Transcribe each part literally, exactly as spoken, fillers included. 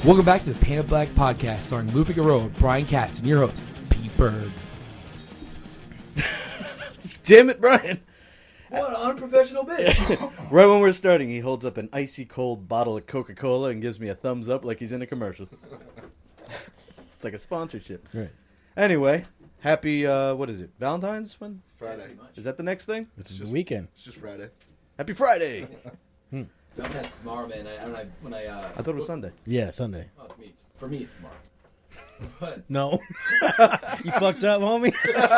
Welcome back to the Painted Black Podcast, starring Lou Figueroa, Brian Katz, and your host, Pete Berg. Damn it, Brian. What an unprofessional bitch. Right when we're starting, he holds up an icy cold bottle of Coca-Cola and gives me a thumbs up like he's in a commercial. It's like a sponsorship. Right. Anyway, happy, uh, what is it, Valentine's? When? Friday. Is that the next thing? This is the weekend. It's just Friday. Happy Friday. No, that's tomorrow, man. I, when I, when I, uh, I thought it was Sunday. Yeah, Sunday. Oh, to me, it's- for me, it's tomorrow. But No. You fucked up, homie.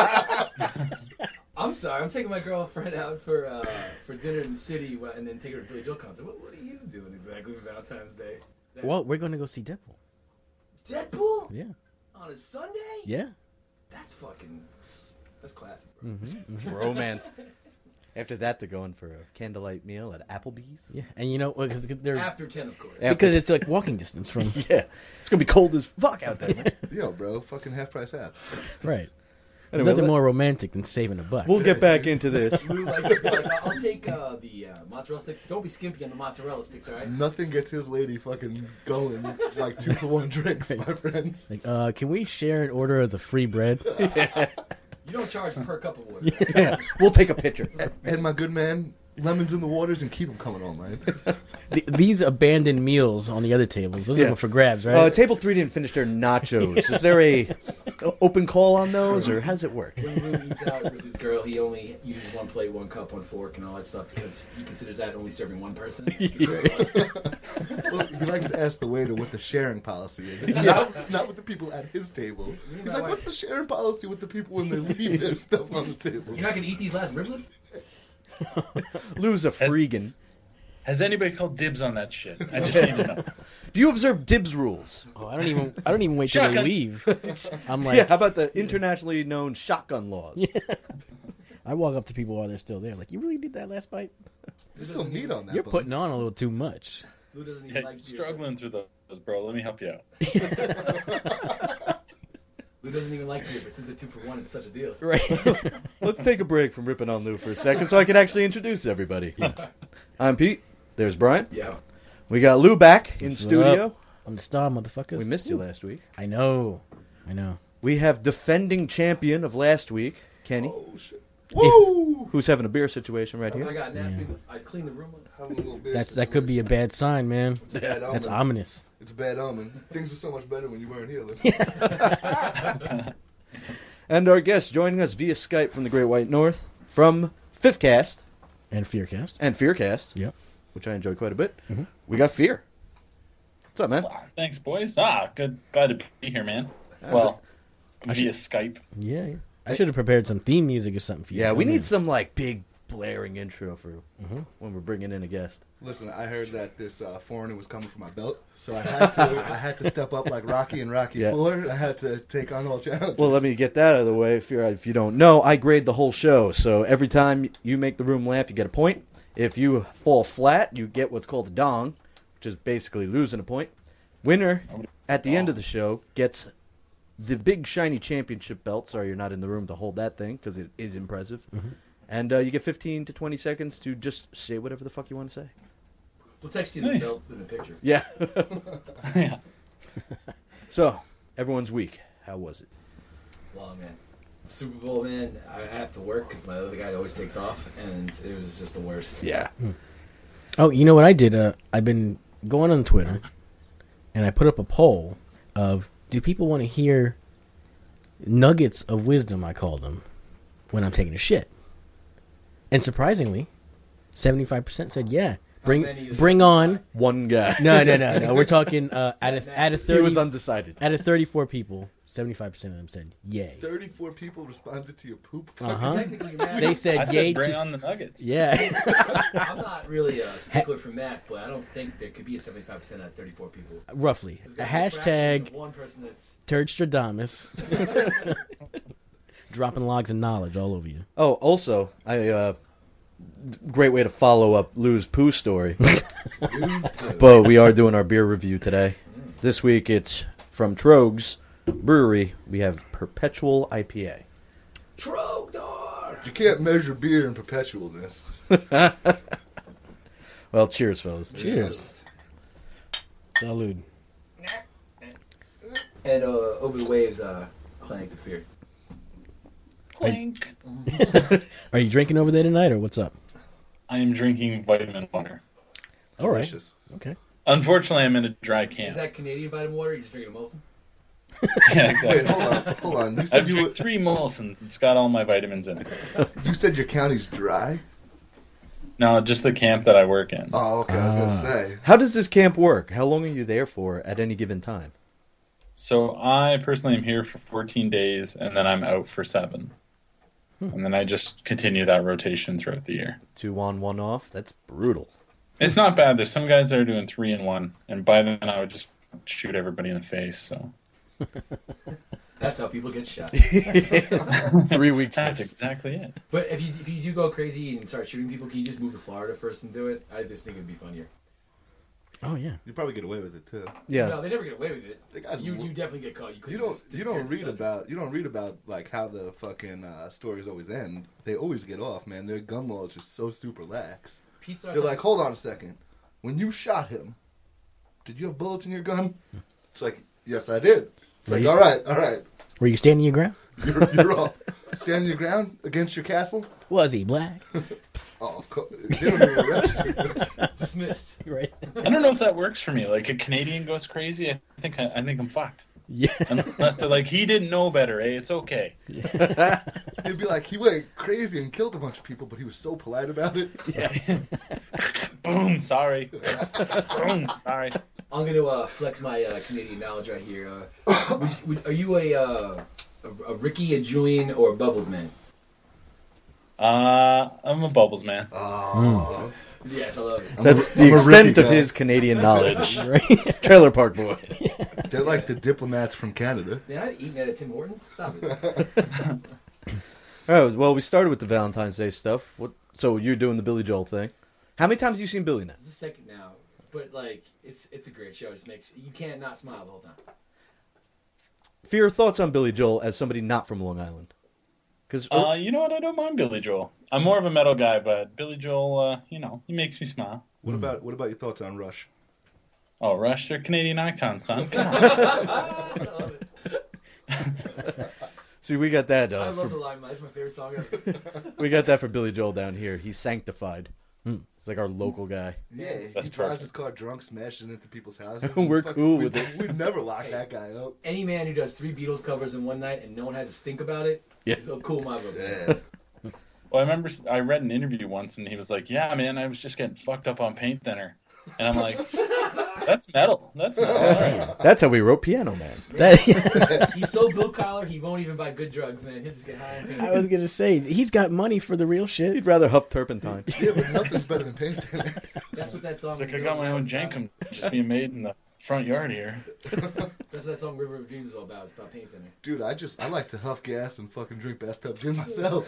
I'm sorry, I'm taking my girlfriend out for uh, for dinner in the city, wh- and then take her to Billy Joel concert. What, what are you doing exactly for Valentine's Day? That- Well, we're going to go see Deadpool. Deadpool Yeah. on a Sunday? Yeah. That's fucking. That's classic, bro. Mm-hmm. It's romance. After that, they're going for a candlelight meal at Applebee's. Yeah. And you know, because they're After ten, of course. After- because it's like walking distance from. Yeah. It's going to be cold as fuck out there, man. Yo, bro, fucking half price apps. Right. There's Anyway, nothing let- more romantic than saving a buck. We'll get back into this. Lou likes to be like, I'll I'll take uh, the uh, mozzarella stick. Don't be skimpy on the mozzarella sticks, all right? Nothing gets his lady fucking going like two for one drinks, my friends. Like, uh, can we share an order of the free bread? You don't charge per cup of water. Yeah. We'll take a picture. And my good man, lemons in the waters and keep them coming on, man. Th- These abandoned meals on the other tables, those Yeah. are for grabs, right? Uh, table three didn't finish their nachos. Is there a open call on those, or how does it work? When Lou eats out with his girl, he only uses one plate, one cup, one fork, and all that stuff because he considers that only serving one person. Well, he likes to ask the waiter what the sharing policy is. Not, not with the people at his table. He's like, what's the sharing policy with the people when they leave their stuff on the table? You're not gonna eat these last riblets? Lou's a freegan. Has anybody called dibs on that shit? I just need to know. Do you observe dibs rules? Oh, I don't even. I don't even wait till they Shotgun. leave. I'm like, Yeah, how about the internationally known shotgun laws? I walk up to people while they're still there. Like, you really did that last bite? There's still meat on that You're bone. putting on a little too much. Lou doesn't even Hey, like beer. struggling through those, bro. Let me help you out. Lou doesn't even like beer, but since they're two for one, it's such a deal. Right. Let's take a break from ripping on Lou for a second so I can actually introduce everybody. I'm Pete. There's Brian. Yeah. We got Lou back in What's studio. up? I'm the star, motherfuckers. We missed you last week. I know. I know. We have defending champion of last week, Kenny, Oh, shit. Woo! who's having a beer situation right I here. got napkins. I cleaned the room up. Having a little bit That's that could be a bad sign, man. It's a bad omen. That's ominous. It's a bad omen. Things were so much better when you weren't here. Listen. And our guest joining us via Skype from the Great White North, from Fifth Cast And Fearcast. and Fearcast, Yep. which I enjoy quite a bit. Mhm. We got Fear. What's up, man? Wow, thanks, boys. Ah, good. Glad to be here, man. Well, via Skype. Yeah. yeah. I should have prepared some theme music or something for you. Yeah, we Come in. need some like big blaring intro for Mhm. when we're bringing in a guest. Listen, I heard that this uh, foreigner was coming for my belt, so I had to. I had to step up like Rocky and Rocky Yeah. Four. I had to take on all challenges. Well, let me get that out of the way. If you if you don't know, I grade the whole show. So every time you make the room laugh, you get a point. If you fall flat, you get what's called a dong, which is basically losing a point. Winner at the end of the show gets the big shiny championship belt. Sorry, you're not in the room to hold that thing because it is impressive. Mm-hmm. And uh, you get fifteen to twenty seconds to just say whatever the fuck you want to say. We'll text you the Nice. belt with a picture. Yeah. Yeah. So everyone's week. How was it? Well, man. Super Bowl, man, I have to work because my other guy always takes off, and it was just the worst. Yeah. Oh, you know what I did? Uh, I've been going on Twitter, and I put up a poll of do people want to hear nuggets of wisdom, I call them, when I'm taking a shit. And surprisingly, seventy-five percent said yeah. Bring many is bring on. One guy. No, no, no, no. We're talking uh, out of out of He thirty was undecided. out of thirty-four people, seventy-five percent of them said yay. Thirty-four people responded to your poop. Uh-huh. Technically, man, They said I yay said bring to on the nuggets. yeah. I'm not really a stickler for math, but I don't think there could be a seventy-five percent out of thirty-four people. Roughly. There's A gotta be a fraction hashtag of one person that's Turdstradamus. Dropping logs of knowledge all over you. Oh, also, I uh, great way to follow up Lou's poo story. who's poo. But we are doing our beer review today. This week it's from Trogs Brewery. We have Perpetual I P A. Trogdor! You can't measure beer in perpetualness. Well, cheers, fellas. Cheers. Salud. And uh, over the waves, uh, Clank to Fear. Clink. Are you drinking over there tonight, or what's up? I am drinking vitamin water. All right. Delicious. Okay. Unfortunately, I'm in a dry can. Is that Canadian vitamin water? Or you just drinking a Molson? Yeah, Wait, exactly. hold on, hold on. You I've said you, drank three Molsons. It's got all my vitamins in it. you said your county's dry. No, just the camp that I work in. Oh, okay. I was Ah. gonna say. How does this camp work? How long are you there for at any given time? So I personally am here for fourteen days, and then I'm out for seven. And then I just continue that rotation throughout the year. Two on, one off? That's brutal. It's not bad. There's some guys that are doing three and one, and by then I would just shoot everybody in the face. So That's how people get shot. Three weeks. that's exactly it. But if you if you do go crazy and start shooting people, can you just move to Florida first and do it? I just think it'd be funnier. Oh yeah. You probably get away with it too. Yeah. No, they never get away with it. They got- You you definitely get caught. You, You couldn't don't. just You disappear don't to read the about. You don't read about like how the fucking uh, stories always end. They always get off, man. Their gun laws are so super lax. Pete They're like, hold on a second. When you shot him, did you have bullets in your gun? It's like, yes, I did. It's like, Right. all right, all right. Were you standing your ground? You're, you're off. Stand your ground against your castle. Was he black? Oh, of course. They don't even arrest you. dismissed. Right. I don't know if that works for me. Like a Canadian goes crazy, I think I, I think I'm fucked. Yeah. Unless they're like, he didn't know better, eh? It's okay. It'd be like he went crazy and killed a bunch of people, but he was so polite about it. Boom, sorry. Boom, sorry. I'm gonna uh, flex my uh, Canadian knowledge right here. Uh, would, would, are you a, uh, a a Ricky, a Julian, or a Bubbles man? Uh, I'm a Bubbles man. Oh, Yes, I love it. I'm That's a- the I'm a extent Ricky of guy. his Canadian knowledge. Right. Trailer Park Boy. They're like the diplomats from Canada. Man, I'd eaten at a Tim Hortons. Stop it. All right, well, we started with the Valentine's Day stuff. What? So you're doing the Billy Joel thing. How many times have you seen Billy now? It's the second now, but like it's it's a great show. It just makes you can't not smile the whole time. Fear thoughts on Billy Joel as somebody not from Long Island? Because Uh, you know what? I don't mind Billy Joel. I'm more of a metal guy, but Billy Joel, uh, you know, he makes me smile. What about what about your thoughts on Rush? Oh, Rush, they're Canadian icons, son. Come on. I love it. see, we got that. I Uh, love for, the line. That's my favorite song ever. we got that for Billy Joel down here. He's sanctified. It's like our local guy. Yeah, That's he drives perfect. his car drunk, smashing into people's houses. We're Fucking- cool we'd- with it. We'd never lock Hey. that guy up. Any man who does three Beatles covers in one night and no one has to stink about it Yeah. is a cool in my book. Yeah. Well, I remember I read an interview once, and he was like, "Yeah, man, I was just getting fucked up on paint thinner," and I'm like, "That's metal. That's metal." All right. That's how we wrote Piano Man. That, He's so blue collar, he won't even buy good drugs, man. He'll just get high. And I was gonna say he's got money for the real shit. He'd rather huff turpentine. Yeah, but nothing's better than paint thinner. That's what that song. It's like is I got all my own about. jankum just being made in the front yard here. That's what that song River of Dreams is all about. It's about paint thinner. Dude, I just I like to huff gas and fucking drink bathtub gin myself.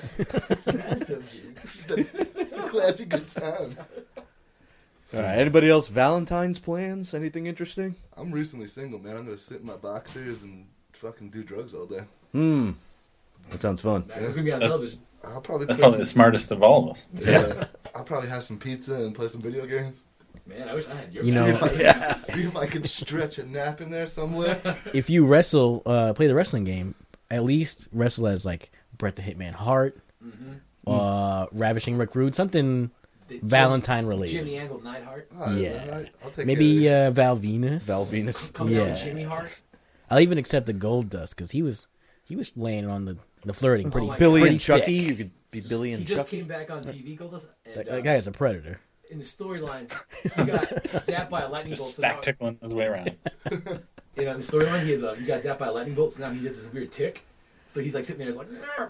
It's a classy good time. All right. Anybody else? Valentine's plans? Anything interesting? I'm recently single, man. I'm gonna sit in my boxers and fucking do drugs all day. Hmm. That sounds fun. It's gonna be on television. I'll probably That's play probably the some, smartest of all of us. yeah. I'll probably have some pizza and play some video games. Man, I wish I had your. You know- See if I, see if I can stretch a nap in there somewhere. If you wrestle, uh, play the wrestling game, at least wrestle as like Bret the Hitman Hart, Mhm. uh, Ravishing Rick Rude, something The Valentine Jimmy, related. Jimmy Angle Neidhart. All right, Yeah. all right, I'll take Maybe care uh, Val Venus. Val Venus. Coming out Yeah. with Jimmy Hart. I'll even accept the Gold Dust because he was he was laying on the, the flirting pretty. my Billy pretty and Chucky. thick. You could be Billy He and just Chucky. came back on T V, Goldust, and That, uh, that guy is a predator. in the storyline, he got zapped by a lightning bolt. Just So now, sack tickling his way around. you know, in the storyline, he is uh, he got zapped by a lightning bolt, so now he gets this weird tick. So he's like sitting there, he's like,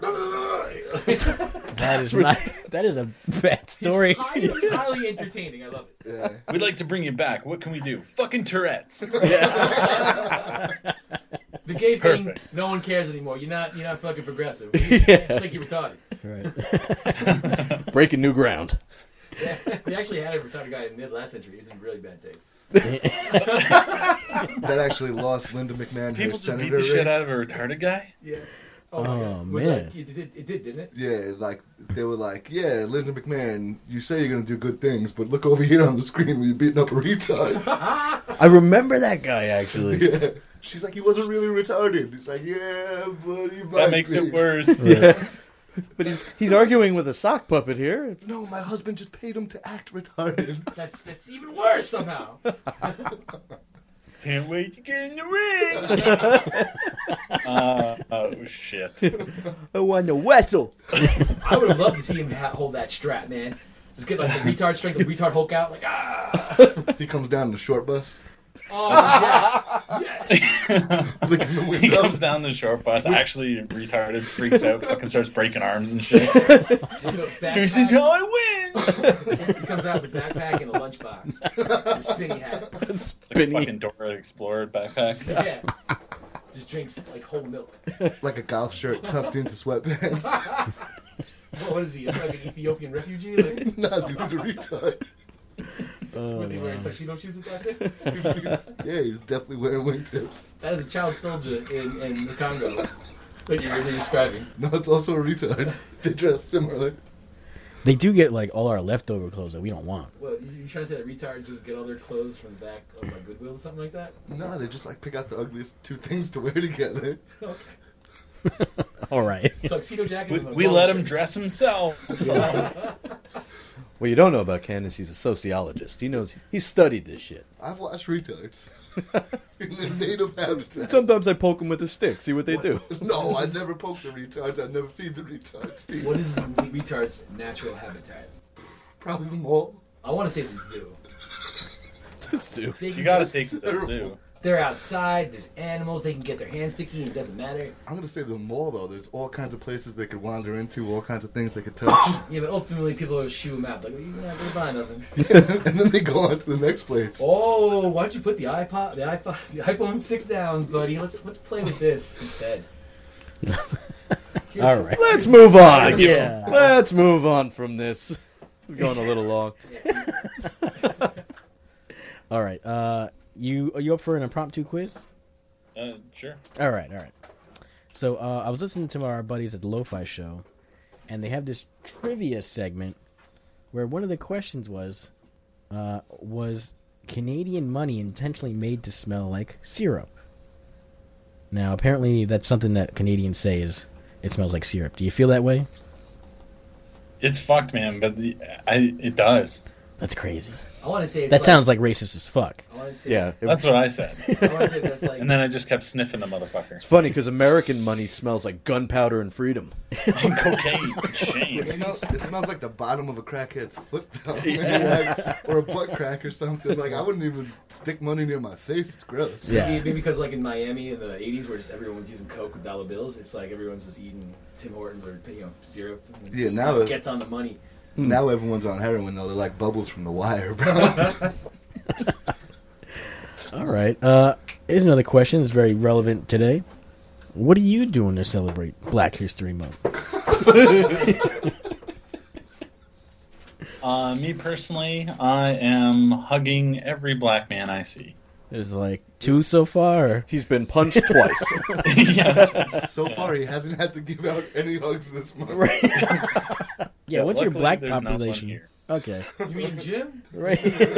That is not. That is a bad story. He's highly, highly entertaining. I love it. Yeah. We'd like to bring you back. What can we do? Fucking Tourette's. The gay thing, Perfect. no one cares anymore. You're not you're not fucking progressive. Yeah. It's like you're retarded. Right. Breaking new ground. Yeah, they actually had a retarded guy in mid last century. He's in really bad taste. That actually lost Linda McMahon her People just beat senator the shit race. out of a retarded guy. Yeah. Oh, my Oh, God. Was man. That, it, did, it did, didn't it? Yeah, like they were like, yeah, Linda McMahon, you say you're gonna do good things, but look over here on the screen where you're beating up a retard. I remember that guy actually. Yeah. She's like, he wasn't really retarded. He's like, yeah, but he might That makes be. it worse. Yeah. But he's he's arguing with a sock puppet here. No, my husband just paid him to act retarded. That's that's even worse somehow. Can't wait to get in the ring. uh, oh shit! I want to wrestle. I would have loved to see him ha- hold that strap, man. Just get like the retard strength, the retard Hulk out, like ah. He comes down in the short bus, Oh yes, yes. licking the He window. comes down the short bus, actually retarded, freaks out, fucking starts breaking arms and shit. You know, This is backpack. how I win. He comes out with a backpack and a lunchbox, and a spinny hat. Like a Spinny. fucking Dora Explorer backpack. Yeah, just drinks like whole milk. Like a golf shirt tucked into sweatpants. What, what is he? Like an Ethiopian refugee? Like, Nah, dude, he's a retard. was he wearing tuxedo shoes with that thing? Yeah, he's definitely wearing wingtips. That is a child soldier in, in the Congo that you're really describing. No, it's also a retard. They dress similar. They do get like all our leftover clothes that we don't want. Well, you, you trying to say that retards just get all their clothes from the back of like Goodwill or something like that? No, they just like pick out the ugliest two things to wear together. Okay. All right. Tuxedo jacket. We, and a we polo let him shirt. dress himself. What you don't know about Ken is he's a sociologist. He knows he's studied this shit. I've watched retards in their native habitat. Sometimes I poke them with a stick, see what they do. No, I never poke the retards. I never feed the retards. What is the retard's natural habitat? Probably the mall. I want to say the zoo. Zoo. They You can gotta just- take it to the zoo. They're outside. There's animals. They can get their hands sticky. And it doesn't matter. I'm gonna say the mall though. There's all kinds of places they could wander into, all kinds of things they could touch, Yeah, but ultimately people will shoo them out. Like, you're not gonna buy nothing. and then they go on to the next place. Oh, why don't you put the iPod, the iPod, the iPhone six down, buddy? Let's let's play with this instead. Here's All some- right. Let's move on. Yeah. Let's move on from this. It's going a little long. All right. Uh, you are you up for an impromptu quiz? Uh, sure. All right. All right. So uh, I was listening to our buddies at the Lo-Fi Show, and they have this trivia segment where one of the questions was, uh, was Canadian money intentionally made to smell like syrup? Now, apparently, that's something that Canadians say is it smells like syrup. Do you feel that way? It's fucked, man, but the, I it does. That's crazy. I want to say it's That like, sounds like racist as fuck. I want to say, Yeah. it- That's what I said. I want to say that's like. And then I just kept sniffing the motherfucker. it's funny because American money smells like gunpowder and freedom. And cocaine. and It Shame. smells, it smells like the bottom of a crackhead's foot, though, man. Like, or a butt crack or something. Like I wouldn't even stick money near my face. It's gross. Yeah. Maybe, maybe because like in Miami in the eighties, where just everyone's using Coke with dollar bills, it's like everyone's just eating Tim Hortons or you know syrup. And Yeah, just now it- gets on the money. Now everyone's on heroin though. They're like bubbles from The Wire, bro. All right. Uh, here's another question. It's very relevant today. What are you doing to celebrate Black History Month? Uh, me personally, I am hugging every black man I see. There's like two so far. Or? He's been punched twice. yeah. So far, he hasn't had to give out any hugs this month. Yeah. Yeah, What's your luckily black there's not one population? here. Okay. You mean Jim? Right.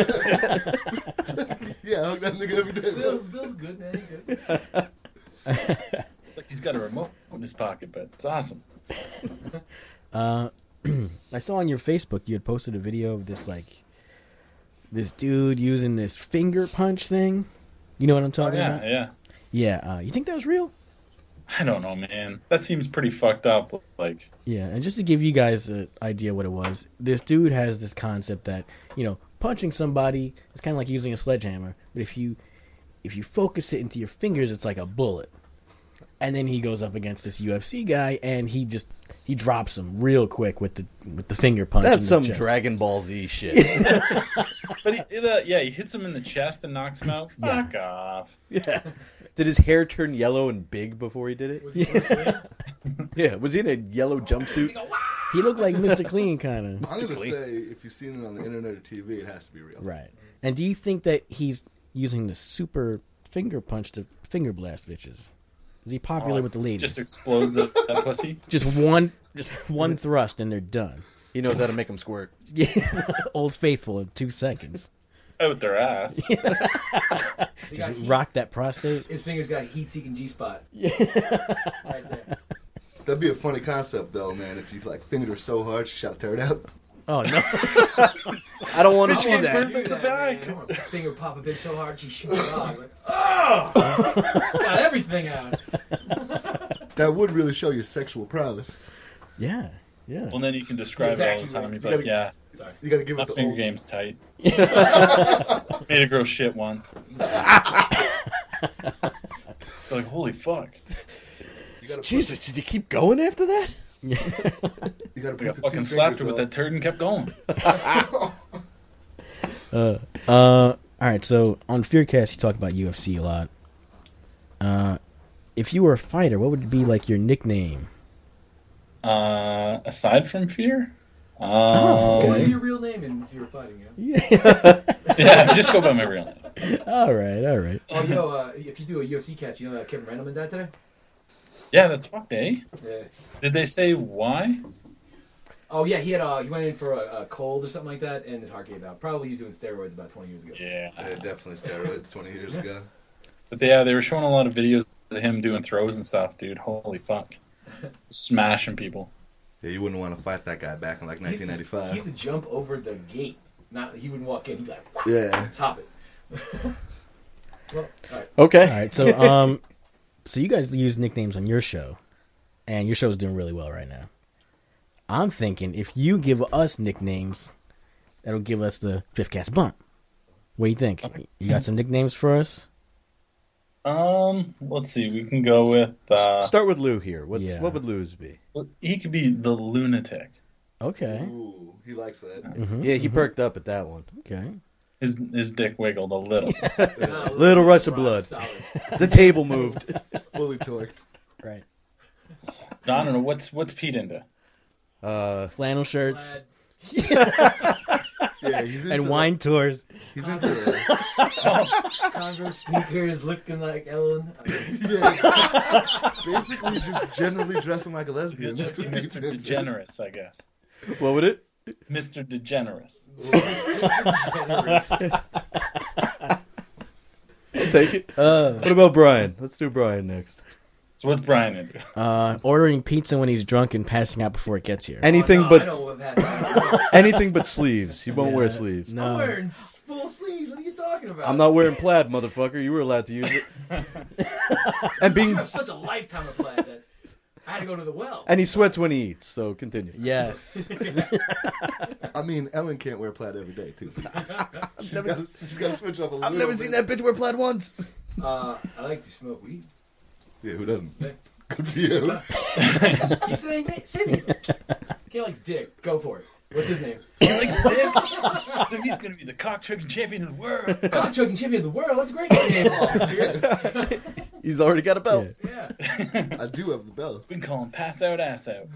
Yeah, I hug that nigga every day. bro. Bill's, Bill's good, man. He good. Like he's got a remote in his pocket, but it's awesome. Uh, I saw on your Facebook you had posted a video of this like this dude using this finger punch thing. You know what I'm Oh, talking yeah, about? yeah. Yeah. Uh, you think that was real? I don't know, man. That seems pretty fucked up. Like, Yeah, and just to give you guys an idea what it was, this dude has this concept that, you know, punching somebody is kind of like using a sledgehammer, but if you if you focus it into your fingers, it's like a bullet. And then he goes up against this U F C guy, and he just he drops him real quick with the with the finger punch. in That's the some chest. Dragon Ball Z shit. but he, it, uh, yeah, he hits him in the chest and knocks him out. Yeah. Fuck off. Yeah. Did his hair turn yellow and big before he did it? Was he Bruce Lee? Yeah. Was he in a yellow jumpsuit? He looked like Mister Clean, kind of. I'm gonna Basically. say if you've seen it on the internet or T V, it has to be real. Right. And do you think that he's using the super finger punch to finger blast bitches? Is he popular Oh, with the ladies? Just explodes that, that pussy. Just one, just one thrust, and they're done. He knows how to make him squirt. Yeah, Old Faithful in two seconds. Out their ass. He got Just heat- rock that prostate. His fingers got heat-seeking G-spot. Yeah. Right there. That'd be a funny concept, though, man. If you like fingered her so hard, she shot a turd out. Oh no. I don't want to I see wanna that. do that, man. I want to finger pop a bitch so hard she shoots it off. Like, oh! It's got everything out. That would really show your sexual prowess. Yeah. Yeah. Well, then you can describe it all the time. You'd be like, yeah, Sorry. You gotta give my it the finger old. game's tight. Made a girl shit once. They're like, holy fuck. You gotta put Jesus, did you keep going after that? the, you gotta I put got the two fucking slapped her fingers with up. that turd and kept going. Uh, uh, all right. So on Fearcast, you talk about U F C a lot. Uh, if you were a fighter, what would it be like your nickname? Uh, aside from fear? Um, Oh, What would okay. be your real name in- if you were fighting, you know? Yeah, just go by my real name. All right. All right. Oh, yo, uh, if you do a U F C cast, you know that Kevin Randleman died today? Yeah, that's fucked, eh? Yeah. Did they say why? Oh, yeah, he had uh, he went in for a, a cold or something like that, and his heart gave out. Probably he was doing steroids about twenty years ago. Yeah. Yeah, definitely steroids twenty years ago. But they, yeah, they were showing a lot of videos of him doing throws and stuff, dude. Holy fuck. Smashing people. Yeah, you wouldn't want to fight that guy back in like He used nineteen to- He used ninety-five. to jump over the gate. Not He wouldn't walk in. He'd be like, Yeah. top it. Well, all right. Okay. All right. So um, so you guys use nicknames on your show, and your show's doing really well right now. I'm thinking if you give us nicknames, that'll give us the Fifth Cast bump. What do you think? You got some nicknames for us? Um, let's see. We can go with, uh, Start with Lou here. What's Yeah. what would Lou's be? he could be the lunatic. Okay. Ooh, he likes that. Mhm, Yeah, he mhm. perked up at that one. Okay. His his dick wiggled a little. No, Little rush of rock blood. solid. The table moved. Fully torqued. Right. No, I don't know. What's what's Pete into? Uh, Flannel shirts Plaid, Yeah, he's into and wine tours. He's into it. Converse sneakers, looking like Ellen. Yeah. Basically, just generally dressing like a lesbian. That's what Pete's Mister into. Degenerous, I guess. what would it? Mister Degenerous. Generous. I'll take it. Uh, What about Brian? Let's do Brian next. So what's Brian into? uh, ordering pizza when he's drunk and passing out before it gets here. Anything Oh, no, I but know what has anything but sleeves. He won't wear Yeah. sleeves. I'm No. wearing s- full sleeves. What are you talking about? I'm not wearing plaid, motherfucker. You were allowed to use it. and You being have such a lifetime of plaid that I had to go to the well. and he sweats when he eats. So continue. Yes. I mean, Ellen can't wear plaid every day, too. she's never got she's got to switch up a little I've never bit. seen that bitch wear plaid once. Uh, I like to smoke weed. Yeah, who doesn't? Yeah. Good for you. You saying that? Say me. Kid likes dick. Go for it. What's his name? He likes dick. So he's gonna be the cock choking champion of the world. Cock choking champion of the world. That's a great name. He's already got a belt. Yeah. I do have the belt. We can call him pass out ass out.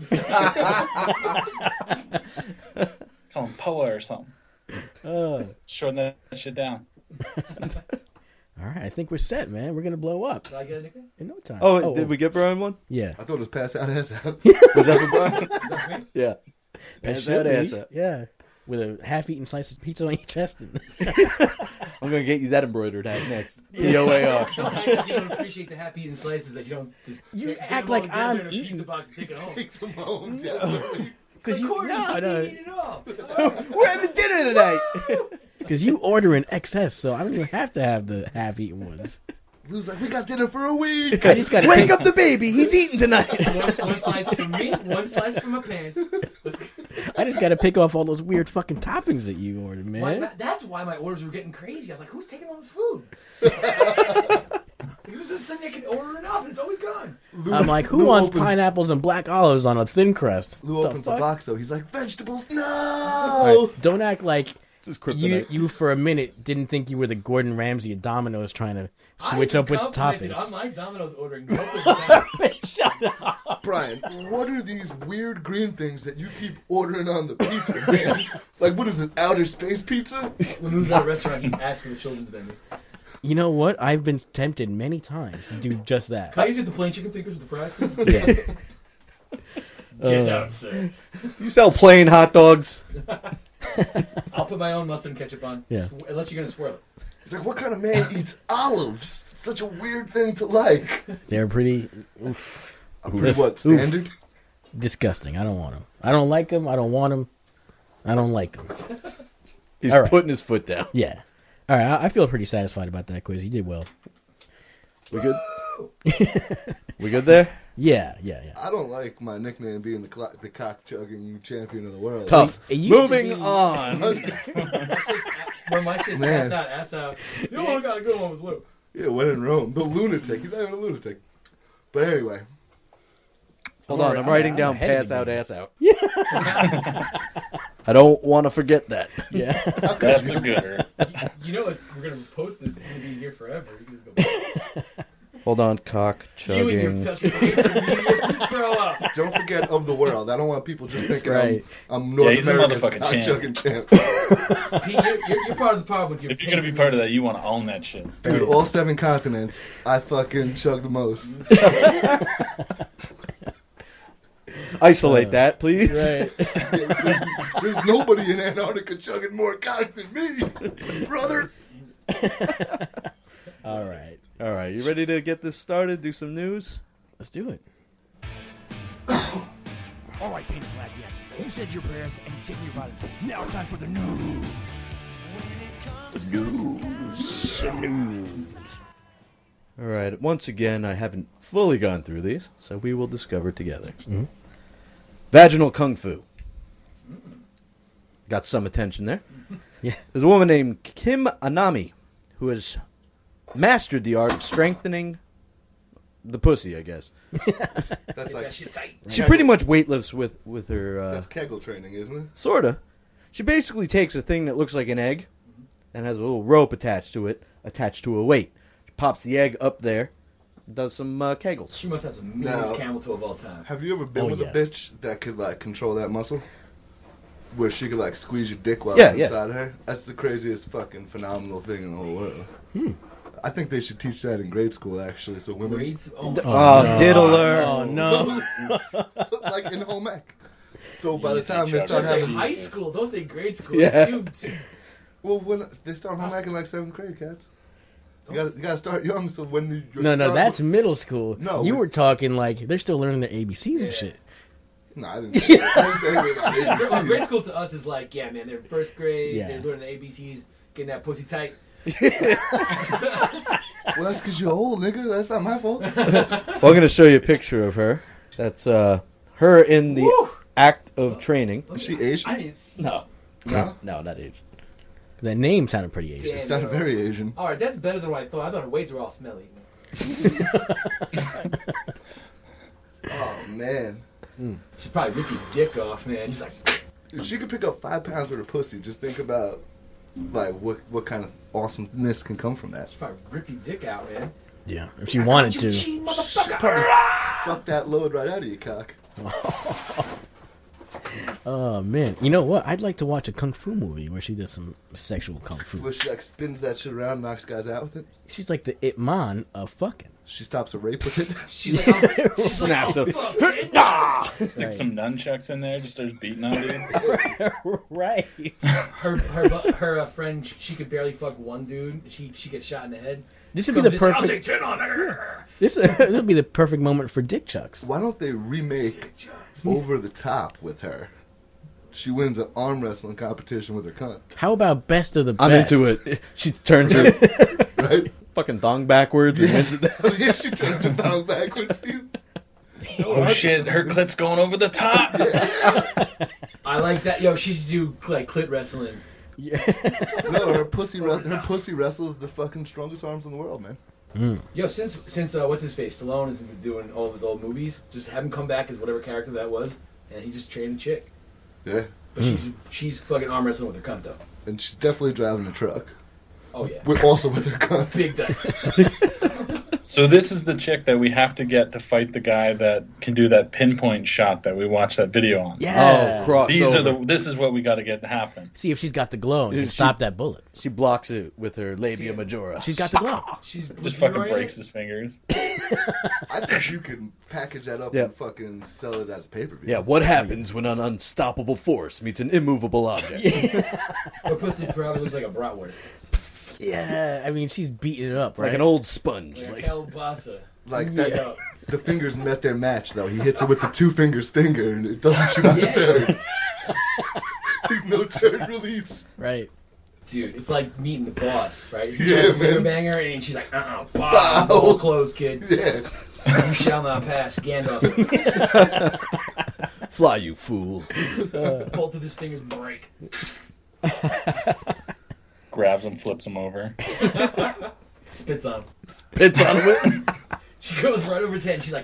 Call him P O A or something. Uh, Shorten that shit down. all right, I think we're set, man. We're gonna blow up Did I get a nickname? in no time. Oh, did we get Brian one? Yeah. I thought it was pass out, ass out. Was that for Brian? That's me? Yeah. It Pass should that be. ass out. Yeah. With a half-eaten slice of pizza on your chest. I'm gonna get you that embroidered hat next. P O A R. No, I, I don't appreciate the happy eating slices that you don't just. You get- get act them all like together I'm in a eating- pizza box and take it home. Take some home, definitely. Because Of you, course, no, I no. didn't eat it all. We're having dinner tonight. Because you order in excess, so I don't even have to have the half-eaten ones. Lou's like, we got dinner for a week. I just gotta Wake take, up the baby. He's eating tonight. One, one slice for me, one slice for my pants. I just gotta pick off all those weird fucking toppings that you ordered, man. Why, that's why my orders were getting crazy. I was like, who's taking all this food? Because this is something I can order enough, and it's always gone. Lou, I'm like, who Lou wants opens, pineapples and black olives on a thin crust? Lou The opens the fuck? box, though. He's like, vegetables, no! All right, don't act like This is you, kryptonite. you for a minute didn't think you were the Gordon Ramsay of Domino's trying to switch I up with the complimented toppings. on my Domino's ordering. Both of the Shut up. Brian, what are these weird green things that you keep ordering on the pizza, man? Like, what is it, outer space pizza? When we was at a restaurant, he asked for the children's menu. You know what? I've been tempted many times to do just that. Can I use it the plain chicken fingers with the fries, please? Yeah. Get Uh, out, sir. You sell plain hot dogs. I'll put my own mustard and ketchup on. Yeah. Sw- unless you're gonna swirl it. He's like, what kind of man eats olives? It's such a weird thing to like. They're pretty oof, A pretty Oof. what standard? disgusting. I don't want them. I don't like them. I don't want them. I don't like them. He's All right. putting his foot down. Yeah. All right. I, I feel pretty satisfied about that quiz. You did well. We good? We good there? Yeah. Yeah. Yeah. I don't like my nickname being the clock, the cock chugging champion of the world. Tough. It used to Moving be- on. When my shit's Man. ass out, ass out. You know what got a good one was Lou. Yeah, when in Rome, the lunatic. He's not even a lunatic. But anyway, Hold I'm on, a- I'm I'm writing a- down I'm ahead of pass you, out, baby. ass out. I don't want to forget that. Yeah. how could That's you? a gooder. You know it's we're gonna post this. It's gonna be here forever. You can just go. Hold on, cock You and your chugging. pet media, grow up. Don't forget of the world. I don't want people just thinking Right. I'm, I'm North Yeah, he's a America's motherfucking cock champ. chugging champ. Pete, you're, you're, you're part of the problem with your. If you're gonna be part of that, you want to own that shit. Dude, all seven continents, I fucking chug the most. Isolate that, please. Right. there's, there's nobody in Antarctica chugging more cock than me, brother. All right. All right, you ready to get this started? Do some news? Let's do it. All right, Painted Black Yaks, you said your prayers and you've taken your violence. Now it's time for the news. All right, once again, I haven't fully gone through these, so we will discover together. Mhm. Vaginal Kung Fu. Got some attention there. Yeah. There's a woman named Kim Anami who has mastered the art of strengthening the pussy, I guess. That's That like shit tight. She pretty much weightlifts with, with her... Uh, that's Kegel training, isn't it? Sorta. She basically takes a thing that looks like an egg and has a little rope attached to it, attached to a weight. She pops the egg up there, does some uh, kegels. She must have some meanest No. camel toe of all time. Have you ever been Oh, with yeah. a bitch that could like control that muscle? Where she could like squeeze your dick while Yeah, it's yeah. inside her? That's the craziest fucking phenomenal thing in the whole world. Hmm. I think they should teach that in grade school actually, so women Grades? Oh, D- my Oh, no. diddler. Oh, no. like in home ec. So by the Easy, time they Chuck. start Just say having high school. Don't say grade school. Yeah. It's too, too, well, when they start home ec in like seventh grade, cats. You gotta, you gotta start young, so when you No, no, start that's with- middle school. No, you we- were talking like they're still learning their A B Cs Yeah. and shit. no, I didn't. I didn't say anything about Grade- A B Cs. grade school to us is like, yeah, man, they're first grade, Yeah. they're learning the A B Cs, getting that pussy tight. Well, that's because you're old, nigga. That's not my fault. Well, I'm going to show you a picture of her. That's uh, her in the Woo! act of training. Is she Asian? I didn't see. No. No? No, not age. That name sounded pretty Asian. Damn, It sounded yo. very Asian. All right, that's better than what I thought. I thought her weights were all smelly. Oh man. She probably ripped your dick off, man. She's like, If she could pick up five pounds worth of pussy, just think about like what what kind of awesomeness can come from that. she probably ripped your dick out, man. Yeah, if she wanted You to. cheat, She motherfucker. probably suck that load right out of your cock. Oh man, you know what? I'd like to watch a kung fu movie where she does some sexual kung fu. Where she like spins that shit around, knocks guys out with it. She's like the Ip Man of fucking. She stops a rape with it. She's like, oh, she's Snaps like, him. oh, fuck, it. Stick some nunchucks in there, just starts beating on dude. Right. Her her bu- her uh, friend, she could barely fuck one dude. She she gets shot in the head. This would be the Comes in, I'll perfect. take ten on her. This this would be the perfect moment for dick chucks. Why don't they remake Over the Top with her? She wins an arm wrestling competition with her cunt, How about best of the I'm best? into it. She turns her right? fucking thong backwards and wins it. Oh, yeah, she turned the down backwards. Dude. Oh shit, her clit's going over the top. I like that. Yo, she should do like clit wrestling. No, her pussy, re- her pussy wrestles the fucking strongest arms in the world, man. Yo, since since uh, what's his face Stallone is into doing all of his old movies, just have him come back as whatever character that was, and he just trained a chick. Yeah, But she's she's fucking arm wrestling with her cunt though. and she's definitely driving a truck. Oh yeah, With also with her cunt. big time. So So this is the chick that we have to get to fight the guy that can do that pinpoint shot that we watched that video on. Yeah. Oh, cross These over. are the. This is what we got to get to happen. See if she's got the glow and Is can she- stop that bullet. She blocks it with her labia majora. She's got the glow. She's Just fucking breaks his fingers. I think you can package that up Yeah. and fucking sell it as pay per view. Yeah, what happens when an unstoppable force meets an immovable object? Her pussy probably looks like a bratwurst. Yeah, I mean she's beating it up, right? Like an old sponge. Like, Like, a kielbasa. Like that. Yeah. The fingers met their match though. He hits her with the two finger stinger and it doesn't shoot out the Yeah. turd. There's no turd release. right. Dude, it's like meeting the boss, right? He Yeah, tries to man. finger bang her, and she's like, uh-uh, bow, Bow. ball closed, kid. Yeah. You shall not pass, Gandalf. fly, you fool. Both of his fingers break. Grabs him, flips him over. Spits on him. Spits on him. She goes right over his head, and she's like,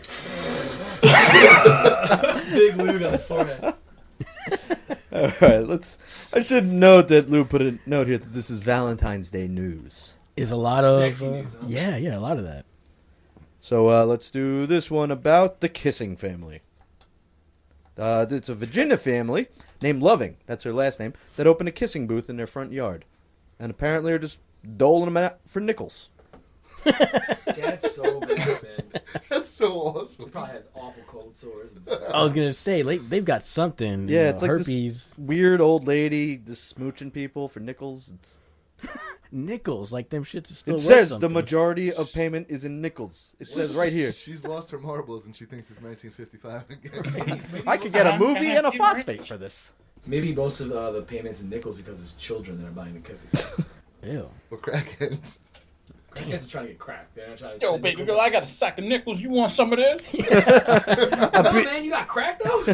big lube on his forehead. All right, let's. I should note that Lou put a note here that this is Valentine's Day news. Is a lot of Sexy uh, news, huh? yeah, yeah, a lot of that. So uh, let's do this one about the Kissing family. Uh, it's a Virginia family named Loving, that's her last name, that opened a kissing booth in their front yard. And apparently are just doling them out for nickels. That's so bad, man. That's so awesome. He probably has awful cold sores. And I was gonna say like, they've got something. you Yeah, know, it's like herpes. this weird old lady just smooching people for nickels. It's, Nickels, like them shits is still it worth says the something. majority of payment is in nickels. It says right here. She's lost her marbles and she thinks it's nineteen fifty-five again. maybe I could get a movie and a phosphate for this. Maybe most of uh, the payments in nickels because it's children that are buying the kisses. Ew. Or crackheads. Kids are trying to get cracked. They're not trying to. Yo, spend baby nickels girl, on- I got a sack of nickels. You want some of this? Oh, man, you got cracked though.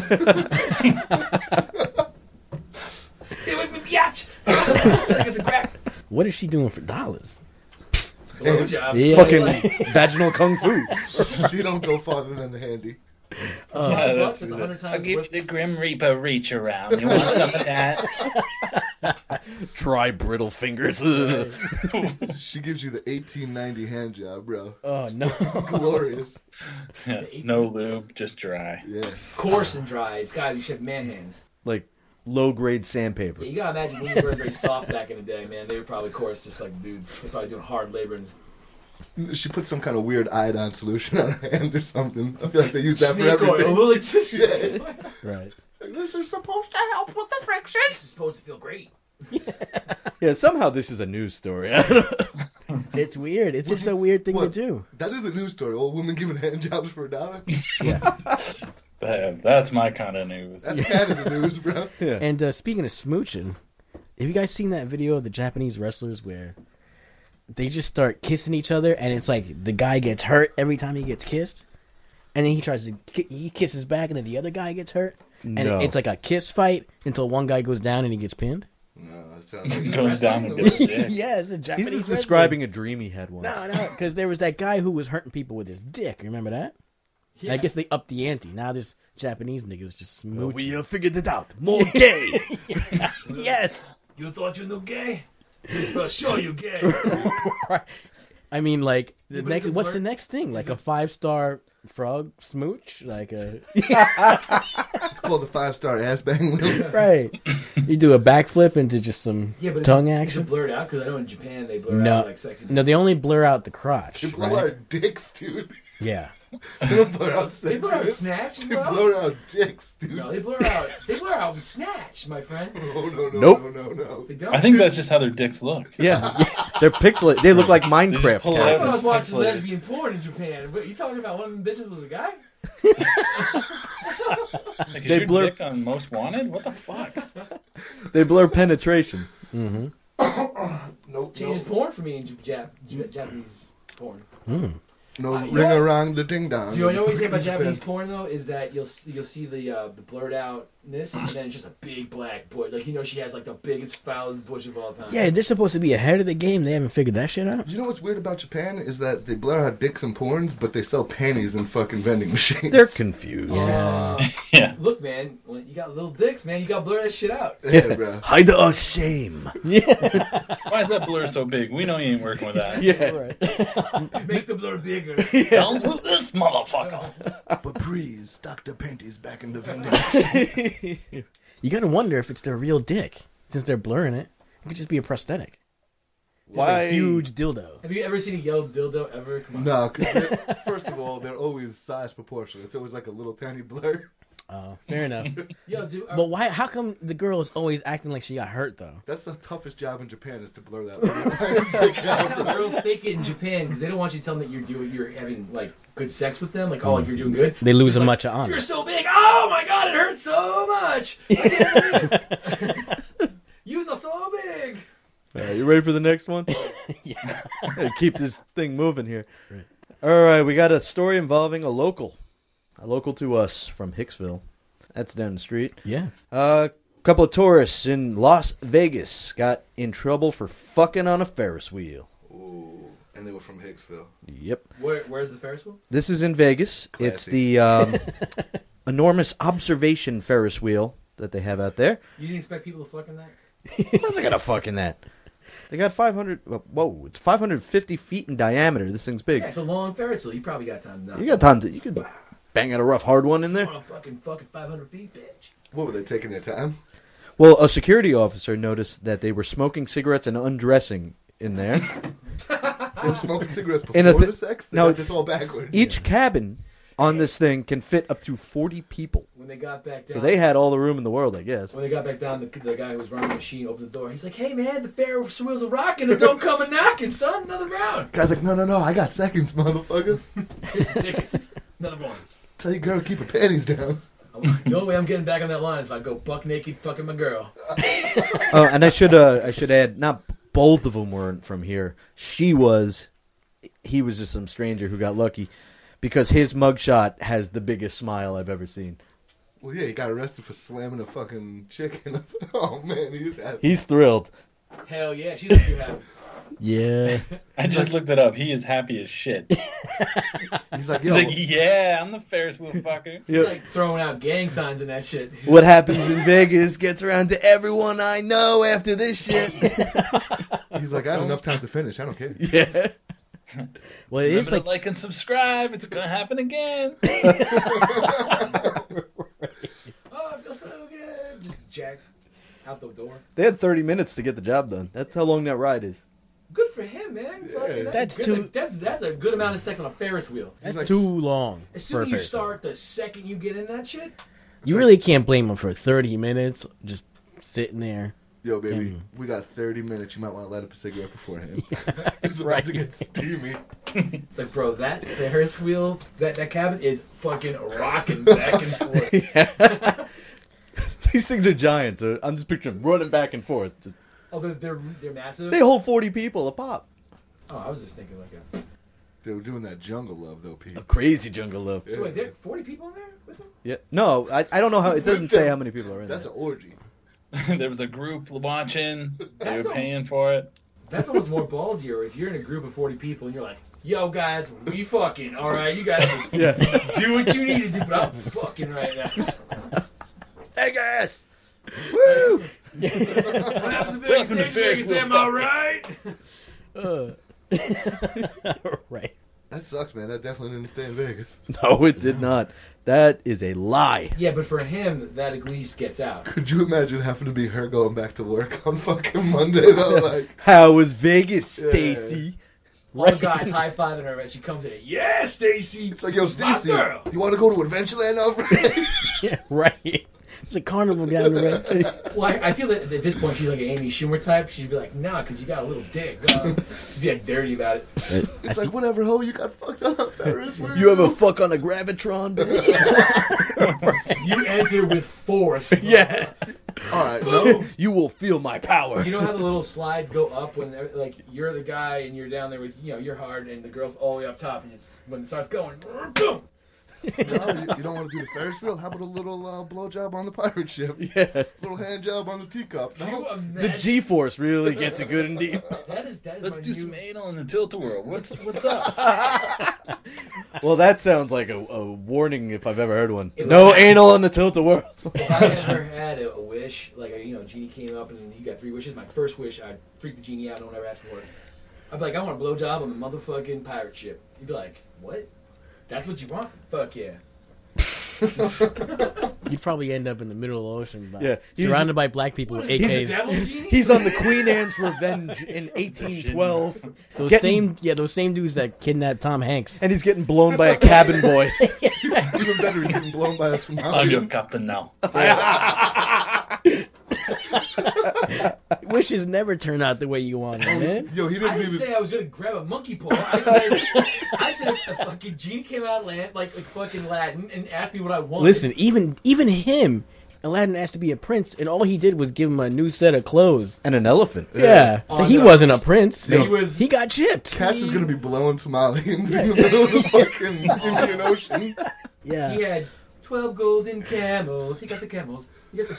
Hey, with me, biatch. Trying to get some crack. What is she doing for dollars? Blowjobs. Yeah. Fucking Like, vaginal kung fu. She don't go farther than the handy. Uh, five Yeah, bucks, that's it's a it. hundred I'll times give worth. you the Grim Reaper reach around. You want some of that? Try brittle fingers. She gives you the eighteen ninety hand job, bro. Oh no. Glorious. No lube, just dry. Yeah. Coarse and dry. It's got you should have man hands. Like low grade sandpaper. Yeah, you gotta imagine women were very soft back in the day, man. They were probably coarse, just like dudes. They're probably doing hard labor and She put some kind of weird iodine solution on her hand or something. I feel like they use that for snake oil. everything. Well, it's just Yeah. Right. This is supposed to help with the friction. This is supposed to feel great. Yeah, somehow this is a news story. It's weird. It's just a weird thing What? to do. That is a news story. Old women giving hand jobs for a dollar. Yeah. That- That's my kind of news. That's Canada news, bro. Yeah. And uh, speaking of smooching, have you guys seen that video of the Japanese wrestlers where they just start kissing each other, and it's like the guy gets hurt every time he gets kissed, and then he tries to ki- he kisses back, and then the other guy gets hurt, and No. it's like a kiss fight until one guy goes down and he gets pinned. No, it sounds like Goes down and gets a dick. Yeah, it's a Japanese. He's just wrestler. describing a dream he had once. No, no, because there was that guy who was hurting people with his dick. Remember that? Yeah. I guess they upped the ante. Now this Japanese nigga is just Well, smooching. we uh, figured it out. More gay. Yes. You thought you knew gay? Well, show you gay. I mean, like the Yeah, but next. it's a What's blur- the next thing? Like a five star frog smooch? Like a it's called the five star ass bang wheel. right? You do a backflip into just some Yeah, but tongue is it, action. Is it blurred out? Because I know in Japan they blur No. out like sexy. No, they only blur out the crotch. They blow Right? out dicks, dude. Yeah. They don't blur out They blur out sexiness. snatch. They bro? blur out dicks, dude. No, they blur out. They blur out snatch, my friend. Oh, no, no, Nope. no, no, no. They don't. I think that's just how their dicks look. Yeah, they're pixelated. They look like Minecraft pull it I out. thought I was characters. watching Pixelated. lesbian porn in Japan. But you talking about one of them bitches was a guy? Like, is They your blur- dick on Most Wanted? What the fuck? They blur penetration. Mm-hmm. Nope, Changes nope. porn for me in Jap- Jap- Japanese porn. Mm. No Uh, you ring know- around the ding dong. You know what you say about Japanese porn though is that you'll see, you'll see the uh, the blurred outness and then it's just a big black bush. Like you know she has like the biggest foulest bush of all time. Yeah, they're supposed to be ahead of the game. They haven't figured that shit out. You know what's weird about Japan is that they blur out dicks and porns, but they sell panties in fucking vending machines. They're confused. Uh, Yeah. Look, man, when you got little dicks, man. You got to blur that shit out. yeah, bro. Hide our shame. Why is that blur so big? We know you ain't working with that. Yeah. Right. Make the blur bigger. finger. Don't do this, motherfucker. But please, Doctor Panty's back in the vending. You gotta wonder if it's their real dick, since they're blurring it. It could just be a prosthetic. It's Why? a huge dildo. Have you ever seen a yellow dildo ever? Come on. No, because first of all, they're always size proportional. It's always like a little tiny blur. Oh, fair enough. Yo, dude. Are, But why? How come the girl is always acting like she got hurt though? That's the toughest job in Japan is to blur that. Take that's how out. girls fake it in Japan because they don't want you to tell them that you're doing, you're having like good sex with them. Like, oh, like, you're doing good. They lose It's a like, much of honor. You're so big. Oh my god, it hurts so much. I can't believe it. You are so big. All right, you ready for the next one? Yeah. Gotta keep this thing moving here. Right. All right, we got a story involving a local, a local to us from Hicksville. That's down the street. Yeah. Uh, a couple of tourists in Las Vegas got in trouble for fucking on a Ferris wheel. Ooh, and they were from Hicksville. Yep. Where, where's the Ferris wheel? This is in Vegas. It's the um, enormous observation Ferris wheel that they have out there. You didn't expect people to fuck in that? Where's they gonna fucking that? They got five hundred. Whoa, it's five hundred fifty feet in diameter. This thing's big. Yeah, it's a long Ferris wheel. You probably got time to knock You got time to. You could bang out a rough hard one in I there. want to fucking fucking five hundred feet, bitch. What were they taking their time? Well, a security officer noticed that they were smoking cigarettes and undressing in there. They were smoking cigarettes before In a thi- the sex. They no, got this all backwards. Each cabin on this thing can fit up to forty people. When they got back down, So they had all the room in the world, I guess. when they got back down, the, the guy who was running the machine opened the door. He's like, "Hey man, the Ferris wheels are rocking, and don't come and knocking, son. Another round. Guy's like, no, no, no, I got seconds, motherfucker. Here's the tickets. Another one." Tell your girl to keep her panties down. The only way I'm getting back on that line is if I go buck naked fucking my girl. Oh, and I should uh, I should add, not both of them weren't from here. She was, he was just some stranger who got lucky, because his mugshot has the biggest smile I've ever seen. Well, yeah, he got arrested for slamming a fucking chicken. Oh man, he's happy. He's thrilled. Hell yeah, she's like you happy. Yeah. I just looked it up. He is happy as shit. He's like, He's yo, like, yeah, I'm the Ferris wheel fucker. He's Yep. like throwing out gang signs and that shit. He's What happens in Vegas gets around to everyone I know after this shit. he's like, I had enough time to finish. I don't care. Yeah. Well, it Remember is to like like and subscribe. It's gonna happen again. Oh, I feel so good. Just jack out the door. They had thirty minutes to get the job done. That's how long that ride is. Good for him, man. Fucking- That's good. too- That's that's a good amount of sex on a Ferris wheel. that's like- too long. As for soon a as you Ferris wheel. start, the second you get in that shit, You really can't blame him for thirty minutes just sitting there. Yo, baby, Mm. we got thirty minutes. You might want to light up a cigarette beforehand. It's about to get steamy. it's like, bro, that Ferris wheel, that, that cabin is fucking rocking back and forth. These things are giants. So I'm just picturing running back and forth. Oh, they're, they're, they're massive? They hold forty people a pop. Oh, I was just thinking like a... They were doing that jungle love, though, Pete. A crazy jungle love. So wait, there are forty people in there with them? Yeah. No, I, I don't know how. It doesn't say how many people are in That's there. an orgy. There was a group watching. They That's were a- paying for it. That's almost more ballsier if you're in a group of forty people and you're like, yo, guys, we fucking, all right, you guys Yeah. do what you need to do, but I'm fucking right now. Hey guys. Woo! What happens if Welcome to they Ferris say, wheel am I fucking. right? Uh, right. That sucks, man. That definitely didn't stay in Vegas. No, it did not. That is a lie. Yeah, but for him, that at least gets out. Could you imagine having to be her going back to work on fucking Monday, though? Like, How was Vegas, Yeah. Stacy? All the guys high-fiving her as she comes in. Yeah, Stacy! it's like, yo, Stacy, girl. you want to go to Adventureland now, Friday? Yeah, right. It's a carnival down the road. Well, I, I feel that at this point she's like an Amy Schumer type. She'd be like, nah, because you got a little dick. Uh, she'd be like dirty about it. It's like, whatever, ho, you got fucked on a Ferris wheel. You ever fuck on a gravitron, bitch? You enter with force. Yeah. All right, no. You will feel my power. You know how the little slides go up when, they're- like, you're the guy and you're down there with, you know, you're hard and the girl's all the way up top and it's, when it starts going, boom! No, you, you don't want to do the Ferris wheel? How about a little uh, blowjob on the pirate ship? Yeah. Little hand job on the teacup? Can you No? imagine? The G-force really gets it good and deep. That is, that is Let's my do new... some anal in the tilt-a-whirl. What's what's up? Well, that sounds like a, a warning if I've ever heard one. If No I- anal in the tilt-a-whirl. If I ever had a, a wish, like, a, you know, genie came up and you got three wishes, my first wish, I'd freak the genie out, don't ever ask for it. I'd be like, I want a blowjob on the motherfucking pirate ship. He'd be like, what? That's what you want? Fuck yeah. You'd probably end up in the middle of the ocean, by, Yeah, he's- surrounded by black people What with is A this, Ks. a devil genie? He's on the Queen Anne's Revenge in eighteen twelve, Those getting- same, yeah, those same dudes that kidnapped Tom Hanks. and he's getting blown by a cabin boy. Even better, he's getting blown by a I'm your Somalian. captain now. Wishes never turn out the way you want them, man. Yo, he I didn't didn't even. say I was gonna grab a monkey paw. I said, I said if a fucking genie came out land like like fucking Latin and asked me what I wanted. Listen, even even him, Aladdin asked to be a prince, and all he did was give him a new set of clothes. And an elephant. Yeah, Oh, he no. wasn't a prince. he was. He got chipped. Cats is gonna be blowing Somalians in the middle of the fucking Indian Ocean. Yeah, He had twelve golden camels. He got the camels. He got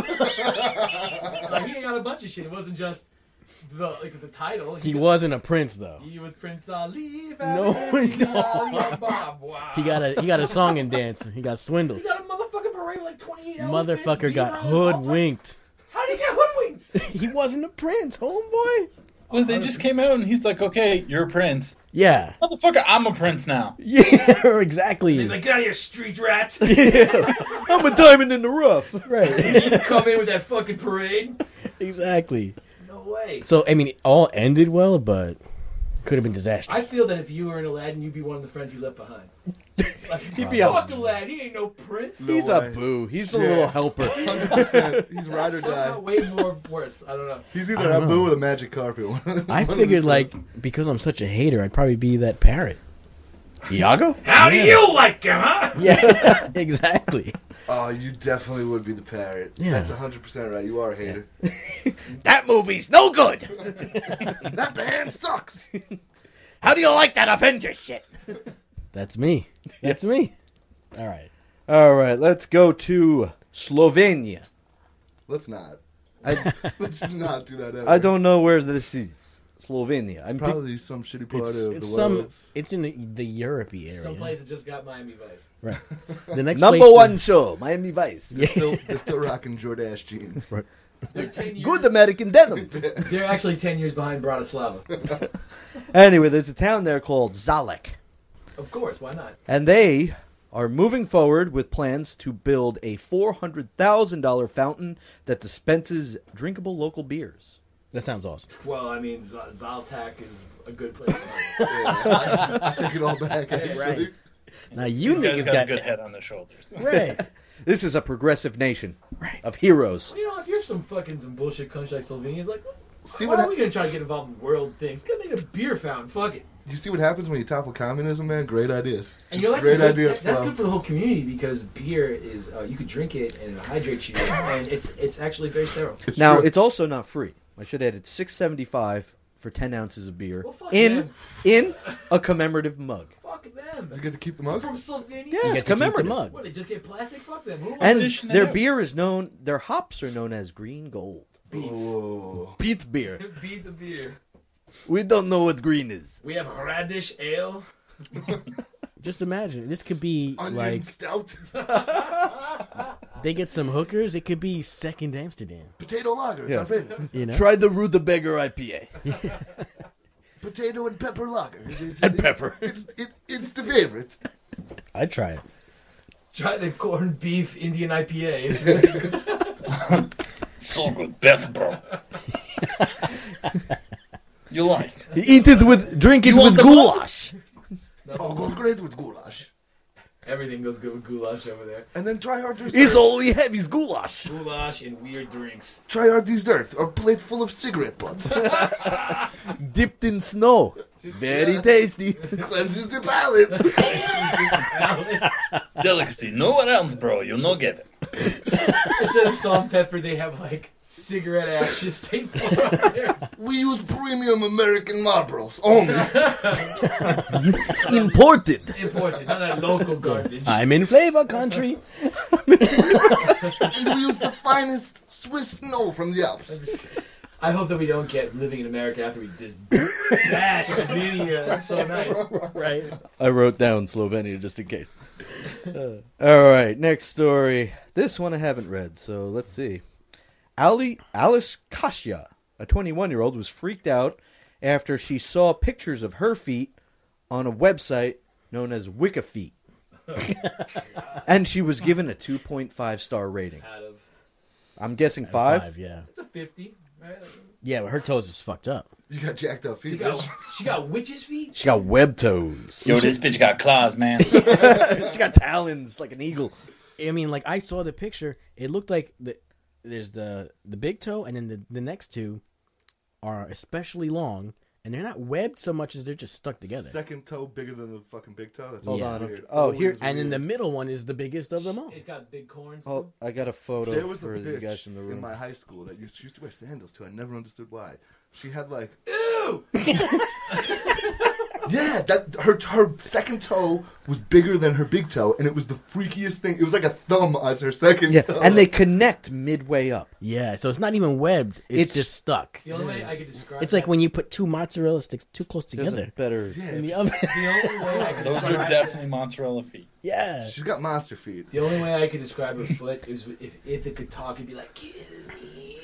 the. like he got a bunch of shit. It wasn't just the like the title. he got, wasn't a prince though. He was Prince Ali. No, no. Wow. He got a he got a song and dance. He got He swindled. got a motherfucking parade with like twenty-eight elephants, Motherfucker got zeros, all types- hoodwinked. How did he get hoodwinked? He wasn't a prince, homeboy. Well, they just came out and he's like, okay, you're a prince. Yeah, Motherfucker, I'm a prince now. yeah, exactly. He's like, get out of here, street rats. I'm a diamond in the rough. Right, You come in with that fucking parade? exactly. No way. So I mean, it all ended well, but could have been disastrous. I feel that if you were in Aladdin, you'd be one of the friends you left behind. Like, He'd be a- fuck Aladdin, he ain't no prince. No He's way. a boo. He's the Yeah. little helper. one hundred percent. He's ride or That's somehow die. way more worse. I don't know. He's I either don't Abu know. with a magic carpet. I figured like because I'm such a hater, I'd probably be that parrot. Iago? How do you like him, huh? Yeah, exactly. Oh, you definitely would be the parrot. Yeah. That's one hundred percent right. You are a hater. That movie's no good. That band sucks. How do you like that Avengers shit? That's me. That's me. All right. All right, let's go to Slovenia. Let's not. I, Let's just not do that ever. I don't know where this is. Slovenia. I'm pic- Probably some shitty part It's, of it's the some. world. It's in the the Europe area. Some place that just got Miami Vice. Right. The next number place one show, Miami Vice. They're still, they're still rocking Jordache jeans. They're ten years. Good American denim. They're actually ten years behind Bratislava. Anyway, there's a town there called Zalek. Of course, why not? And they are moving forward with plans to build a four hundred thousand dollars fountain that dispenses drinkable local beers. That sounds awesome. Well, I mean, Z- Zaltak is a good place. Yeah, I, I take it all back, actually. Right. Now you You guys niggas got, got a good head on their shoulders. right. This is a progressive nation of heroes. You know, if you're some fucking some bullshit country like Slovenia, it's like, See why what are we gonna try to get involved in world things? Get make a beer fountain. Fuck it. You see what happens when you topple communism, man? Great ideas. And you know, that's Great a good, ideas that- that's from- good for the whole community because beer is uh, you could drink it and it hydrates you, and it's it's actually very sterile. It's Now, true. it's also not free. I should add it's six seventy-five for ten ounces of beer Well, fuck in them. in a commemorative mug. Fuck them. You get to keep the mug? From Slovenia. Yeah, You it's get to keep the commemorative. mug. What, they just get plastic? Fuck them. Who wants And to Dish it their out. beer is known, their hops are known as green gold. beats? Oh. Peat beer. Beat the beer. We don't know what green is. We have radish ale. Just imagine this could be Onion like stout. they get some hookers. It could be second Amsterdam. Potato lager. It's Yeah. our favorite. You know. Try the Rutabaga I P A. Potato and pepper lager. It's, And pepper. It's, it, it's the favorite. I'd try it. Try the corned beef Indian I P A. It's really good. So good. Best, bro. You like. Eat it with, drink it You with want the goulash. Oh, goes great with goulash. Everything goes good with goulash over there. And then try our dessert. It's all we have is goulash. Goulash and weird drinks. Try our dessert. Our plate full of cigarette butts. Dipped in snow. Very tasty. Cleanses the palate. Delicacy. Nowhere else, bro. You'll not get it. Instead of salt and pepper, they have like cigarette ashes they pour on there. We use premium American Marlboros only. Imported. Imported, not that local garbage. I'm in flavor country. And we use the finest Swiss snow from the Alps. I hope that we don't get living in America after we just bash Slovenia. That's so nice. Right. I wrote down Slovenia just in case. Uh, all right, next story. This one I haven't read, so let's see. Ali, Alice Kasia, a twenty-one-year-old, was freaked out after she saw pictures of her feet on a website known as Wikifeet. And she was given a two point five star rating. Out of I'm guessing Out of five. five, yeah. it's a fifty, right? Yeah, but her toes is fucked up. You got jacked up She feet. got, bitch. she got witch's feet. She got web toes. Yo, this bitch got claws, man. She got talons like an eagle. I mean, like I saw the picture. It looked like the there's the the big toe, and then the the next two are especially long, and they're not webbed so much as they're just stuck together. Second toe bigger than the fucking big toe. That's Hold Yeah. on. weird. Oh, Always here- And then the weird. middle one is the biggest of them all. It's got big corns. Oh, too. I got a photo There was a for you guys bitch in the in room. my high school that used, she used to wear sandals too. I never understood why. She had like, Ew! yeah, that her her second toe was bigger than her big toe, and it was the freakiest thing. It was like a thumb as her second Yeah, toe. and they connect midway up. Yeah, so it's not even webbed. It's, It's- just stuck. The only way I could describe It's like that- when you put two mozzarella sticks too close There's together a better. yeah, in the if- oven. the only way I could Those are describe definitely mozzarella feet. Yeah. she's got monster feet. the only way I could describe her foot is if if it could talk, it'd be like, kill me.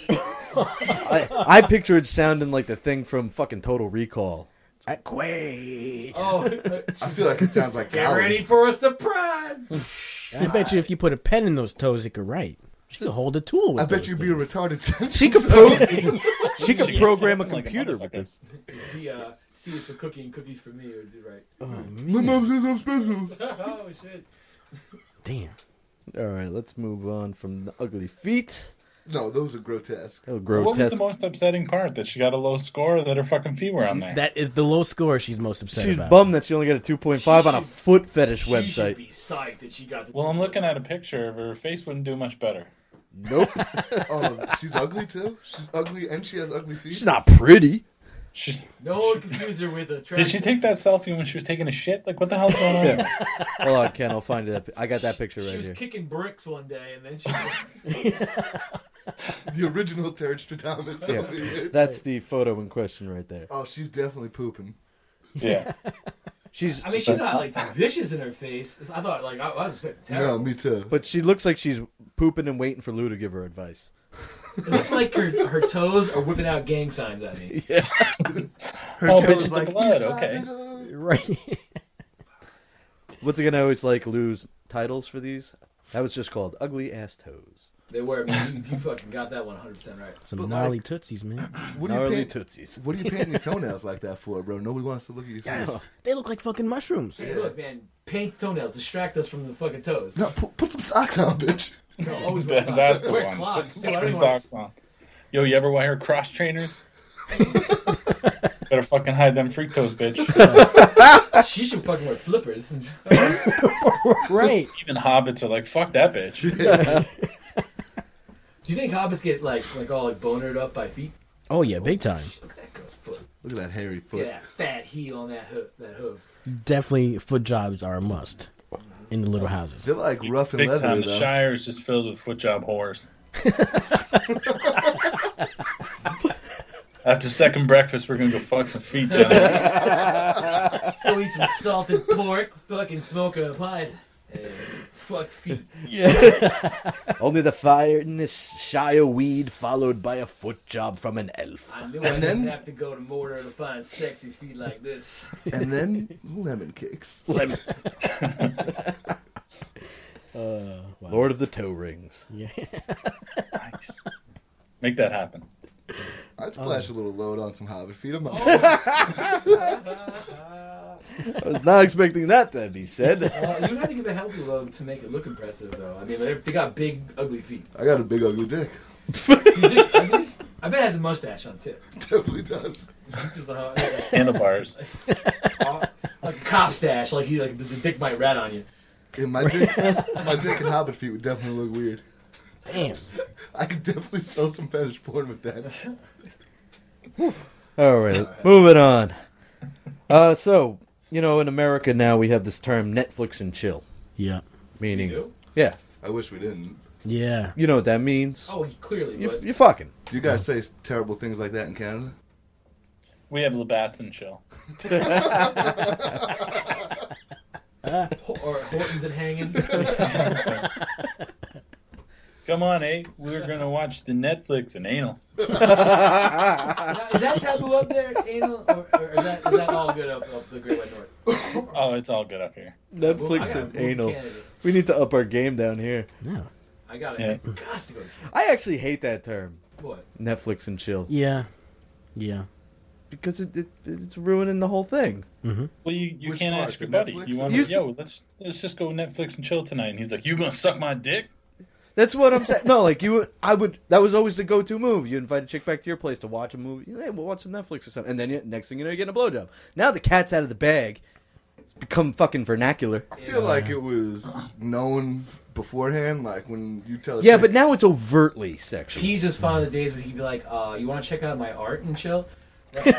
I, I picture it sounding like the thing from fucking Total Recall. At Quaid. Oh, I feel like it sounds like get Alan. ready for a surprise. I bet you if you put a pen in those toes, it could write. She could hold a tool with I bet those you'd be a things. retarded. She could pro- she could She program a sound like a computer with motherfucker. this. The uh, C is for cookie and cookies for me would be right. My mom says I'm special. Oh shit. Damn. All right, let's move on from the ugly feet. No, those are grotesque. Oh, What was grotesque. the most upsetting part? That she got a low score, or that her fucking feet were on there? That is the low score she's most upset She's about. bummed that she only got a two point five She on a should- foot fetish She should website. be psyched that she got the. Well, two I'm points. looking at a picture of her. Her face wouldn't do much better. Nope. Oh, she's ugly too. She's ugly and she has ugly feet. She's not pretty. She, No one confuse her with a. did she take that selfie when she was taking a shit? Like, what the hell's going on? Yeah. Hold on, Ken. I'll find it. I got that picture She right was here. kicking bricks one day, and then she. The original Terrence Stradamus Yeah. over here. That's the photo in question right there. Oh, she's definitely pooping. Yeah. She's, I mean, she's not like vicious in her face. I thought like I, I was expecting No, terrible. me too. but she looks like she's pooping and waiting for Lou to give her advice. It looks like her her toes are whipping out gang signs at me. Her Oh, toe bitches is of like, blood, "East okay." side, nigga." Right. What's it gonna always like Lou's titles for these? That was just called Ugly Ass Toes. They were. I mean, you, you fucking got that one hundred percent right. Some But, gnarly like- tootsies, man. What are you Gnarly paint, tootsies. What are you painting your toenails like that for, bro? Nobody wants to look at your Yes. toes. They look like fucking mushrooms. Hey, look, man, paint toenails, distract us from the fucking toes. No, put, put some socks on, bitch. No, always wear That, socks. that's the Wear one. clogs, Put too. I don't fucking even wanna socks on. Yo, you ever wear cross trainers? Better fucking hide them freak toes, bitch. She should fucking wear flippers. Right. Even hobbits are like, fuck that bitch. Do you think hobbits get like like all like bonered up by feet? Oh yeah, big time. Look at that girl's foot. Look at that hairy foot. Look at that fat heel on that hoof. That hoof. Definitely, foot jobs are a must in the little houses. They're like rough and Big leathery, time. The though. Shire is just filled with foot job whores. After second breakfast, we're gonna go fuck some feet down. Let's go eat some salted pork. Fucking smoke a pipe. And fuck feet. Only the finest Shire weed followed by a foot job from an elf. I knew And I then- didn't have to go to Mordor to find sexy feet like this. And then lemon cakes. Lemon. Uh, wow. Lord of the Toe Rings. Yeah. Nice. Make that happen. I'd splash a little load on some hobbit feet. I'm not. I was not expecting that to be said. Uh, you have to give a healthy load to make it look impressive, though. I mean, they they got big, ugly feet. I got a big ugly dick. Your dick's ugly? I bet it has a mustache on tip. Definitely does. Just a, like, Handlebars. a, like a cop stash, like you like the, the dick might rat on you. And my dick, my dick and hobbit feet would definitely look weird. Damn. I could definitely sell some fetish porn with that. All right, moving on. Uh, so, you know, in America now we have this term Netflix and chill. Yeah. Meaning, You do? yeah, I wish we didn't. Yeah. you know what that means. Oh, clearly, You, but you're fucking. Do you guys say terrible things like that in Canada? We have Labatt's and chill. or Hortons and hanging. Come on, eh? We're gonna watch the Netflix and anal. Now, is that taboo up there, anal, or, or is that is that all good up, up the Great White North? Oh, it's all good up here. Netflix I gotta and move to anal. Canada. We need to up our game down here. No. I gotta. Yeah. I got to go to Canada. I actually hate that term, What? Netflix and chill, Yeah. Yeah. because it, it it's ruining the whole thing. Mm-hmm. Well, you, you Which can't part, ask your the buddy. Netflix? You want You to, s- yo, let's let's just go Netflix and chill tonight. And he's like, you gonna suck my dick? That's what I'm saying. No, like you, I would. That was always the go-to move. You invite a chick back to your place to watch a movie. Hey, we'll watch some Netflix or something, and then you, next thing you know, you're getting a blowjob. Now the cat's out of the bag. It's become fucking vernacular. I feel like it was known beforehand, like when you tell. a Yeah, chick- but now it's overtly sexual. He just found the days when he'd be like, uh, "You want to check out my art and chill?" You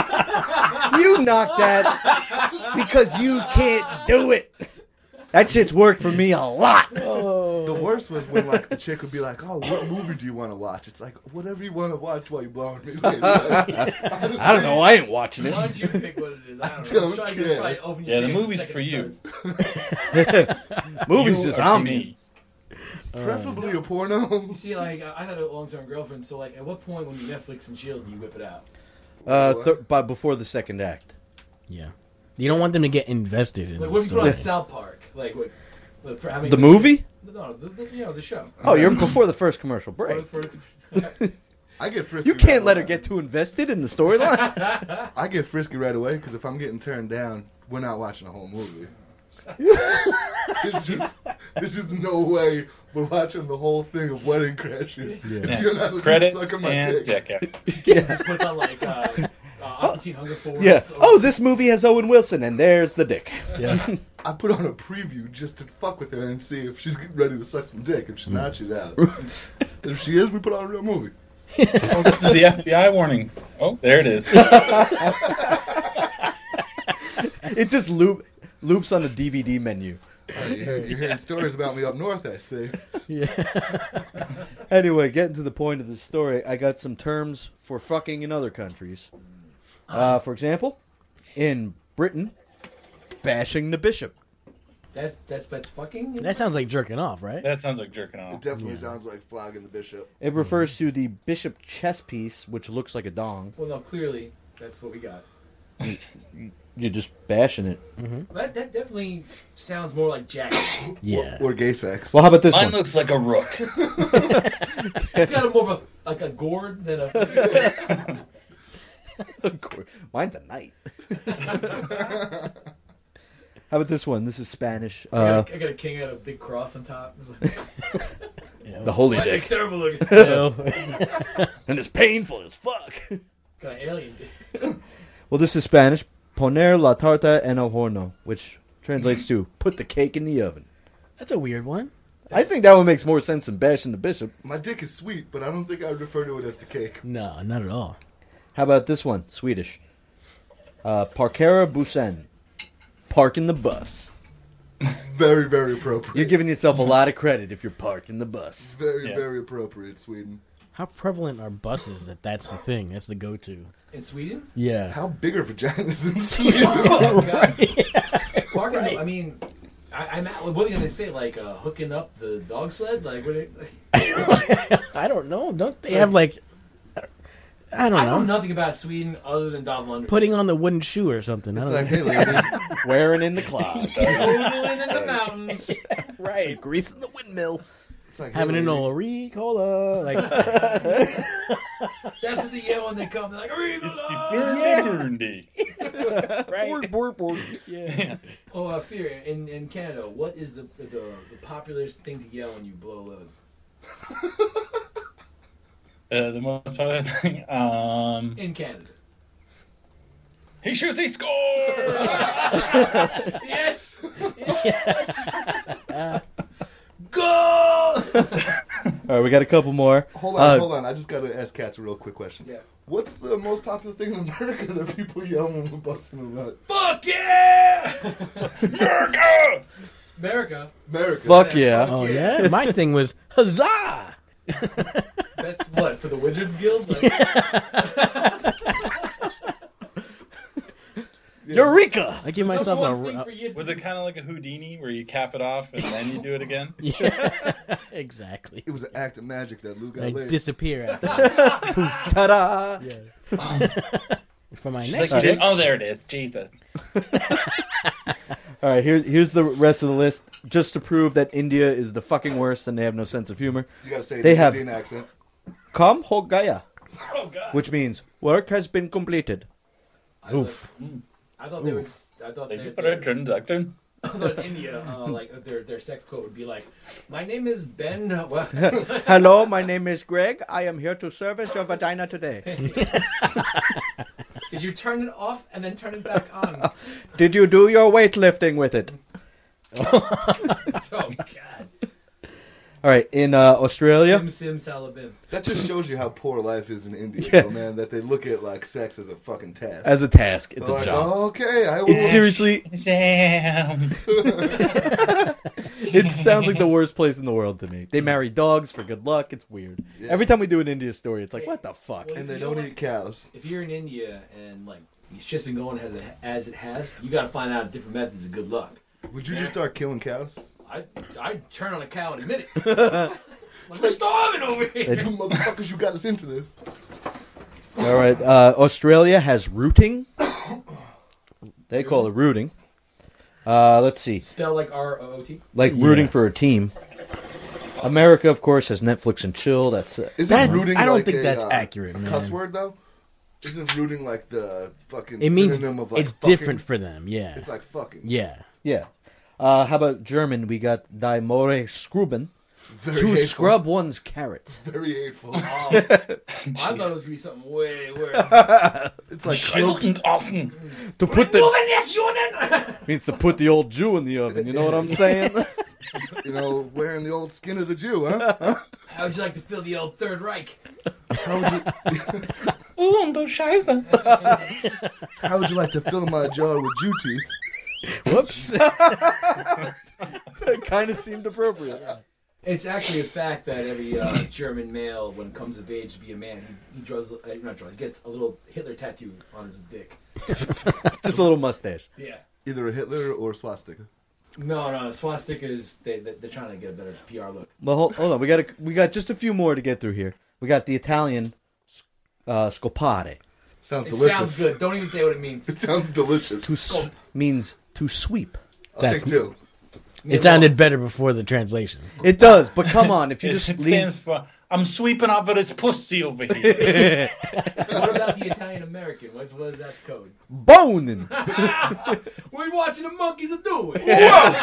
knocked that because you can't do it. That shit's worked for me a lot. the worst was when like the chick would be like, "Oh, what movie do you want to watch?" It's like whatever you want to watch while you're blowing me. Like, I don't know. I ain't watching Why it. don't you pick what it is? I don't know. Don't I'm trying care. to probably open your Yeah, the ears the movie's second for it you. starts. Movies You is are for me. ambience. Preferably a porno. You see, like I had a long-term girlfriend, so like, at what point when you Netflix and chill do you whip it out? Uh, th- but before the second act. Yeah. You don't want them to get invested in Like, the what if you put on story. South Park? Like, what? like, for- I mean, The movie? No, the, the, you know the show. Oh, you're before the first commercial For- break. for- I get frisky. You can't right let her away. get too invested in the storyline. I get frisky right away because if I'm getting turned down, we're not watching a whole movie. It's just, there's just no way we're watching the whole thing of Wedding Crashers. Yeah. You're not Credits sucking my and dick. dick out. just puts on like uh, uh, Aqua Hunger Force. Yeah. or- Oh, this movie has Owen Wilson, and there's the dick. Yeah. I put on a preview just to fuck with her and see if she's getting ready to suck some dick. If she's not, she's out. If she is, we put on a real movie. Oh, this is the F B I warning. Oh, there it is. It just loop loops on the D V D menu. Uh, you- You're hearing stories about me up north, I see. Anyway, getting to the point of the story, I got some terms for fucking in other countries. Uh, for example, in Britain, bashing the bishop. That's that's that's fucking. That sounds like jerking off, right? That sounds like jerking It off. definitely sounds like flogging the bishop. It refers to the bishop chess piece, which looks like a dong. Well, no, clearly that's what we got. You're just bashing it. That that definitely sounds more like Jack. Yeah. Or, or gay sex. Well, how about this Mine one? looks like a rook. It's got a more of a like a gourd than a. Mine's a knight. How about this one? This is Spanish. I, Uh, got a, I got a king out of a big cross on top. It's like, the holy what? dick. It's terrible looking. And it's painful as fuck. Got an alien dick. Well, this is Spanish. Poner la tarta en el horno, which translates to put the cake in the oven. That's a weird one. I think that one makes more sense than bashing the bishop. My dick is sweet, but I don't think I would refer to it as the cake. No, not at all. How about this one? Swedish. Uh, parkera bussen. Parking the bus. Very, very appropriate. You're giving yourself a lot of credit if you're parking the bus. Very, Yeah. very appropriate, Sweden. How prevalent are buses that that's the thing? That's the go-to. In Sweden? Yeah. How big are vaginas in Sweden? Oh, God. Parker, I mean, I, I'm at, what are you going to say? Like uh, hooking up the dog sled? Like, what? Are, like, I don't know. Don't they have like? I don't I know. know nothing about Sweden other than Dolph Lundgren. Putting on the wooden shoe or something. I It's don't like, know. hey, lady, Wearing in the closet. Yodeling in the mountains. Right. Greasing the windmill. it's like, Having hey, an lady, old Ricola. Like, That's what they yell when they come. They're like, It's the "Arriba!" Burndy. right. Bork, bork, bork. Yeah. Oh, uh, Fear, in, in Canada, what is the, the the popular thing to yell when you blow a load? Uh, the most popular thing. Um, In Canada. he shoots, he scores! Yes! Yes! Goal! All right, we got a couple more. Hold on, Uh, hold on. I just got to ask Katz a real quick question. Yeah. What's the most popular thing in America that people yell when we're busting a nut? Fuck yeah! America! America. America. Fuck yeah. Oh yeah. My thing was huzzah. That's what, for the Wizards Guild? Like, Eureka! I give The myself one thing a. for you Was to it kind of like a Houdini where you cap it off and then you do it again? Yeah, exactly. It was an act of magic that Lou got Like laid. disappear after that. Ta-da! Yeah. For my She's next like, chick, oh, there it is. Jesus. All right, here, here's the rest of the list. Just to prove that India is the fucking worst and they have no sense of humor. You gotta say it They in have- Indian accent. Kam ho gaya, Oh, God. which means work has been completed. I Oof. Thought, I thought they would. I thought Thank they, you for they, the introduction. I thought in India, uh, like their their sex code would be like, "My name is Ben." uh, Well, Hello, my name is Greg. I am here to service your vagina today. did you turn it off and then turn it back on? Did you do your weightlifting with it? Oh God! All right, in uh, Australia, Sim Sim Salabim. That just shows you how poor life is in India, though, man. That they look at like sex as a fucking task. as a task, it's They're a like, job. oh, okay, I will. It's seriously, Damn. it sounds like the worst place in the world to me. They marry dogs for good luck. It's weird. Yeah. Every time we do an India story, it's like, what the fuck? Well, And they You know don't what? eat cows. If you're in India and like it's just been going as it, as it has, you got to find out different methods of good luck. Would you just start killing cows? I I turn on a cow in a minute. Like, we're starving over here. You motherfuckers, you got us into this. All right, uh, Australia has rooting. They call it rooting. Uh, let's see, Spell like R O O T. like Yeah. rooting for a team. America, of course, has Netflix and chill. That's uh, Isn't That- rooting I don't like think a, that's uh, accurate, man. cuss word, though? Isn't rooting like the fucking it means synonym of like it's fucking? different for them. Yeah. It's like fucking. Yeah. yeah. Uh, how about German? We got Die More Scruben. Very To hateful. scrub one's carrot. Very hateful. Um, I thought it was gonna be something way worse. It's like cloak. Scheißend offen. To put the Yes, you then. means to put the old Jew in the oven. You know what I'm saying? You know, wearing the old skin of the Jew, huh? Huh? How would you like to fill the old Third Reich? How would you? Ooh, du Scheiße. How would you like to fill my jar with Jew teeth? Whoops. That kind of seemed appropriate. It's actually a fact that every uh, German male, when it comes of age to be a man, he, he draws, uh, not draws, gets a little Hitler tattoo on his dick. Just a little mustache. Yeah. Either a Hitler or a swastika. No, no, swastikas, they, they, they're trying to get a better P R look. Well, hold, hold on. We got a, we got just a few more to get through here. We got the Italian uh, scopare. Sounds It delicious. sounds good. Don't even say what it means. It sounds delicious. To s- means to sweep. I'll That's- take two. It sounded better before the translation. It does, but come on, if you It, just it leave. stands for, I'm sweeping over this pussy over here. What about the Italian American? What's what is that code? Boning. We're watching the monkeys do it.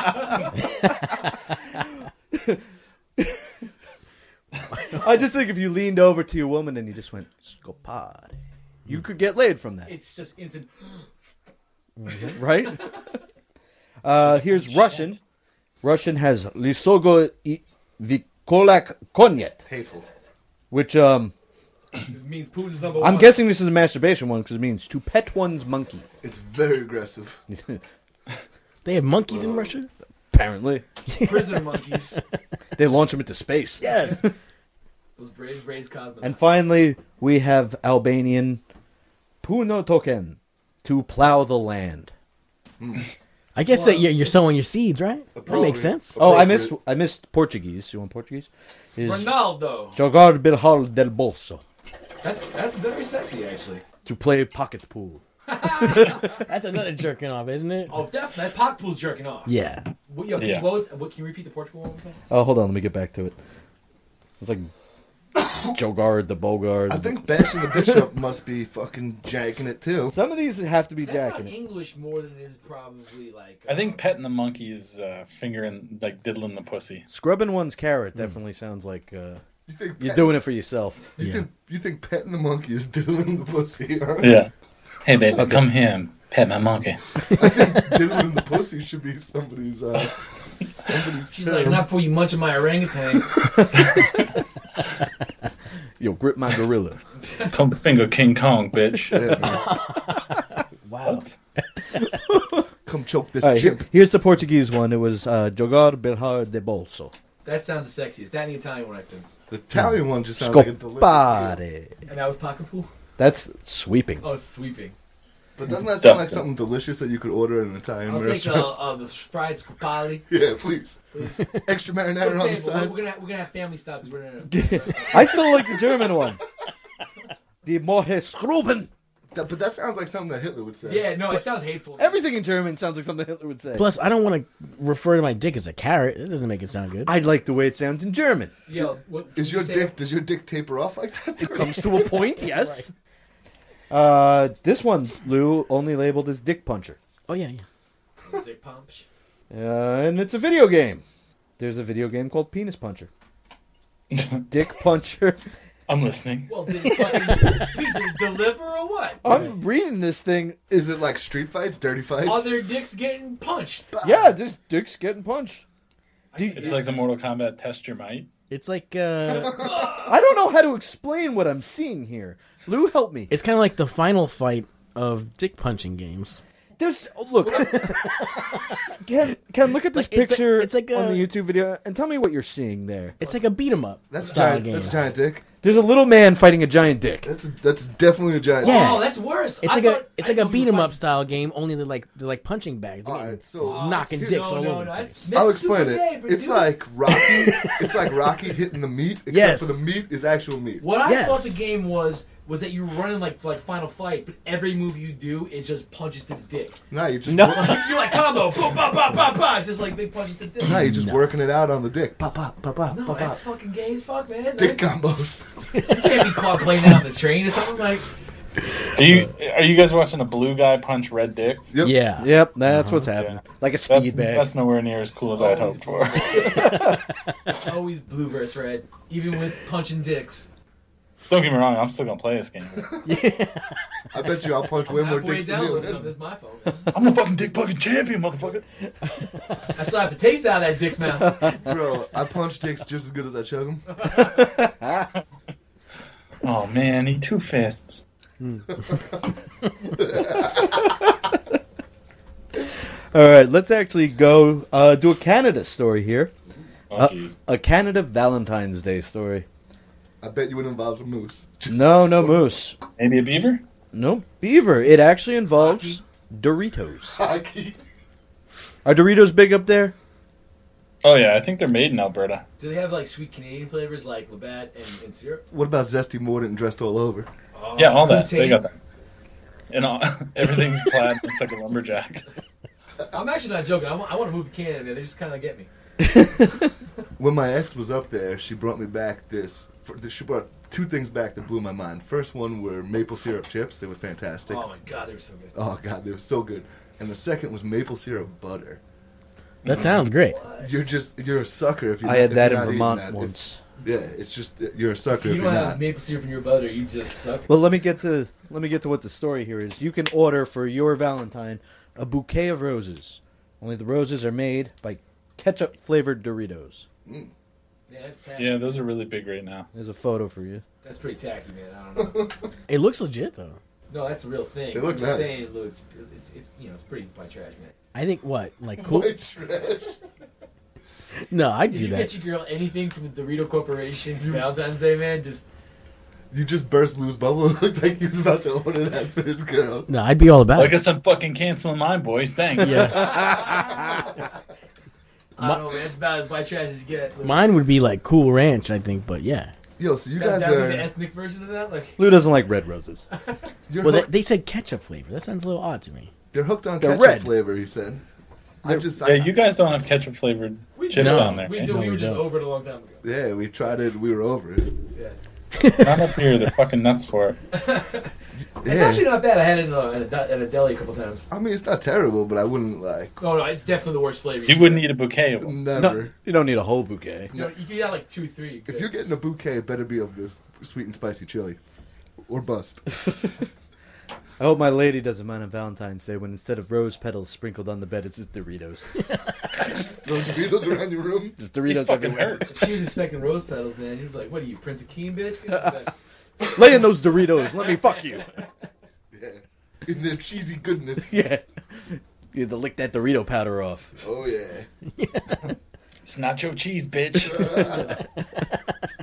I just think if you leaned over to your woman and you just went scopare, you could get laid from that, It's just instant. right? Uh, here's Russian. Russian has Lisogo i Vikolak Konyet, Hateful. which um, It means Putin's number I'm one. guessing this is a masturbation one because it means to pet one's monkey. It's very aggressive. They have monkeys in Russia? Apparently, Prisoner monkeys. they launch them into space. Yes. Those brave, brave cosmonauts. And finally, we have Albanian Puno Token, to plow the land. I guess that you're, you're sowing your seeds, right? That makes sense. Oh, I missed I missed Portuguese. You want Portuguese? Is Ronaldo. jogar bilhar del bolso, That's that's very sexy, actually. to play pocket pool. That's another jerking off, isn't it? Oh, definitely. Pock pool's jerking off. Yeah. What, yo, Yeah. what was, what, can you repeat the Portugal one more time? Oh, hold on, let me get back to it. It's like Jogard the Bogard. I think bashing the bishop must be fucking jacking it too. some of these have to be That's jacking not it. English more than it is probably like. I think uh, petting the monkey is uh, fingering, like diddling the pussy. Scrubbing one's carrot definitely sounds like uh, You think you're pet- doing it for yourself. You Yeah. think you think petting the monkey is diddling the pussy? Huh? Yeah. Hey, baby, come here and pet my monkey. Diddling the pussy should be somebody's. Uh, somebody's. She's like, not before you munching my orangutan. Yo, grip my gorilla. Come finger King Kong, bitch. Yeah, man. Wow. Come choke this All right, chimp. here- here's the Portuguese one. It was uh, jogar bilhar de bolso. That sounds the sexiest. That and the Italian one, I think. The Italian one just sounds like a delicious. meal. Scopare. And that was pocket pool? That's sweeping. Oh, sweeping. But doesn't that sound like Dustin. something delicious that you could order in an Italian I'll take restaurant? uh, uh, the fried scapoli, Yeah, please. please. Extra Put marinara a on the table. side. We're gonna have, we're gonna have family style because we're in a restaurant. I still like the German one. Die Moorheesgruben. That, but that sounds like something that Hitler would say. Yeah, no, it sounds hateful. Everything in German sounds like something Hitler would say. Plus, I don't want to refer to my dick as a carrot. It doesn't make it sound good. I like the way it sounds in German. Yo, what, Is can your you say dick? Does your dick taper off like that? It comes to a point, yes. Uh, this one, Lou, only labeled as Dick Puncher. Oh yeah, yeah. that? Dick pumps. Uh, and it's a video game. There's a video game called Penis Puncher. Dick Puncher. I'm listening. Well, did it fucking did it deliver or what? I'm reading this thing. Is it like street fights, dirty fights? Other dicks getting punched. Yeah, this dick's getting punched. Do you- It's like the Mortal Kombat Test Your Might. It's like uh, I don't know how to explain what I'm seeing here. Lou, help me. it's kind of like the final fight of dick punching games. There's oh, look. Ken, Ken, look at this Like, it's like- picture it's like on a- the YouTube video and tell me what you're seeing there. It's like a beat 'em up. That's a style giant. game. That's a giant dick. There's a little man fighting a giant dick. That's a, that's definitely a giant. Yeah. Oh, that's worse. It's I like a thought- it's I like a thought we beat 'em were up style game. Only they're like they're like punching bags. They're All getting- right, so Oh, knocking dude, dicks no, all no, over no, the that's- place. that's I'll explain super it. gay, but It's dude, like Rocky. It's like Rocky hitting the meat, except Yes. for the meat is actual meat. What I Yes. thought the game was was that you were running like like Final Fight, but every move you do is just punches to the dick. Nah, you just No. wor- You're like combo, boom, ba, ba, ba, ba, just like big punches to the dick. nah, you're just No. working it out on the dick. Pop, pop, pop, pop, No, pop, that's pop. fucking gay as fuck, man. Dick Like, combos. you can't be caught playing that on the train or something like. Are you are you guys watching a blue guy punch red dicks? Yep. Yeah. Yep, that's what's happening. Like a That's, speed bag. that's nowhere near as cool as I'd hoped for. It's always blue versus red, even with punching dicks. Don't get me wrong, I'm still gonna play this game. I bet you I'll punch way more Halfway dicks than down, look, you. this is my fault. Man. I'm the fucking dick fucking champion, motherfucker. I slapped the taste out of that dick's mouth. Bro, I punch dicks just as good as I chug them. Oh man, he two fists. All right, let's actually go uh, do a Canada story here. Oh Uh, jeez. a Canada Valentine's Day story. I bet you it involves a moose. Just- No, no moose. Maybe a beaver? No beaver. It actually involves Doritos. Hockey. Are Doritos big up there? Oh yeah, I think they're made in Alberta. Do they have like sweet Canadian flavors like Labatt and, and syrup? What about Zesty Mordant and dressed all over? Oh, Yeah, all that. They poutine. got that. And all, everything's plaid. It's like a lumberjack. I'm actually not joking. I want, I want to move to Canada, man. They just kind of get me. When my ex was up there, she brought me back this. She brought two things back that blew my mind. First one were maple syrup chips. They were fantastic. Oh my god, they were so good. Oh god, they were so good. And the second was maple syrup butter. That sounds great. You're just you're a sucker if you. I had if that you're in not eating Vermont that. once. If- yeah, it's just you're a If sucker you if don't you're have not. maple syrup in your butter, you just suck. Well, let me get to let me get to what the story here is. You can order for your Valentine a bouquet of roses. Only the roses are made by ketchup flavored Doritos. Yeah, that's tacky. Yeah, those are really big right now. There's a photo for you. That's pretty tacky, man. I don't know. It looks legit though. No, that's a real thing. They look I'm just nice. saying, Lou, it's, it's, it's, you know, it's pretty white trash, man. I think what like cool. White trash. No, I'd If do you that. get your girl anything from the Dorito Corporation for Valentine's Day, man, just You just burst loose bubble. It looked like he was about to order that for his girl. No, I'd be all about Well, I it. guess I'm fucking canceling mine, boys. Thanks. Yeah, I don't know, man. It's about as white trash as you get. Lou. mine would be like Cool Ranch, I think. But yeah. Yo, so you that, guys that would be the are ethnic version of that, like. Lou doesn't like red roses. you're Well, they, hooked, they said ketchup flavor. That sounds a little odd to me. they're hooked on They're ketchup red. flavor. He said. I just Yeah, I, you guys don't have ketchup flavored We chips No. on there. We, eh? did, No, we we were just don't. over it a long time ago. yeah, we tried it. We were over it. Yeah. Not up here. They're fucking nuts for it. It's Yeah. actually not bad. I had it in a, at, a, de- at a deli a couple times. I mean, it's not terrible, but I wouldn't like No, no, it's definitely the worst flavor. You wouldn't eat a bouquet of them. never. No, you don't need a whole bouquet. You know, you could get like two, three. If you're getting a bouquet, it better be of this sweet and spicy chili, or bust. I hope my lady doesn't mind on Valentine's Day when instead of rose petals sprinkled on the bed, it's just Doritos. Throw Doritos around your room. Just He's Doritos fucking everywhere. hurt. If she was expecting rose petals, man, you'd be like, "What are you, Prince Akeem, bitch?" Get the fuck- Lay in those Doritos. Let me fuck you. Yeah, in their cheesy goodness. Yeah. You had to lick that Dorito powder off. Oh yeah. It's nacho cheese, bitch.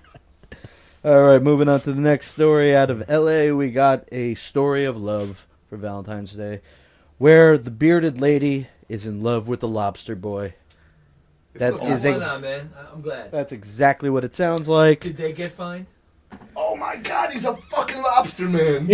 All right, moving on to the next story. Out of L A, we got a story of love for for Valentine's Day, where the bearded lady is in love with the lobster boy. That so is Why ex- not, man? I- I'm glad. That's exactly what it sounds like. Did they get fined? Oh my god, he's a fucking lobster man.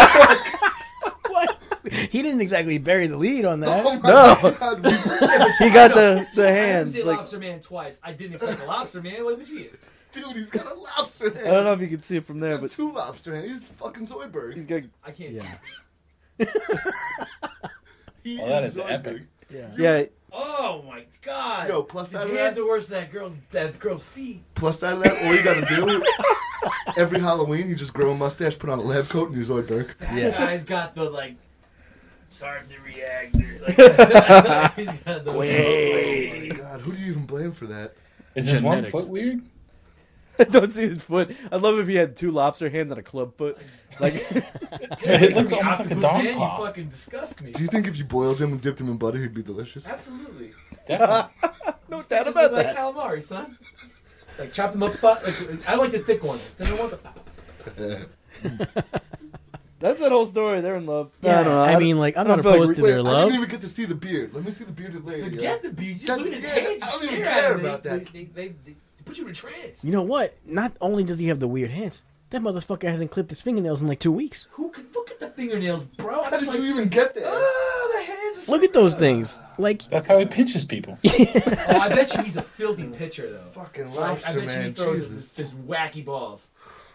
What? He didn't exactly bury the lead on that. Oh my No. god. We, He got the, the I hands. didn't say Like, lobster man twice. I didn't expect a lobster man. Let me see it. dude, he's got a lobster hand. I don't know if you can see it from He's there, got but two lobster hands. He's fucking Zoidberg. he's got I can't Yeah. see. He Oh, that is Zoidberg. epic. Yeah. yeah. Oh my god! Yo, plus his side of hands that- are worse than that girl's that girl's feet. Plus side of that, all you gotta do every Halloween, you just grow a mustache, put on a lab coat, and you're Zoidberg. That Yeah. guy's got the like start the reactor. Like, he's got the Oh my god, who do you even blame for that? Is his one Genetics. foot weird? I don't see his foot. I'd love if he had two lobster hands and a club foot. Like, It looks The almost like a octopus dog man, paw. you fucking disgust me. Do you think if you boiled him and dipped him in butter, he'd be delicious? Absolutely. Definitely. no Thick doubt as about like that. calamari, son. Like chop them up. But like, I like the thick ones. Then I want the. That's that whole story. They're in love. Yeah, I don't know. I don't- mean, like, I'm I don't not feel like opposed to Wait, their I love. didn't even get to see the beard. Let me see the bearded lady. Forget yeah. the beauty. Just That- look at his yeah, hands. I Just don't even stare care at him. about they, that. They, they, they, they put you in a trance. You know what? Not only does he have the weird hands, that motherfucker hasn't clipped his fingernails in like two weeks. Who could look at the fingernails, bro? I'm How just did like, you even get there? ah, the hands. Are so Look at those gross. things. Like, That's how he pinches people. Oh, I bet you he's a filthy pitcher, though. Fucking Like, I lobster, bet you he man. throws Jesus. this, this wacky balls.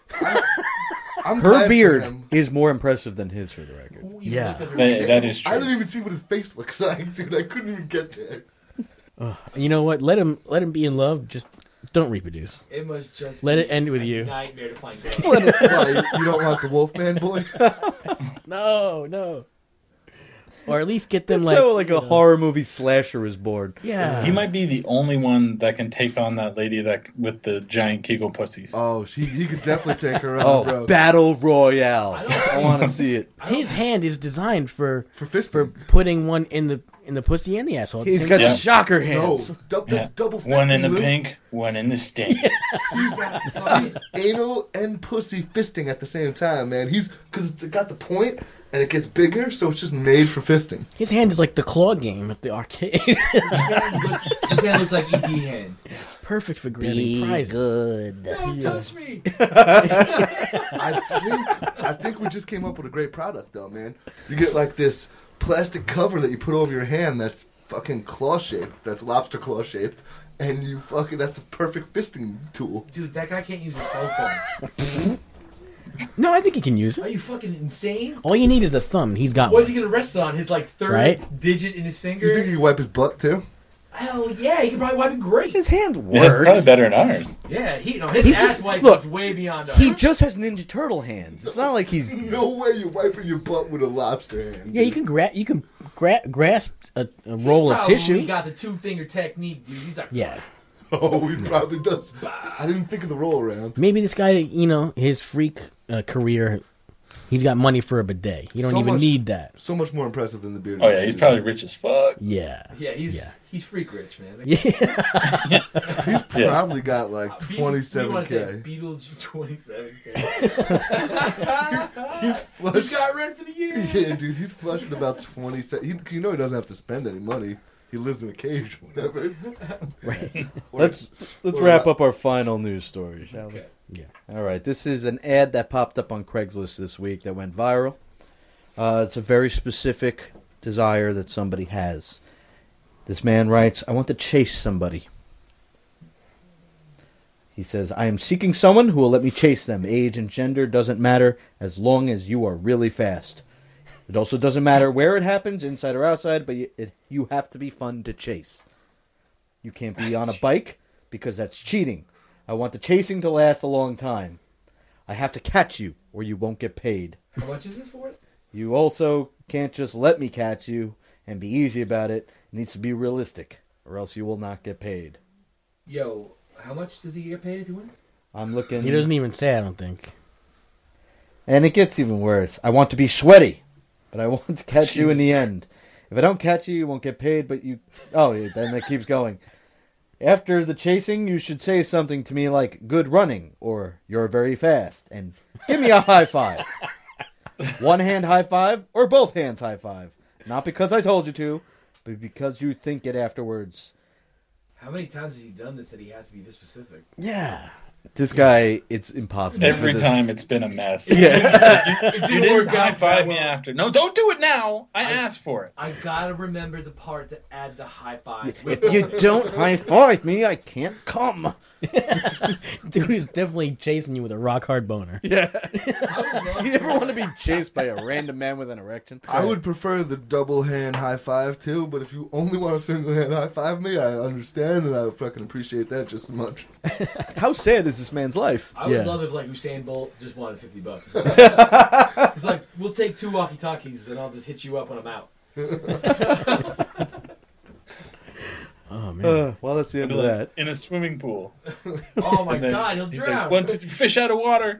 I'm glad Her for beard him. is more impressive than his, for the record. Who even Yeah. looked at her That- hands? that is I true. didn't even see what his face looks like, dude. I couldn't even get there. you know what? Let him let him be in love. Just don't reproduce. It must just Let be it end with a you. Nightmare to find girls. Why, you, you don't want the Wolfman boy? No, no. Or at least get them That's like how like you a know. horror movie slasher is born. Yeah. He might be the only one that can take on that lady that with the giant Kegel pussies. Oh, she, he could definitely take her on, Oh, bro. Battle Royale. I don't- I want to see it. His hand is designed for For fist for putting one in the in the pussy and the asshole. at the He's same got time. Yeah. shocker No, hands. du- that's Yeah. double fisting. One in the Lou. pink, one in the stink. He's, he's anal and pussy fisting at the same time, man. He's because it's got the point and it gets bigger, so it's just made for fisting. His hand is like the claw game at the arcade. His hand looks, his hand looks like E T hand. Perfect for grabbing prizes. good. Don't touch me. I think I think we just came up with a great product, though, man. You get like this plastic cover that you put over your hand that's fucking claw shaped, that's lobster claw shaped, and you fucking that's the perfect fisting tool. Dude, that guy can't use his cell phone. No, I think he can use Are it. you fucking insane? All you need is a thumb. He's got What is one. he gonna rest on? His like third Right? digit in his finger? You think you can wipe his butt too? Hell yeah, he can probably wipe it great. His hand Yeah, it's works. probably better than ours. Yeah, he no, his He's ass just- wipe look, is way beyond us. He just has Ninja Turtle hands. It's not like he's. No way you're wiping your butt with a lobster hand. Yeah, you can grab. You can gra- grasp a, a roll of Probably tissue. got the two finger technique, dude. He's like, Yeah, Oh, he probably does. I didn't think of the roll around. maybe this guy, you know, his freak uh, career, he's got money for a bidet. You don't So even much- need that. So much more impressive than the beard. Oh yeah, he's probably rich as fuck. Yeah, yeah, he's Yeah. he's freak rich, man. yeah. He's Yeah. probably got like Beat- what do you twenty-seven want to say? k. Beetlejuice twenty-seven k. He's He's flush. got rent for the year. Yeah, dude, he's flush with about twenty-seven. He, you know, he doesn't have to spend any money. He lives in a cage, or whatever. Right. Let's let's Or wrap a- up our final news story, shall we? Okay. Yeah. All right. This is an ad that popped up on Craigslist this week that went viral. Uh, it's a very specific desire that somebody has. This man writes, "I want to chase somebody." He says, "I am seeking someone who will let me chase them. Age and gender doesn't matter as long as you are really fast. It also doesn't matter where it happens, inside or outside, but you, it, you have to be fun to chase. You can't be on a bike because that's cheating. I want the chasing to last a long time. I have to catch you or you won't get paid. How much is this for? You also can't just let me catch you and be easy about it. It needs to be realistic or else you will not get paid." Yo, how much does he get paid if he wins? I'm looking... He doesn't even say. I don't think. And it gets even worse. "I want to be sweaty, but I want to catch you in the end. If I don't catch you, you won't get paid, but you..." Oh, yeah, then it keeps going. "After the chasing, you should say something to me like, 'Good running,' or 'You're very fast,' and give me a high five." One hand high five or both hands high five. Not because I told you to, but because you think it afterwards. How many times has he done this that he has to be this specific? Yeah. This guy, it's impossible. Every for this. time it's been a mess. Yeah. It You didn't didn't work high out five that me well. after. No, don't do it now. I, I- asked for it. I gotta remember the part to add the high five. If you don't high five me, I can't come. Dude is definitely chasing you with a rock hard boner. Yeah. I would love You ever want to be chased by a random man with an erection? I would prefer the double hand high five too, but if you only want to single hand high five me, I understand and I would fucking appreciate that just as much. How sad is this man's life? I would Yeah. love if like Usain Bolt just wanted fifty bucks. It's like we'll take two walkie talkies and I'll just hit you up when I'm out. Oh man. Uh, well, that's the end of that. In a swimming pool. Oh my And then god, he'll he's drown. like, one, two, three, fish out of water.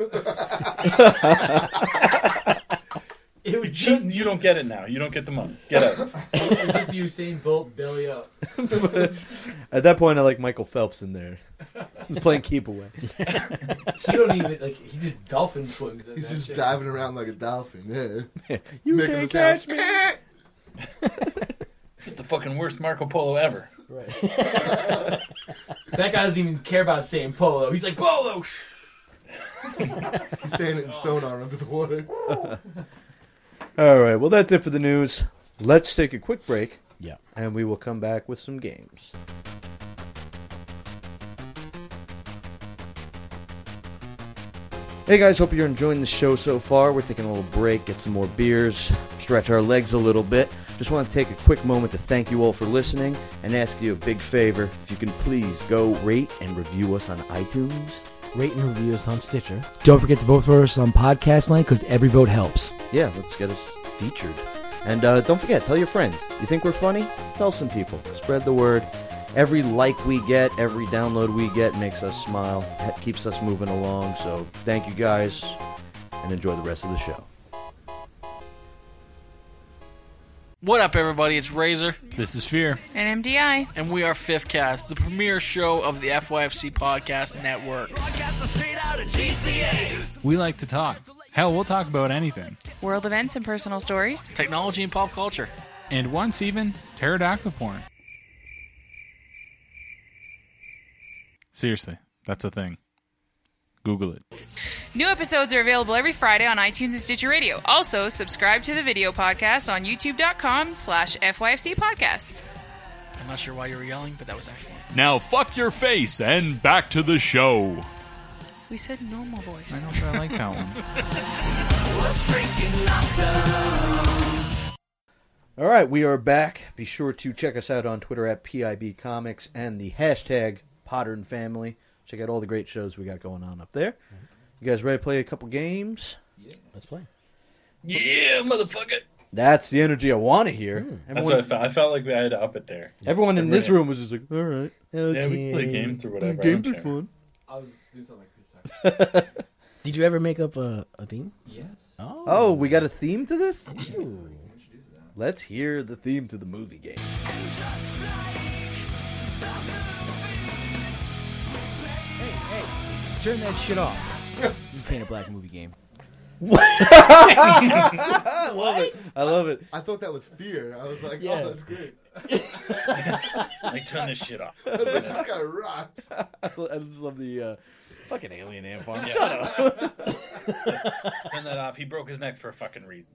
It would Cheating, just you don't get it now. You don't get the money. Get out. it would just be Usain Bolt belly up. At that point, I like Michael Phelps in there. He's playing keep away. He don't even like he just dolphin swims. In He's that just shit. diving around like a dolphin. Yeah. You Making can't a sound. catch me. It's the fucking worst Marco Polo ever. That guy doesn't even care about saying polo. He's like polo. He's saying it in sonar under the water. All right, well, that's it for the news. Let's take a quick break, Yeah. and we will come back with some games. Hey guys, hope you're enjoying the show so far. We're taking a little break, get some more beers, stretch our legs a little bit. Just want to take a quick moment to thank you all for listening and ask you a big favor. If you can please go rate and review us on iTunes. Rate and review us on Stitcher. Don't forget to vote for us on Podcast Land because every vote helps. Yeah, let's get us featured. And uh, don't forget, tell your friends. You think we're funny? Tell some people. Spread the word. Every like we get, every download we get makes us smile. It keeps us moving along. So thank you guys, and enjoy the rest of the show. What up, everybody? It's Razor, This is Fear. And M D I. and we are Fifth Cast, the premier show of the F Y F C Podcast Network. We like to talk. Hell, we'll talk about anything. World events and personal stories. Technology and pop culture. And once even, pterodactyl porn. Seriously, that's a thing. Google it. New episodes are available every Friday on iTunes and Stitcher Radio. Also, subscribe to the video podcast on youtube.com slash FYFC podcasts. I'm not sure why you were yelling, but that was excellent. Now fuck your face and back to the show. We said normal voice. I know, but I like that one. All right, we are back. Be sure to check us out on Twitter at P I B Comics and the hashtag Pottern Family. Check out all the great shows we got going on up there. You guys ready to play a couple games? Let's play. Yeah, motherfucker. That's the energy I want to hear. That's Everyone, what I felt. I felt like I had to up it there. everyone in this Everybody- room was just like, all right. Okay. Yeah, we can play games or whatever. I Games don't are care. fun. I was doing something like that. Did you ever make up a, a theme? Yes. Oh. Oh, we got a theme to this? Yes, I can introduce that. Let's hear the theme to the movie game. Turn that shit off. This Paint a Black movie game. I love it. I love it. I thought that was fear. I was like, Yeah. oh, that's great. Like, turn this shit off. I was like, this guy rocks. I just love the uh, fucking alien ant farm. Yeah. Shut up. Turn that off. He broke his neck for a fucking reason.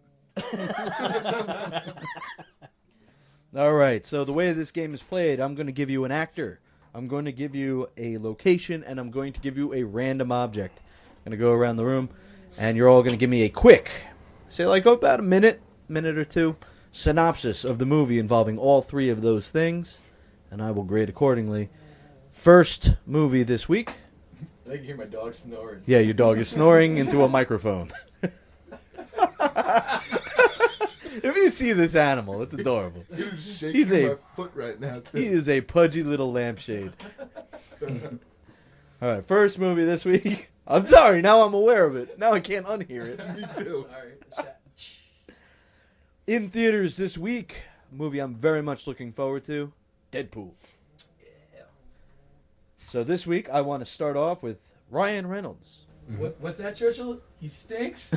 All right, so the way this game is played, I'm going to give you an actor. I'm going to give you a location, and I'm going to give you a random object. I'm going to go around the room, and you're all going to give me a quick, say like about a minute, minute or two, synopsis of the movie involving all three of those things, and I will grade accordingly. First movie this week. I can hear my dog snoring. Yeah, your dog is snoring into a microphone. If you see this animal, it's adorable. He's shaking He's a- my foot right now, too. He is a pudgy little lampshade. All right, first movie this week. I'm sorry, now I'm aware of it. Now I can't unhear it. Me too. All right. Chat. In theaters this week, a movie I'm very much looking forward to, Deadpool. So this week, I want to start off with Ryan Reynolds What, what's that, Churchill? He stinks?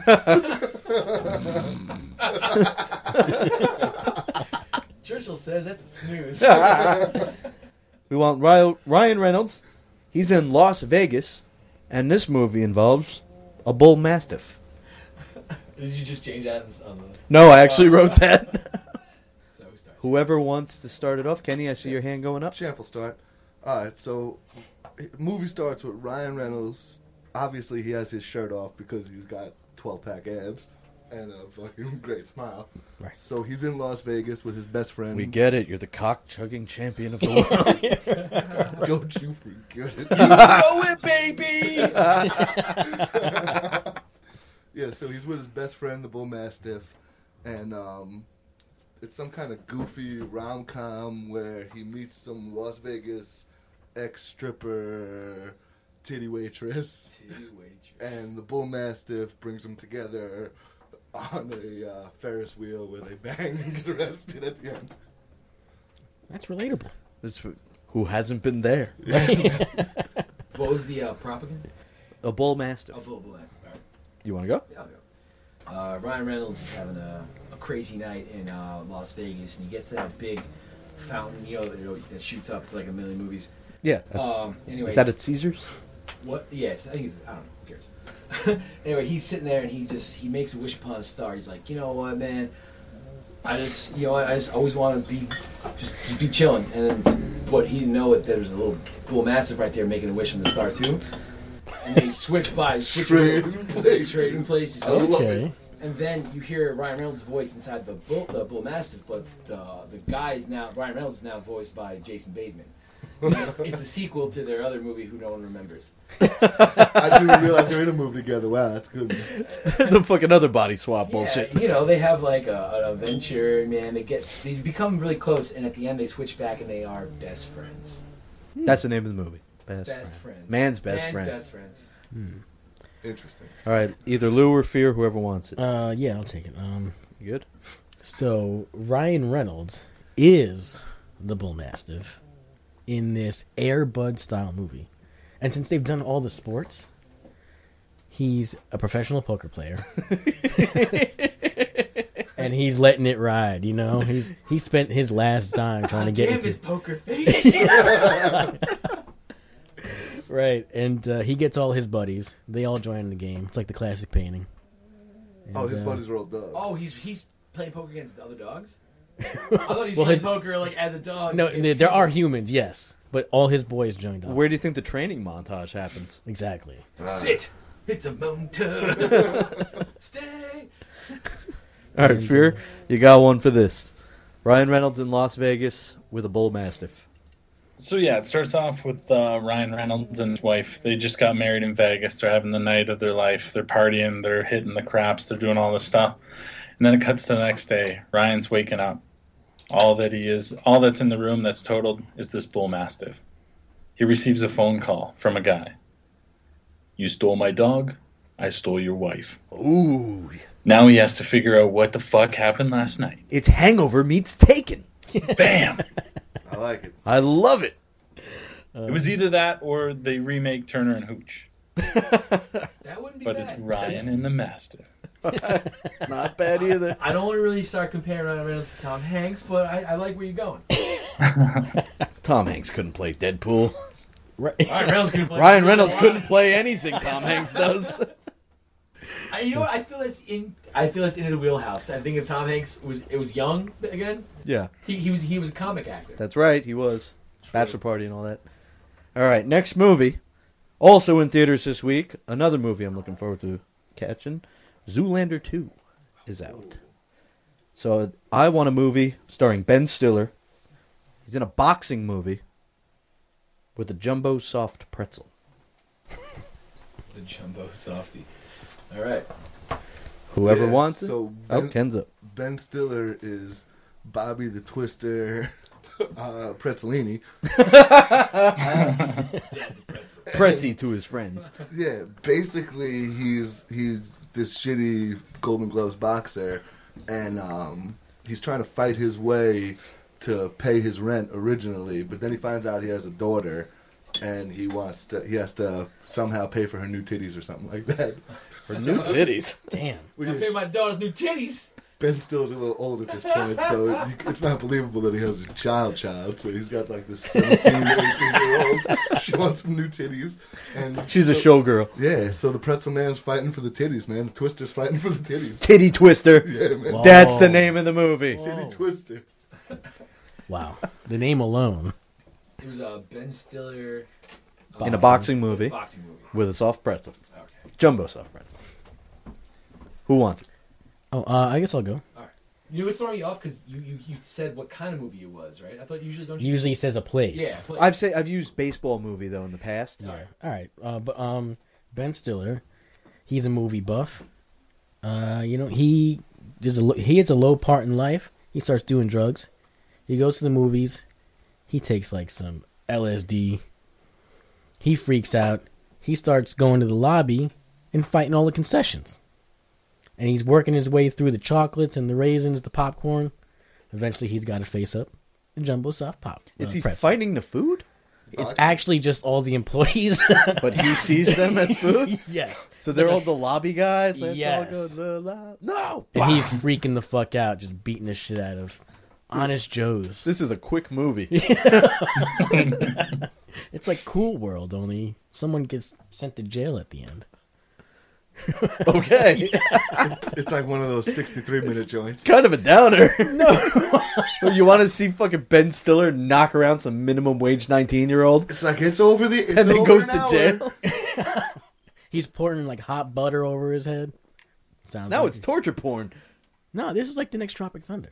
Churchill says that's a snooze. We want Ry- Ryan Reynolds. He's in Las Vegas, and this movie involves a bull mastiff. Did you just change that? On the... No, I actually wrote that. So who starts? Whoever wants to start it off. Kenny, I see your hand going up. Champ will start. All right, so movie starts with Ryan Reynolds. Obviously, he has his shirt off because he's got twelve-pack abs and a fucking great smile. Right. So he's in Las Vegas with his best friend. We get it. You're the cock-chugging champion of the world. Don't you forget it. Go it, baby! Yeah, so he's with his best friend, the Bull Mastiff, and um, it's some kind of goofy rom-com where he meets some Las Vegas ex-stripper titty waitress, Titty waitress. and the Bull Mastiff brings them together on a uh, Ferris wheel where they bang and get arrested at the end. That's relatable. This- Who hasn't been there? What was the uh, prop again? A bull mastiff. Oh, Bull Bull Ass. All right. You want to go? Yeah, I'll go. Uh, Ryan Reynolds is having a, a crazy night in uh, Las Vegas, and he gets to that big fountain, you know, that, that shoots up to like a million movies. Yeah. Um, anyway, Is that at Caesars? What? Yeah, I think it's. I don't know. Who cares? Anyway, he's sitting there and he just he makes a wish upon a star. He's like, you know what, man? I just, you know, I just always want to be, just, just be chilling. And then, but he didn't know that there was a little bull mastiff right there making a wish on the star too. And they switch by, switch Trading places. trading places. I love Okay. it. And then you hear Ryan Reynolds' voice inside the bull, the bull mastiff, but the the guy is now Ryan Reynolds is now voiced by Jason Bateman. It's a sequel to their other movie, who no one remembers. I didn't realize they were in a movie together. Wow, that's good. The fucking other body swap bullshit. Yeah, you know, they have like a, an adventure, man. They get they become really close, and at the end they switch back, and they are best friends. That's the name of the movie. Best, Best friend. friends. Man's best Man's friend. best friends. Interesting. All right, either Lou or Fear, whoever wants it. Uh, yeah, I'll take it. Um, You good? so Ryan Reynolds is the Bull Mastiff in this Air Bud style movie, and since they've done all the sports, he's a professional poker player, and he's letting it ride. You know, he's he spent his last dime trying to get Damn into his poker face. right, and uh, he gets all his buddies. They all join in the game. It's like the classic painting. And, Oh, his uh, buddies are all dogs. Oh, he's he's playing poker against the other dogs. I thought he was Well, playing his- poker like as a dog. No, against there, there people. are humans, yes, but all his boys joined up. Where do you think the training montage happens? Exactly. Sit. It's a mountain. Stay. All right, Fear, you got one for this. Ryan Reynolds in Las Vegas with a bull mastiff. So yeah, it starts off with uh, Ryan Reynolds and his wife. They just got married in Vegas. They're having the night of their life. They're partying. They're hitting the craps. They're doing all this stuff. And then it cuts to the next day. Ryan's waking up. All that he is, all that's in the room that's totaled is this bull mastiff. He receives a phone call from a guy. You stole my dog. I stole your wife. Ooh, Now he has to figure out what the fuck happened last night. it's Hangover meets Taken. Bam! I like it. I love it. It was either that or they remake Turner and Hooch. That wouldn't be But bad. it's Ryan and the Mastiff. Not bad either. I don't want to really start comparing Ryan Reynolds to Tom Hanks, but I, I like where you're going. Tom Hanks couldn't play Deadpool. Right. Ryan Reynolds can play. Ryan Reynolds couldn't play anything Tom Hanks does. I, you know what? I feel it's in. I feel it's into the wheelhouse. I think if Tom Hanks was, it was young again. Yeah, He, he was he was a comic actor. that's right. He was. Bachelor Party and all that. All right, next movie. Also in theaters this week. Another movie I'm looking forward to catching. Zoolander two is out. So I want a movie starring Ben Stiller. He's in a boxing movie with a jumbo soft pretzel. The jumbo softy. All right. Whoever Yeah, wants it. so Oh, Ben- Ken's up. Ben Stiller is Bobby the Twister uh, Pretzelini. Dad's a pretzel. Pretzy to his friends. Yeah, basically he's he's this shitty Golden Gloves boxer, and um, he's trying to fight his way to pay his rent originally, but then he finds out he has a daughter, and he wants to. He has to somehow pay for her new titties or something like that. Her new titties. Damn. I pay my daughter's new titties. Ben Stiller's a little old at this point, so you, it's not believable that he has a child child. So he's got like this seventeen to eighteen year old. She wants some new titties. And She's so, a showgirl. Yeah, so the pretzel man's fighting for the titties, man. The Twister's fighting for the titties. Titty Twister. Yeah, man. Whoa. That's the name of the movie. Titty Twister. Wow. The name alone. It was a Ben Stiller uh, In a boxing movie boxing movie. with a soft pretzel. Okay. Jumbo soft pretzel. Who wants it? Oh, uh, I guess I'll go. All right. You know what's throwing you off because you, you you said what kind of movie it was, right? I thought usually don't you Usually says a place. yeah. Play. I've say I've used baseball movie though in the past. Yeah. All right. Uh, but um, Ben Stiller, he's a movie buff. Uh, you know, he there's a lo- he hits a low part in life. He starts doing drugs. He goes to the movies. He takes like some L S D. He freaks out. He starts going to the lobby and fighting all the concessions. And he's working his way through the chocolates and the raisins, the popcorn. Eventually, he's got to face up a jumbo soft pop. Is uh, he pretzel. fighting the food? It's actually just all the employees. But he sees them as food? Yes. So they're all the lobby guys? Let's Yes. all go to the lobby. No! And he's freaking the fuck out, just beating the shit out of Honest Joe's. This is a quick movie. It's like Cool World, only someone gets sent to jail at the end. Okay. It's like one of those sixty-three minute joints. Kind of a downer. No. You want to see fucking Ben Stiller knock around some minimum wage nineteen year old? It's like it's over the. It's And then over goes an to hour. jail? He's pouring like hot butter over his head. Sounds Now like it's torture porn. No, this is like the next Tropic Thunder.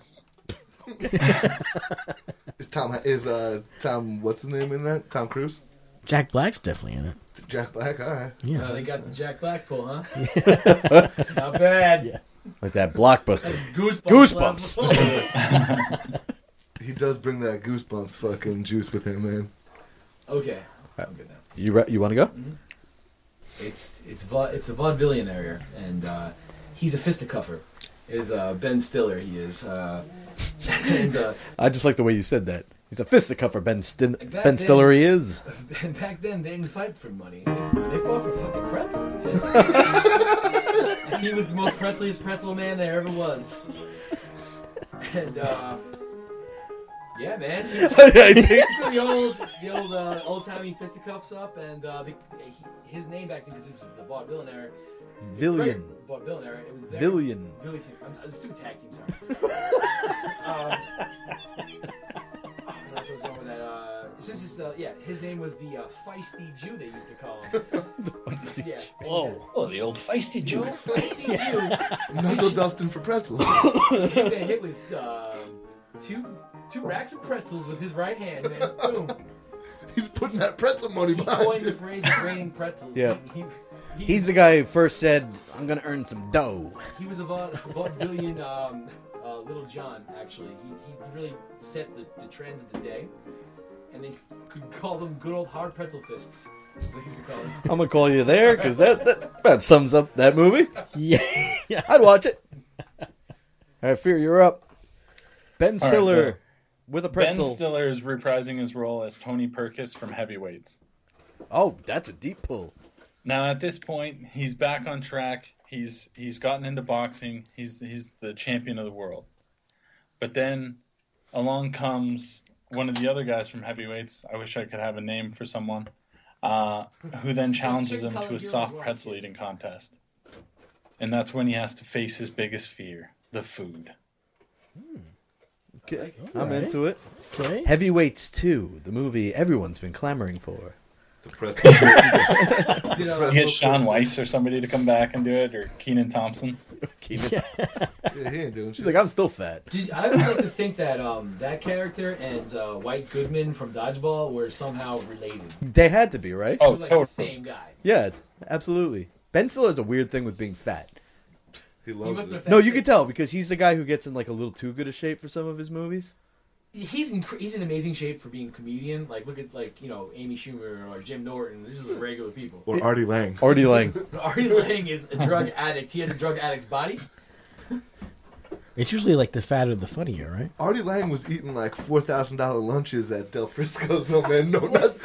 Is Tom? Is uh Tom? What's his name in that? Tom Cruise? Jack Black's definitely in it. Jack Black. All right. Yeah. Uh, they got the Jack Black pull, huh? Not bad. Yeah. Like that blockbuster. Goosebumps. Goosebumps. He does bring that goosebumps fucking juice with him, man. Okay, I'm good now. You re- you want to go? It's it's va- it's the vaudevillian area, and uh, he's a fisticuffer. Is uh, Ben Stiller? He is. Uh, and uh, I just like the way you said that. He's a fisticuffer. Ben Stin- Back Ben then- Stiller. He is. and back then they didn't fight for money. They, they fought for fucking pretzels, man. And he was the most pretzeliest pretzel man there ever was. And uh, yeah, man. He was- I think- the old, the old, uh, old-timey fisticuffs up, and uh, the, he, his name back then, because this was the vaudevillian era. Villian. Vaudevillian era. It was very, Villian. Villian. I'm, I'm stupid tag team. Sorry. um, oh, that's what I was going with that. Uh, since it's the yeah, his name was the uh, feisty Jew. They used to call him. the feisty yeah. And, uh, Oh, the old feisty the Jew. old feisty Jew. Knuckle dusting for pretzels. He got hit with uh, two two racks of pretzels with his right hand, and boom. He's putting that pretzel money He behind coined the it. phrase "raining pretzels." Yeah. He, he, he, He's the guy who first said, "I'm gonna earn some dough." He was a vaud- vaudevillian um, uh, Little John, actually. He, he really set the, the trends of the day. And they could call them good old hard pretzel fists. That's what they used to call them. I'm gonna call you there because that, that that sums up that movie. Yeah. Yeah. I'd watch it. All right, Fear, you're up. Ben All right, Stiller so with a Ben pretzel. Stiller is reprising his role as Tony Perkis from Heavyweights. Oh, that's a deep pull. Now at this point, he's back on track. He's he's gotten into boxing. He's he's the champion of the world. But then along comes one of the other guys from Heavyweights. I wish I could have a name for someone. Uh, who then challenges him to a soft pretzel eating contest. And that's when he has to face his biggest fear, the food. Okay, All I'm right. into it. Okay. Heavyweights two, the movie everyone's been clamoring for. The pretzel. Did, uh, You get Sean Weiss or somebody to come back and do it, or Keenan Thompson. Keenan. Yeah, he ain't doing She's shit. like, I'm still fat. Did, I would like to think that um, that character and uh, White Goodman from Dodgeball were somehow related. They had to be, right? Oh, They were like totally. the same guy. Yeah, absolutely. Ben Stiller has a weird thing with being fat. He He loves must have it. been No, fat you kid. can tell because he's the guy who gets in like a little too good a shape for some of his movies. He's in he's in amazing shape for being a comedian. Like look at like you know Amy Schumer or Jim Norton. These are the regular people. Or Artie Lang. Artie Lang. Artie Lang is a drug addict. He has a drug addict's body. It's usually like the fatter the funnier, right? Artie Lang was eating like four thousand dollar lunches at Del Frisco's. No man, no, not,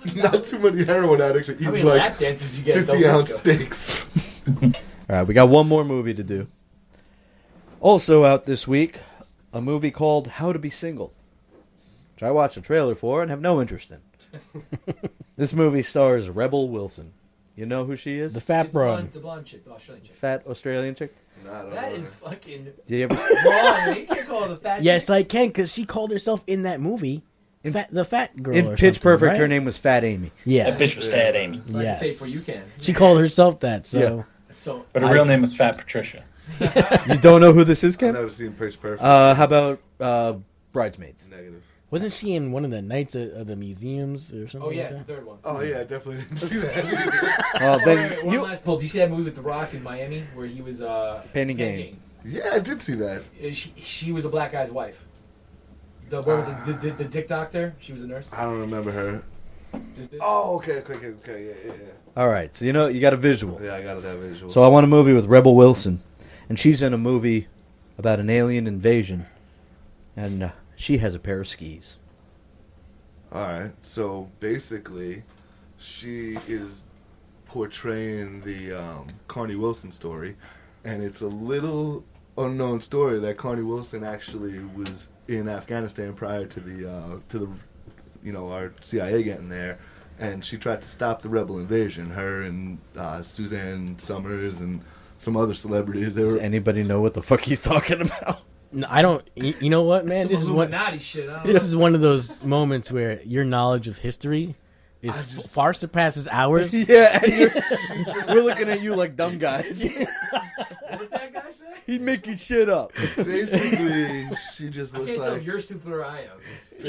Not too many heroin addicts are How many eating like lap dances you get at fifty Del ounce Frisco? steaks. All right, we got one more movie to do. Also out this week, a movie called How to Be Single, which I watched a trailer for and have no interest in. This movie stars Rebel Wilson. You know who she is? The fat The broad. blonde, the blonde chick, the Australian chick. Fat Australian chick. Nah, I don't That know is her. fucking Did you ever? wrong. Man. You can't call her the fat Yes, chick. I can, because she called herself in that movie In- fat, the fat girl. In or Pitch something, Perfect, right? her name was Fat Amy. Yeah, That bitch was Fat Amy. So I Yes. can say for you can. she called herself that. So Yeah. So But her I- real name was Fat Patricia. You don't know who this is, I've Ken? never seen Pitch Perfect. Uh, how about uh, Bridesmaids? Negative. wasn't she in one of the nights of, of the museums or something? oh yeah, like the that? third one. Oh yeah, I definitely didn't see that. Oh, Oh, then wait, wait, one you last pull. Do you see that movie with The Rock in Miami where he was uh, Painting Painting Game. Yeah, I did see that. Uh, She, she was a black guy's wife. The, one with the, the, the, the dick doctor. She was a nurse. I don't remember her. This bitch. Oh, okay, okay, okay, okay, yeah, yeah, All right, so you know you got a visual. yeah. Yeah, I got that visual. So I want a movie with Rebel Wilson, and she's in a movie about an alien invasion, and uh, she has a pair of skis. All right. So basically, she is portraying the um, Carney Wilson story, and it's a little unknown story that Carney Wilson actually was in Afghanistan prior to the uh, to the you know our C I A getting there, and she tried to stop the rebel invasion. Her and uh, Suzanne Summers and some other celebrities. They Does were anybody know what the fuck he's talking about? No, I don't. You, you know what, man? Some This is what. Illuminati shit. I don't This know. is one of those moments where your knowledge of history is I f- just- far surpasses ours. Yeah, and you're- we're looking at you like dumb guys. What did that guy say? He's making shit up. basically she just I looks can't tell like if you're stupid or I am.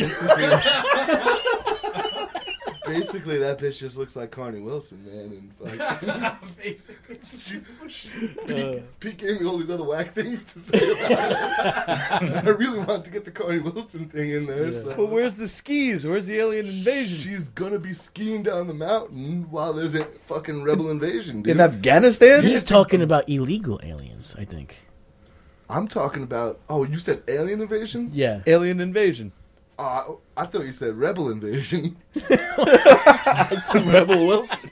basically that bitch just looks like Carney Wilson, man, and like. Basically. She's, Pete, Pete gave me all these other whack things to say about it. I really wanted to get the Carney Wilson thing in there. So. But where's the skis? Where's the alien invasion? She's gonna be skiing down the mountain while there's a fucking rebel invasion, dude. In Afghanistan? He's talking about illegal aliens, I think. I'm talking about. Oh, you said alien invasion? Yeah. Alien invasion. Uh, I thought you said rebel invasion. It's a Rebel Wilson.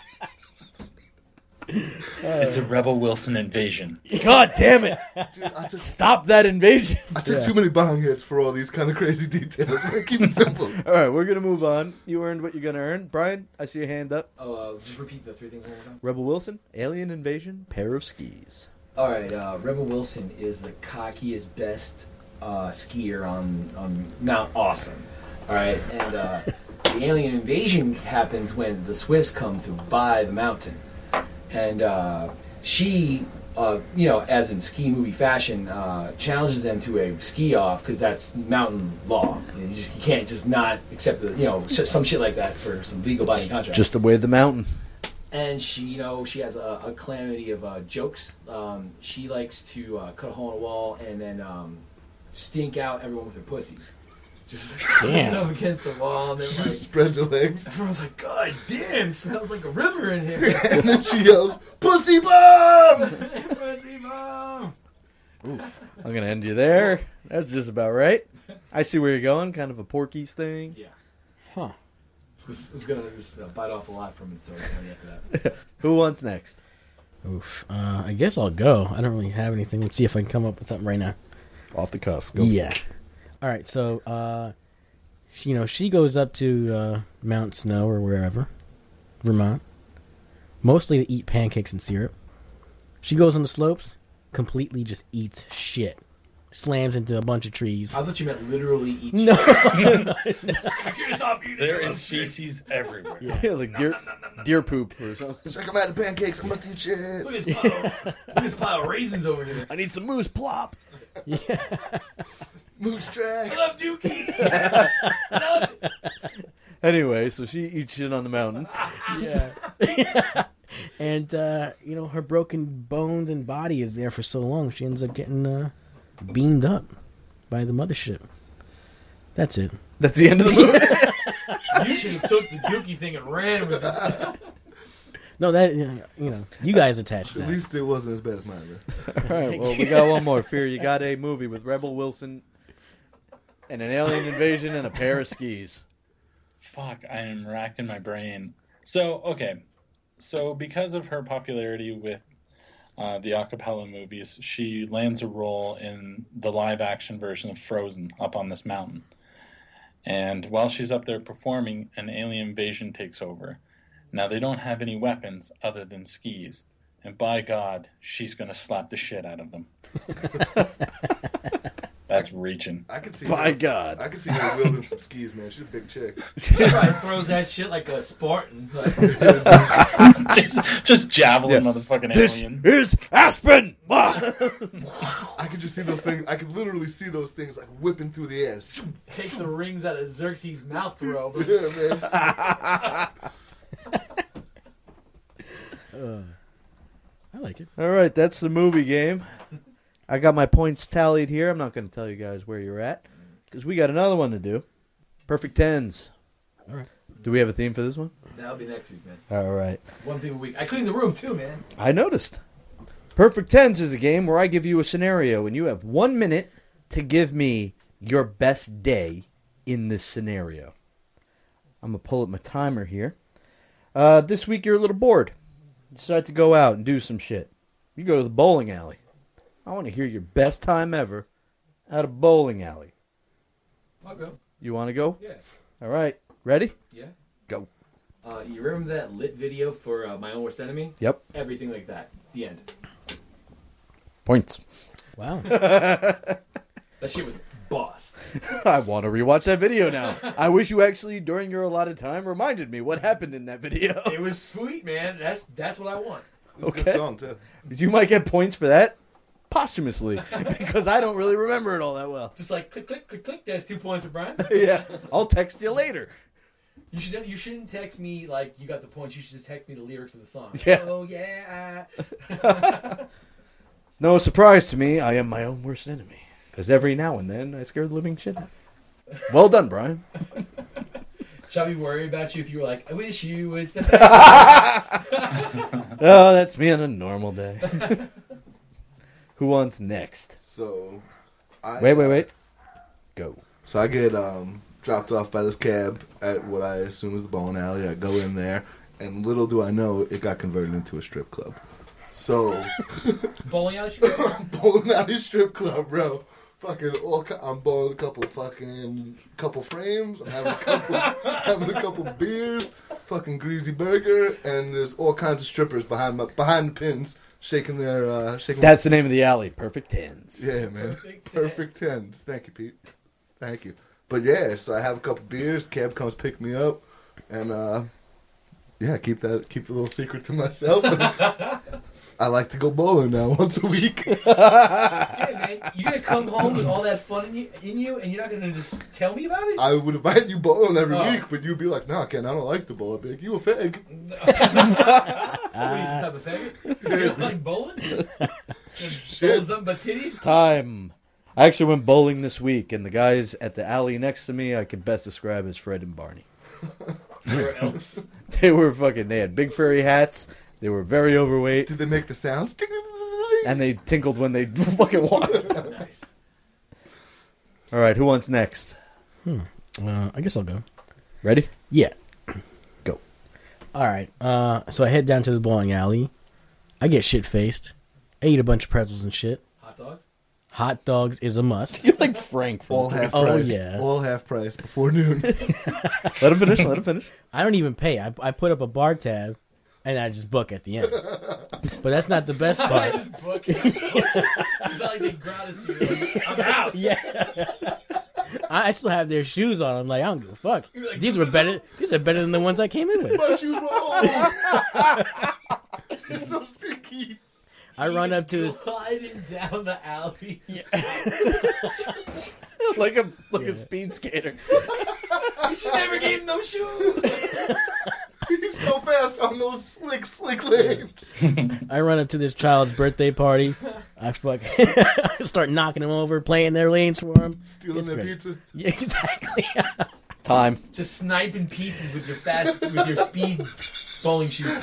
It's a Rebel Wilson invasion. God damn it. Dude, I took, Stop that invasion. I took Yeah. too many bong hits for all these kind of crazy details. Man, keep it simple. All right, we're going to move on. You earned what you're going to earn. Brian, I see your hand up. Oh, uh, just repeat the three things one more time. Rebel Wilson, alien invasion, pair of skis. All right, uh, Rebel Wilson is the cockiest, best uh, skier on on Mount Awesome. All right, and uh, the alien invasion happens when the Swiss come to buy the mountain, and uh, she, uh, you know, as in ski movie fashion, uh, challenges them to a ski off because that's mountain law. You, know, you just you can't just not accept the, you know, sh- some shit like that for some legal binding contract. Just away the mountain. And she, you know, she has a, a calamity of uh, jokes. Um, she likes to uh, cut a hole in a wall and then um, stink out everyone with her pussy. Just Damn. up against the wall, and then like Spread your legs. everyone's like, "God damn, it smells like a river in here." And then she yells, "Pussy bomb!" Pussy bomb. I'm going to end you there. That's just about right. I see where you're going. Kind of a Porky's thing. Yeah. Huh. I was, I was gonna just uh, bite off a lot from it, so it's only after that. Who wants next? Oof. Uh, I guess I'll go. I don't really have anything. Let's see if I can come up with something right now. Off the cuff. Go. Yeah. All right. So, uh, she- you know, she goes up to uh, Mount Snow or wherever, Vermont, mostly to eat pancakes and syrup. She goes on the slopes, completely just eats shit, slams into a bunch of trees. I thought you meant literally eat. No. There is feces everywhere. Yeah, like deer, deer poop or something. Check them out the pancakes. I'm gonna teach you. Look at this pile. Look at this pile of raisins over here. I need some moose plop. Moose tracks. I love Dookie. I love it. Anyway, so she eats shit on the mountain. Yeah. And, uh, you know, her broken bones and body is there for so long, she ends up getting uh, beamed up by the mothership. That's it. That's the end of the movie. You should have took the Dookie thing and ran with it. No, that, you know, you guys attached At that. least it wasn't as bad as mine. Man. All right, well, we got one more. Fear, you got a movie with Rebel Wilson and an alien invasion and a pair of skis. fuck, I am racking my brain. So, okay. So, because of her popularity with uh, the acapella movies, she lands a role in the live-action version of Frozen up on this mountain. And while she's up there performing, an alien invasion takes over. Now, they don't have any weapons other than skis. And by God, she's going to slap the shit out of them. That's reaching. I can see. By her, God. I can see her wielding some skis, man. She's a big chick. She probably throws that shit like a Spartan. Like, just, just javelin Yeah. motherfucking This aliens. is Aspen! I could just see those things. I could literally see those things like whipping through the air. takes the rings out of Xerxes' mouth throw. Yeah, man. Uh, I like it. All right, that's the movie game. I got my points tallied here. I'm not going to tell you guys where you're at because we got another one to do. Perfect tens. All right. Do we have a theme for this one? That'll be next week, man. All right. One thing a week. I cleaned the room too, man. I noticed. Perfect Tens is a game where I give you a scenario and you have one minute to give me your best day in this scenario. I'm going to pull up my timer here. Uh, this week you're a little bored. You decide to go out and do some shit. You go to the bowling alley. I want to hear your best time ever at a bowling alley. I'll go. You want to go? Yeah. All right. Ready? Yeah. Go. Uh, you remember that lit video for uh, My Own Worst Enemy? Yep. Everything like that. The end. Points. Wow. That shit was boss. I want to rewatch that video now. I wish you actually, during your allotted time, reminded me what happened in that video. It was sweet, man. That's that's what I want. It was a Okay. good song too. You might get points for that posthumously because I don't really remember it all that well. Just like click, click, click, click. That's two points for Brian. Yeah, I'll text you later. You should you shouldn't text me like you got the points. You should just text me the lyrics of the song. Yeah. Oh yeah. It's no surprise to me. I am my own worst enemy because every now and then I scare the living shit out of you. Well done, Brian. Shall we worry about you if you were like, I wish you would stop? Oh, that's me on a normal day. Who wants next? So, I, Wait, wait, wait. Go. So I get um, dropped off by this cab at what I assume is the bowling alley. I go in there, and little do I know, it got converted into a strip club. So, Bowling alley strip? bowling alley strip club, bro. Fucking all. ki- I'm bowling a couple fucking couple frames. I'm having a couple having a couple beers. Fucking greasy burger, and there's all kinds of strippers behind my, behind the pins, shaking their uh, shaking. That's the name of the alley. Perfect Tens. Yeah, man. Perfect tens. Perfect tens. Thank you, Pete. Thank you. But yeah, so I have a couple beers. Cab comes pick me up, and uh, yeah, keep that keep the little secret to myself. I like to go bowling now once a week. Damn, man, you gonna come home with all that fun in you, in you, and you're not gonna just tell me about it? I would invite you bowling every Oh. week, but you'd be like, "Nah, Ken, I don't like to bowl. I'd be like, you a fag." What are you, some type of faggot? You don't like bowling? Bowls nothing but titties? Time. I actually went bowling this week, and the guys at the alley next to me I could best describe as Fred and Barney. Or else. They were fucking, they had big furry hats, they were very overweight, Did they make the sounds? and they tinkled when they fucking walked. Nice. Alright, who wants next? Uh, I guess I'll go. Ready? Yeah. Go. All right. Uh, so I head down to the bowling alley. I get shit faced. I eat a bunch of pretzels and shit. Hot dogs? Hot dogs is a must. You're like Frank from All half Oh, price. yeah. All half price before noon. Let him finish, let him finish. I don't even pay. I, I put up a bar tab, and I just book at the end. But that's not the best I part. just book it. It's not like they gratis you. Like, I'm out. Yeah. I I still have their shoes on. I'm like, I don't give a fuck. You're like, These were better. These are better than the ones I came in with. My shoes were old. It's so sticky. I run up to. gliding down the alley. like a like Yeah. a speed skater. You should never gave him those shoes. He's so fast on those slick, slick lanes. I run up to this child's birthday party. I fuck start knocking them over, playing their lanes for them. Stealing It's their great. pizza. Yeah, exactly. Time. Just sniping pizzas with your fast, with your speed bowling shoes.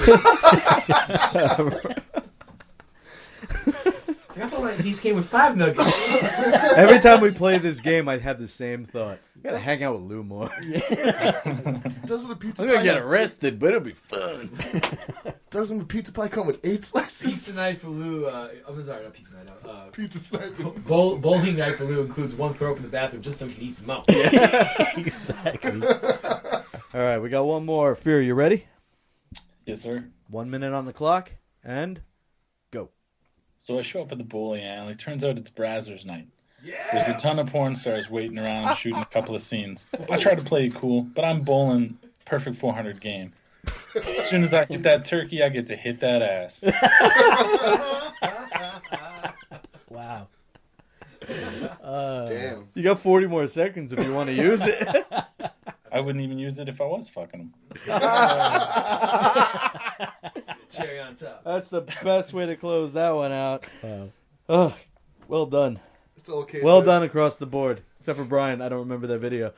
I thought my piece came with five nuggets. Every time we play this game, I have the same thought. gotta hang out with Lou more. Doesn't a pizza I'm pie gonna get have- arrested, but it'll be fun. Doesn't a pizza pie come with eight slices? Pizza night for Lou. Uh, I'm sorry, not pizza night. no, Uh, Pizza sniper. bowl, bowling night for Lou includes one throw up in the bathroom just so he can eat some out. Exactly. All right, we got one more. Fear, you ready? Yes, sir. One minute on the clock, and go. So I show up at the bowling alley. Turns out it's Brazzers night. There's a ton of porn stars waiting around shooting a couple of scenes. I try to play it cool, but I'm bowling perfect four hundred game. As soon as I hit that turkey, I get to hit that ass. Wow. Damn. You got forty more seconds if you want to use it. I wouldn't even use it if I was fucking him. Cherry on top. That's the best way to close that one out. Wow. Oh, well done. It's okay. Well sir. done across the board. Except for Brian. I don't remember that video.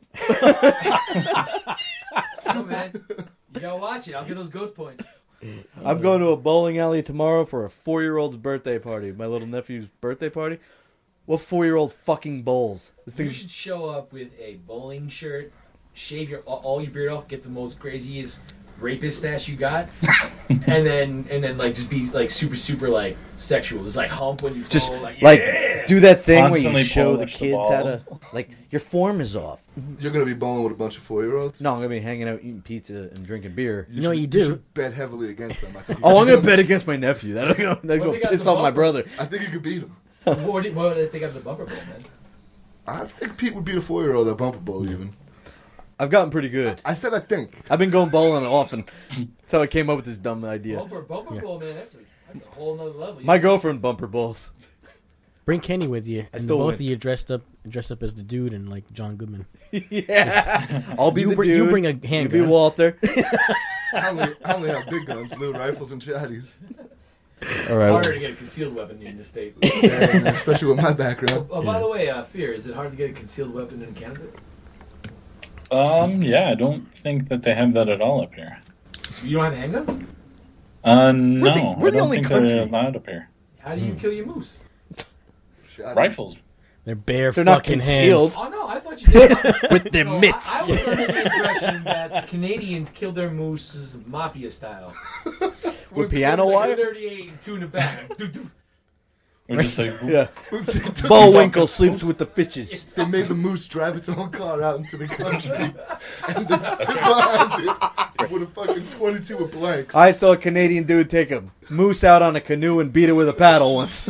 Oh, man. You gotta watch it. I'll get those ghost points. I'm going to a bowling alley tomorrow for a four-year-old's birthday party. My little nephew's birthday party. What four-year-old fucking bowls? This You thing. should show up with a bowling shirt, shave your all, all your beard off, get the most craziest rapist stash you got, and then and then like just be like super super like sexual. Just like hump when you Just bowl, like, like yeah! do that thing where Constantly you show the polish the kids how to balls. like your form is off. You're gonna be bowling with a bunch of four-year-olds. No, I'm gonna be hanging out eating pizza and drinking beer. You know what you should- do? should bet heavily against them. I think you Oh, I'm could gonna beat bet against my nephew. That'll go, that'll What go if they got piss the off my bumper? brother. him. I think you could beat them. What do what would they think of the bumper bowl, man? I think Pete would beat a four-year-old at bumper bowl even. I've gotten pretty good. I said I think. I've been going bowling often. That's how I came up with this dumb idea. Bumper bumper Yeah. bowl, man. That's a that's a whole nother level. You My know? girlfriend bumper bowls. Bring Kenny with you, and still both win. of you dressed up, dressed up as the dude and like John Goodman. Yeah, I'll be You the bring- dude. you bring a You be handgun. Walter. I only, I only have big guns, little rifles, and shotties. All Harder right. to get a concealed weapon in this state. And especially with my background. Oh, by the way, uh, Fear, is it hard to get a concealed weapon in Canada? Um, yeah, I don't think that they have that at all up here. You don't have handguns? Uh, no, We're the- we're I the don't only think country. they're allowed up here. How do you kill your moose? Shotty. Rifles. They're bare They're not fucking concealed. hands. Oh no, I thought you did. With their No, I- mitts. I, was under the impression that the Canadians killed their mooses mafia style. With piano wire? thirty-eight and two in the back. Doo, doo. We're just like, Yeah. Bullwinkle sleeps with the fishes. They made the moose drive its own car out into the country, and they sit behind it with a fucking twenty-two with blanks. I saw a Canadian dude take a moose out on a canoe and beat it with a paddle once.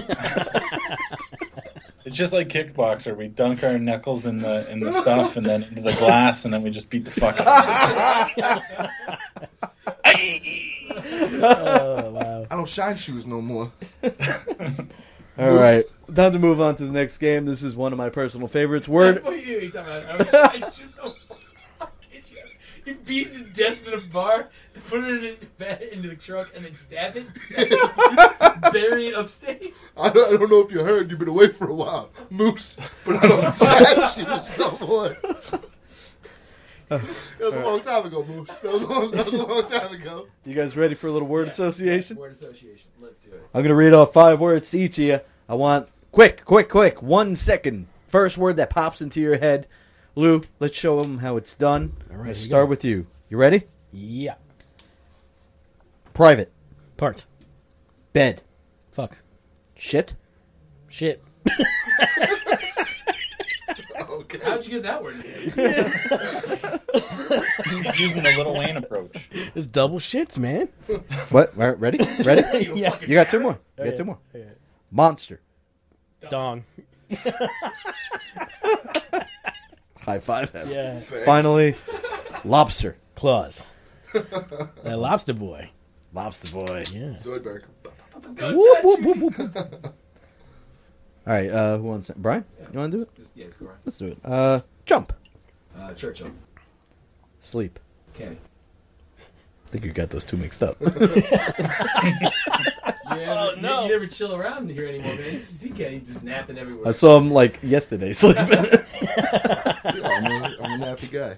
it's just like kickboxer. We dunk our knuckles in the in the stuff and then into the glass, and then we just beat the fuck out of it. Oh wow! I don't shine shoes no more. All right, time to move on to the next game. This is one of my personal favorites. Word. What are you talking about? I, was, I just don't. It's you. You beat it to death in a bar, put it in the bed, into the truck, and then stab it, bury it upstate. I don't, I don't know if you heard. You've been away for a while, moose, but I don't shine shoes no more. That was a long time ago, moose. That was a long, that was a long time ago. You guys ready for a little word Yes, association? yes, word association. Let's do it. I'm gonna read off five words to each of you. I want quick, quick, quick. One second. First word that pops into your head. Lou, let's show them how it's done. All right, Let's here we start go. with you. You ready? Yeah. Private. Part. Bed. Fuck. Shit. Shit. Okay. How'd you get that word? He's using the Little Wayne approach. It's double shits, man. What? All right, ready? Ready? You Yeah. fucking You got two parrot. more. You got yeah. two more. Yeah. Monster. Dong. High five. Yeah. Thanks. Finally, lobster. Claws. That lobster boy. Lobster boy. Yeah. Zoidberg. Don't Whoop, touch whoop, me. whoop, whoop. All right, uh, who wants it? Brian? You want to do it? Just, yeah, go on. Let's do it. Uh, jump. Uh, Churchill. Sleep. Kenny. I think you got those two mixed up. Yeah, Oh, you, no. you never chill around here anymore, man. You see Kenny just napping everywhere. I saw him like yesterday sleeping. Yeah, I'm, a, I'm a nappy guy.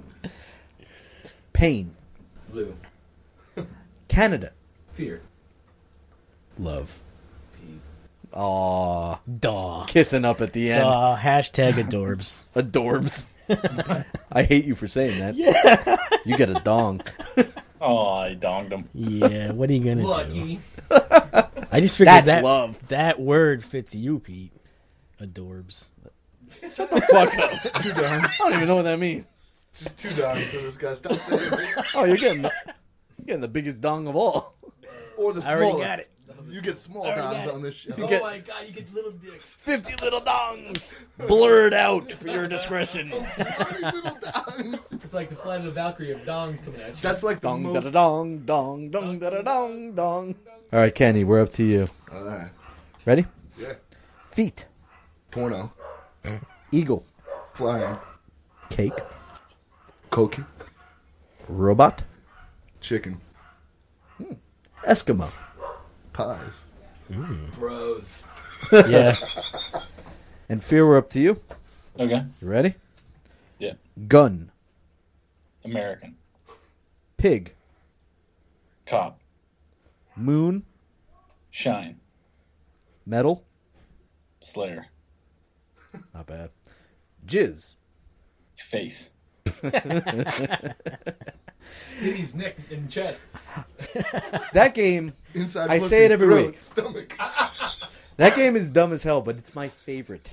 Pain. Blue. Canada. Fear. Love. Pete. Aw. Daw. Kissing up at the end. Daw. Hashtag adorbs. Adorbs. I hate you for saying that. Yeah. You get a dong. Oh, I donged him. Yeah, what are you gonna Lucky. do? I just figured That's that love. that word fits you, Pete. Adorbs. Shut the fuck up. Two dogs. I don't even know what that means. Just two dogs for this guy. Stop saying it. Oh, you're getting the, you're getting the biggest dong of all. Or the I already smallest. got it. You get small already dogs got it. on this show. Oh get- my god, you get little dicks. fifty little dongs. Blurred out for your discretion. Forty little dogs. It's like the Flight of the Valkyrie of dongs coming at you. That's like the Dong da most. da dong, dong, dong da da dong, dong. All right, Kenny, we're up to you. All right. Ready? Yeah. Feet. Porno. Eagle. Flying. Cake. Cokie. Robot. Chicken. Eskimo. Pies. Bros. Yeah. And Fear, we're up to you. Okay. You ready? Yeah. Gun. American. Pig. Cop. Moon. Shine. Metal. Slayer. Not bad. Jizz. Face. Titties, neck, and chest. That game, Inside I pussy, say it every throat, week. Stomach. that game is dumb as hell, but it's my favorite.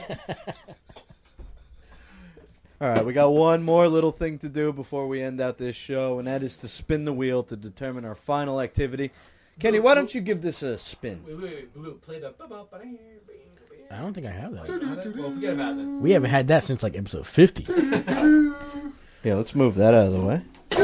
All right, we got one more little thing to do before we end out this show, and that is to spin the wheel to determine our final activity. Kenny, why don't you give this a spin? Wait, wait, wait, Blue, play the. I don't think I have that. Well, forget about that. We haven't had that since like episode fifty. Yeah, let's move that out of the way.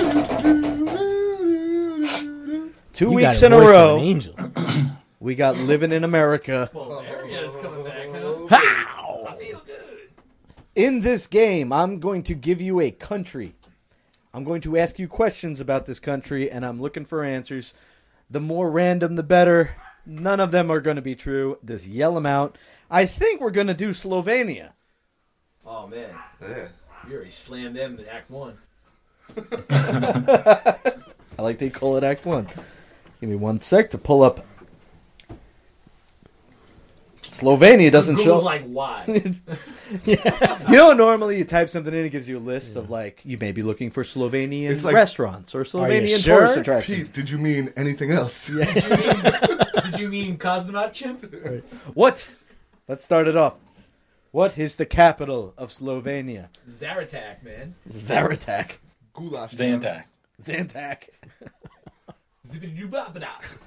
Two You weeks got in a voice of row, an angel. we got Living in America. Well, there he is coming back, huh? How? I feel good. In this game, I'm going to give you a country. I'm going to ask you questions about this country, and I'm looking for answers. The more random, the better. None of them are going to be true. Just yell them out. I think we're going to do Slovenia. Oh, man. Yeah. You already slammed them in Act one. I like they call it Act One. Give me one sec to pull up. Slovenia doesn't Google's show. like, why? You know, normally you type something in, it gives you a list of like you may be looking for Slovenian It's like- restaurants or Slovenian sure? tourist attractions. Pete, did you mean anything else? Did you mean, did you mean Cosmonaut Chimp? What? Let's start it off. What is the capital of Slovenia? Zaratak, man. Zaratak. Goulash. Zantac. Zantac. Zippity-doo-bop-a-da.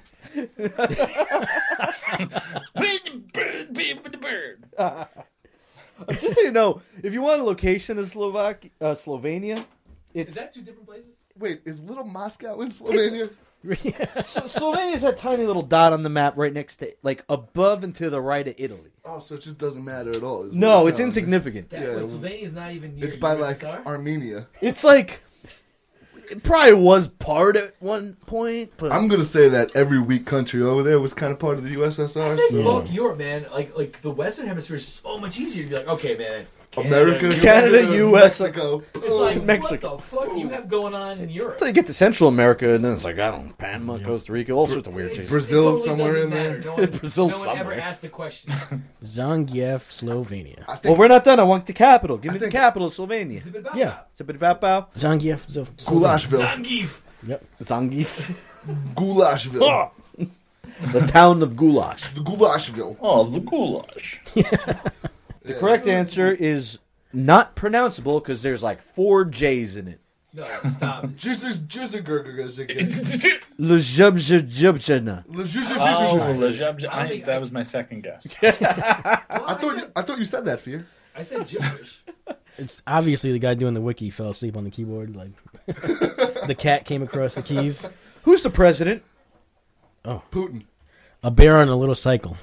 Where's the bird, baby, the bird? Just so you know, if you want a location of Slovak, uh, Slovenia, Is it's that two different places? Wait, is Little Moscow in Slovenia? so, Slovenia's that tiny little dot on the map right next to, like above and to the right of Italy. Oh, so it just doesn't matter at all. is what No, you're it's telling me. insignificant. That, Yeah. wait, Slovenia's not even near It's by U S S like R? Armenia. It's like it probably was part at one point, but I'm gonna say that every weak country over there was kind of part of the U S S R. I said, so- fuck Europe, man. Like, like the Western Hemisphere is so much easier to be like, okay, man, it's America, Canada, U S, Mexico. It's like, Mexico. what the fuck do you have going on in Europe? until you get to Central America, and then it's like I don't know, Panama, Costa Rica, all sorts of weird shit. It's- Brazil it totally somewhere doesn't in there. matter. No one, Brazil's no one somewhere. ever asked the question. Zangief, Slovenia. I think Well, we're not done. I want the capital. Give I me the think- capital of Slovenia. Yeah. Zippity-bap-bow. Zangief, Zo- Goulashville. Zangief. Yep. Zangief. Goulashville. The town of Goulash. The Goulashville. Oh, the goulash. The correct answer is not pronounceable because there's like four J's in it. No, stop. Jesus, Jesus, Lzhubzhubzhubzhna. Oh, I Le Jub- I I, think- that was my second guess. thought you, I thought you said that, Fear. I said gibberish. It's obviously the guy doing the wiki fell asleep on the keyboard. Like the cat came across the keys. Who's the president? Putin. A bear on a little cycle.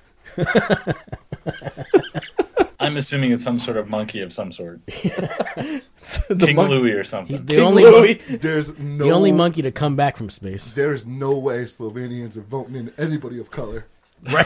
I'm assuming it's some sort of monkey of some sort. the King mon- Louis or something. He's the King only Louis. There's no the only monkey to come back from space. There is no way Slovenians are voting in anybody of color. Right.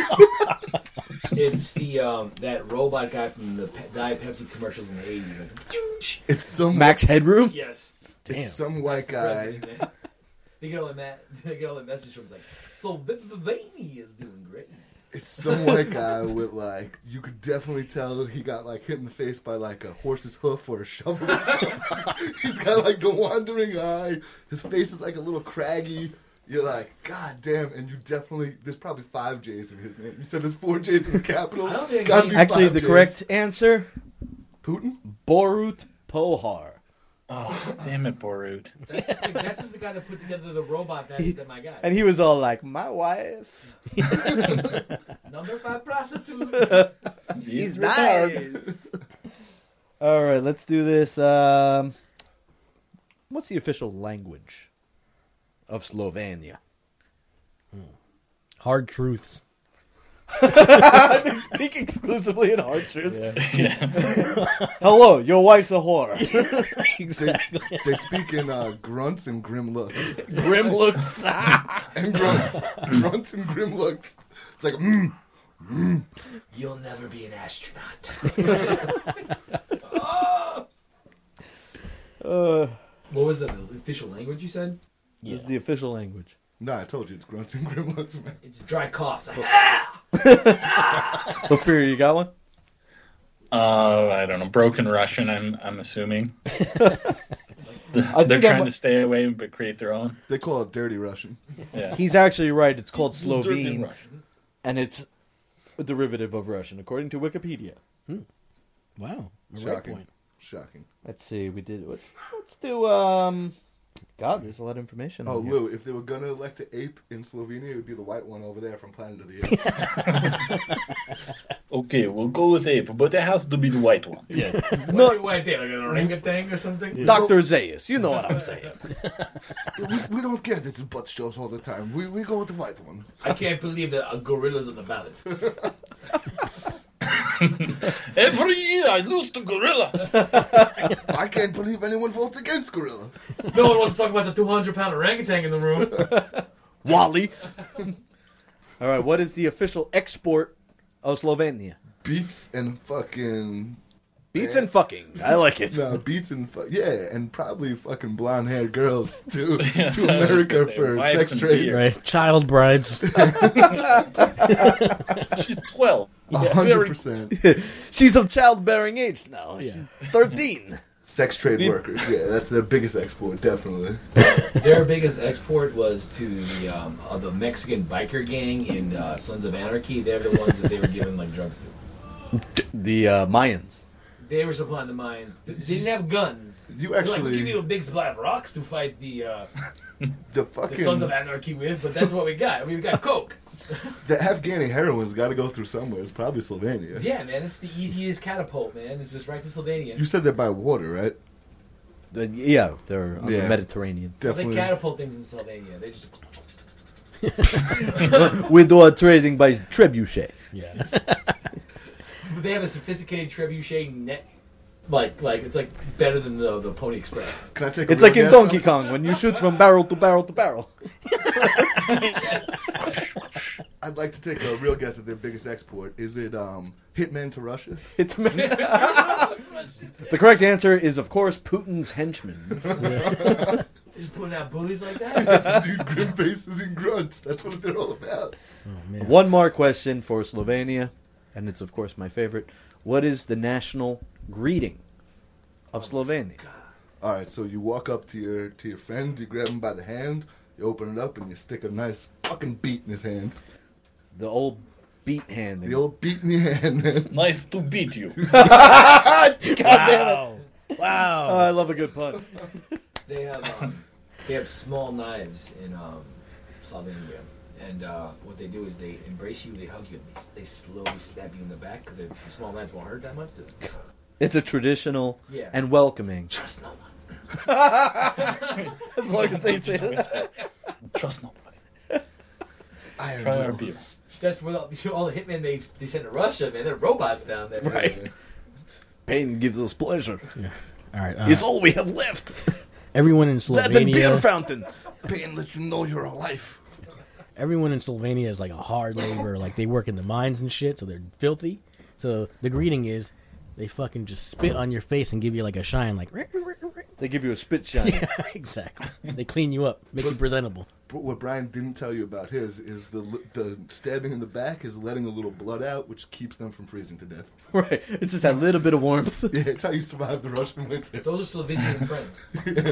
It's the um, that robot guy from the Pe- Diet Pepsi commercials in the eighties. Like, It's some Max Headroom? yes. Damn. It's some white The guy. president, man. They get all that ma- they get all that message from him, like, Slovenia is doing great. It's some white guy with like, you could definitely tell he got like hit in the face by like a horse's hoof or a shovel or something. He's got like the wandering eye. His face is like a little craggy. You're like, God damn, and you definitely, there's probably five J's in his name. You said there's four J's in the capital? I don't think Gotta be Actually, five the J's. correct answer, Putin? Borut Pohar. Oh, damn it, Borut. That's just, the, that's just the guy that put together the robot. That's the, my guy. And he was all like, my wife. Number five prostitute. He's nice. All right, let's do this. Um, what's the official language of Slovenia? Hard truths. They speak exclusively in hard truths. Hello, your wife's a whore. Exactly. They, they speak in uh, grunts and grim looks. Grim looks. And grunts. Grunts and grim looks. It's like, mm, mm. You'll never be an astronaut. Uh, What was the official language you said? yeah. It's the official language. No, I told you it's grunts and grim looks, man. It's dry coughs. Ophir, you got one? Uh, I don't know. Broken Russian, I'm I'm assuming. I They're think that trying might- to stay away but create their own. They call it dirty Russian. Yeah. He's actually right. It's called Dirty Slovene, Russian. and it's a derivative of Russian, according to Wikipedia. Wow. A right Shocking. point. Shocking. Let's see. We did. Let's, let's do. Um, God, there's a lot of information. Oh, on here. Lou, if they were going to elect an ape in Slovenia, it would be the white one over there from Planet of the Apes. Okay, we'll go with ape, but it has to be the white one. Yeah. What's it right there? Like an orangutan or something? Doctor Zayas, you know what I'm saying. we, we don't get it in butt shows all the time. We, we go with the white one. I can't believe that a gorilla's on the ballot. Every year I lose to gorilla. I can't believe anyone votes against gorilla. No one wants to talk about the two hundred pound orangutan in the room. Wally. All right. What is the official export of Slovenia? Beats and fucking... Beats Yeah. and fucking. I like it. No, beats and... Fu- yeah, and probably fucking blonde-haired girls to, Yeah, to so I was America gonna say, for wives sex and trade. beer. Right. Child brides. She's twelve. A hundred percent. She's of childbearing age now. Yeah. She's thirteen. Sex trade workers. Yeah, that's their biggest export, definitely. Their biggest export was to the um, uh, the Mexican biker gang in uh, Sons of Anarchy. They're the ones that they were giving like drugs to. The uh, Mayans. They were supplying the mines. They didn't have guns. You They're like, we'll actually... give you a big supply of rocks to fight the uh, the the fucking... Sons of Anarchy with, but that's what we got. We got coke. The Afghani heroin's got to go through somewhere. It's probably Slovenia. Yeah, man, it's the easiest catapult, man. It's just right to Slovenia. You said they're by water, right? Uh, yeah, they're on Yeah. the Mediterranean. Well, they Definitely. catapult things in Slovenia. They just We do our trading by trebuchet. Yeah. they have a sophisticated trebuchet net. Like, like it's like better than the the Pony Express. Can I take a It's real like in guess? Donkey Kong when you shoot from barrel to barrel to barrel. I'd like to take a real guess at their biggest export. Is it um, Hitman to Russia? It's the correct answer is, of course, Putin's henchman. Just putting out bullies like that. Dude, grim faces and grunts. That's what they're all about. Oh, man. One more question for Slovenia, and it's, of course, my favorite. What is the national greeting of Slovenia? All right, so you walk up to your to your friend, you grab him by the hand, you open it up, and you stick a nice fucking beat in his hand. The old beat hand. The old beat in your hand, man. Nice to beat you. God damn it. Wow. Oh, I love a good pun. They have um, they have small knives in um, Slovenia, and uh, what they do is they embrace you, they hug you, and they, they slowly stab you in the back because the small knives won't hurt that much. It's a traditional Yeah. and welcoming. Trust no one. As long as they say that. Trust nobody. Iron Try Will. our beer. That's where all, you know, all the hitmen they they send to Russia, man. They're robots down there. Right. Pain gives us pleasure. All right. Uh, It's all we have left. everyone in That and beer Slovenia. fountain. Pain lets you know you're alive. Everyone in Slovenia is like a hard labor. Like they work in the mines and shit, so they're filthy. So the greeting is, they fucking just spit on your face and give you like a shine, like. They give you a spit shine. Yeah, exactly. They clean you up, make you presentable. what Brian didn't tell you about his is the the standing in the back is letting a little blood out, which keeps them from freezing to death. Right. It's just that little bit of warmth. Yeah, it's how you survive the Russian winter. Those are Slovenian friends.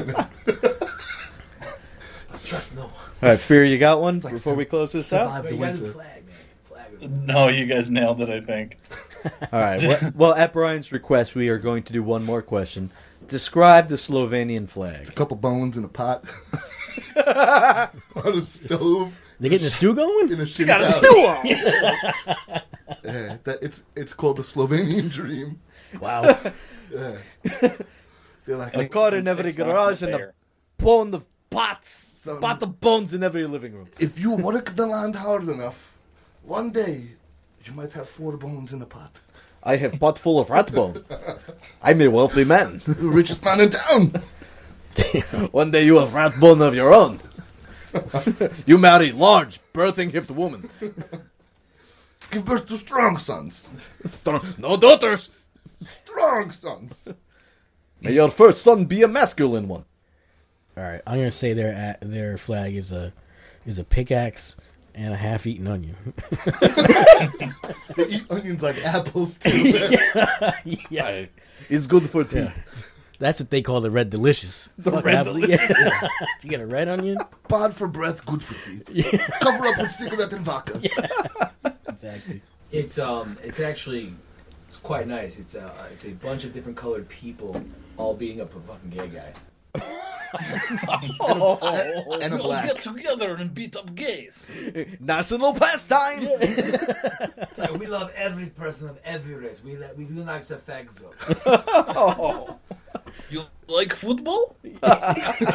Trust no one. All right, Fear, you got one Like before to we close this survive out? the You gotta do winter. flag, man. Flag. No, you guys nailed it, I think. All right. Well, well, at Brian's request, we are going to do one more question. Describe the Slovenian A flag. couple bones in a pot on a stove They getting the stew going? in a shitty Got a house. stew on. Yeah, that, it's it's called the Slovenian dream. Wow. Yeah. They're like, I caught in every garage and a bone of pots. Some- Pot of bones in every living room. if you work the land hard enough, one day you might have four bones in a pot. I have pot full of rat bone. I'm a wealthy man. The richest man in town. One day you have rat bone of your own. You marry large, birthing hipped woman. Give birth to strong sons. Strong- No daughters. Strong sons. May your first son be a masculine one. All right, I'm gonna say their a- their flag is a is a pickaxe and a half-eaten onion. They eat onions like apples too. Yeah, It's good for teeth. that's what they call the red delicious. The Fuck red apple. delicious. Yeah. You get a red onion. Bad for breath, good for teeth. Cover up with cigarette and vodka. Exactly. It's um, it's actually it's quite nice. It's uh, it's a bunch of different colored people all beating up a fucking gay guy. And a black. together and beat up gays. National pastime. It's like, we love every person of every race. We let, we do not accept fags though. You like football? All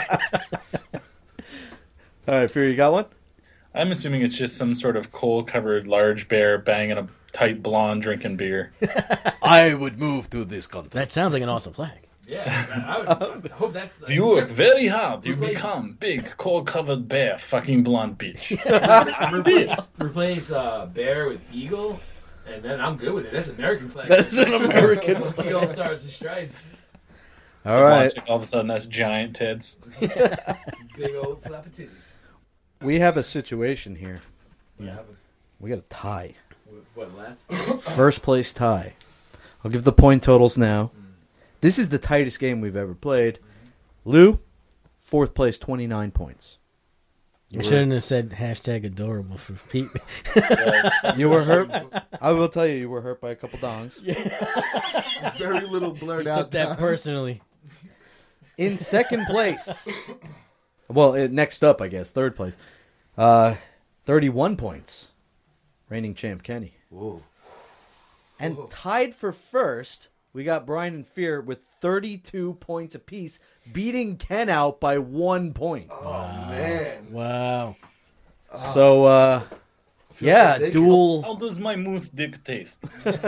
right, Fear, you got one? I'm assuming it's just some sort of coal-covered large bear banging a tight blonde drinking beer. I would move to this country. That sounds like an awesome flag. Yeah, I, would, I hope that's. If you work very hard, you Replace- become big coal-covered bear fucking blonde bitch. replace replace uh, bear with eagle, and then I'm good with it. That's American flag. That's an American Fucking all stars and stripes. All right. All of a sudden, that's giant tits. Big old flappy titties. We have a situation here. Yeah. We got a tie. What last? First place tie. I'll give the point totals now. This is the tightest game we've ever played. Lou, fourth place, twenty-nine points. You shouldn't have said hashtag adorable for Pete. You were hurt. I will tell you, you were hurt by a couple dongs. Very little blurred He out. took that times. personally. In second place, well, uh, next up, I guess, third place, uh, thirty-one points, reigning champ Kenny. Whoa. And tied for first, we got Brian and Fear with thirty-two points apiece, beating Ken out by one point. Oh, man. Wow. So, uh, yeah, like they dual. How does my moose dick taste?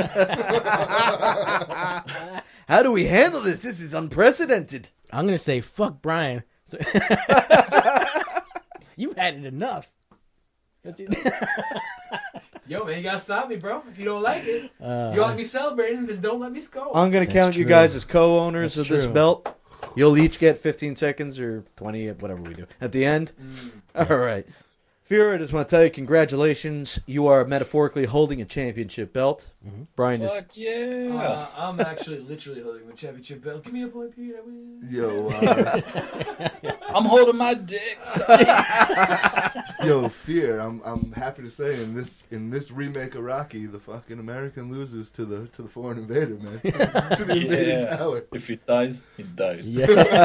How do we handle this? This is unprecedented. I'm gonna say fuck Brian. You've had it enough. Yo, man, you gotta stop me, bro. If you don't like it, Uh, you don't like me celebrating, then don't let me score. I'm going to That's count you true. guys as co-owners That's of this true. belt. You'll each get fifteen seconds or twenty, whatever we do, at the end. Mm. All right. Fear, I just want to tell you, congratulations. You are metaphorically holding a championship belt. Mm-hmm. Brian is. Fuck yeah. Uh, I'm actually literally holding the championship belt. Give me a point, Pete. I win. Yo, uh, I'm holding my dick. yo, Fear. I'm I'm happy to say in this in this remake of Rocky, the fucking American loses to the to the foreign invader, man. To the invading Yeah. power. If he dies, he dies. yeah.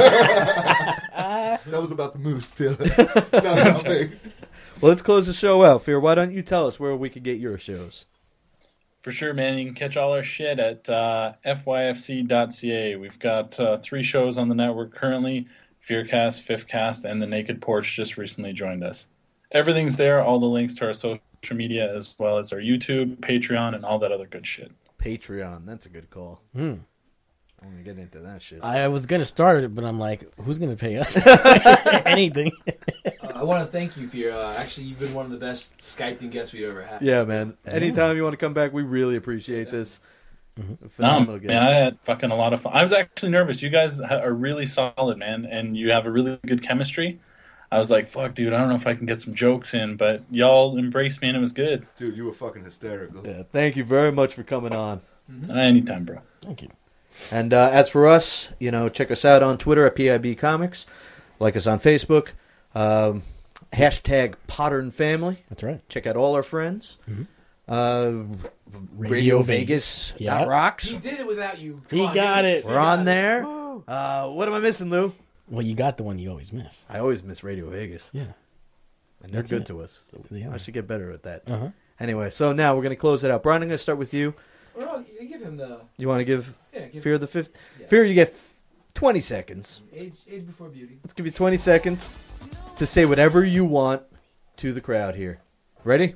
That was about the moose, too. Not about me. Well, let's close the show out. Fear, why don't you tell us where we could get your shows? For sure, man. You can catch all our shit at uh, F Y F C dot C A. We've got uh, three shows on the network currently. Fearcast, Fifth Cast, and The Naked Porch just recently joined us. Everything's there, all the links to our social media, as well as our YouTube, Patreon, and all that other good shit. Patreon. That's a good call. Hmm. I'm going to get into that shit. I was gonna start it, but I'm like, who's gonna pay us anything? Uh, I want to thank you for your. Uh, actually, you've been one of the best Skyped-in guests we ever had. Yeah, man. Anytime you want to come back, we really appreciate this. No, Phenomenal game. man, I had fucking a lot of fun. I was actually nervous. You guys ha- are really solid, man, and you have a really good chemistry. I was like, fuck, dude, I don't know if I can get some jokes in, but y'all embraced me and it was good. Dude, you were fucking hysterical. Yeah, thank you very much for coming on. Mm-hmm. Anytime, bro. Thank you. And uh, as for us, you know, check us out on Twitter at P I B Comics. Like us on Facebook. Um, hashtag Pottern Family. That's right. Check out all our friends. Mm-hmm. Uh, Radio, Radio Vegas. Vegas. That Yep. rocks. He did it without you. Come He on, got dude. it. We're on there. Uh, what am I missing, Lou? Well, you got the one you always miss. I always miss Radio Vegas. Yeah. And they're That's good it. to us. So They are. I should get better at that. Uh-huh. Anyway, so now we're going to close it out. Brian, I'm going to start with you. Well, you give him the You want to give yeah, give Fear the Fifth? Yes. Fear, you get f- twenty seconds. age, age before beauty. Let's give you twenty seconds to say whatever you want to the crowd here. Ready?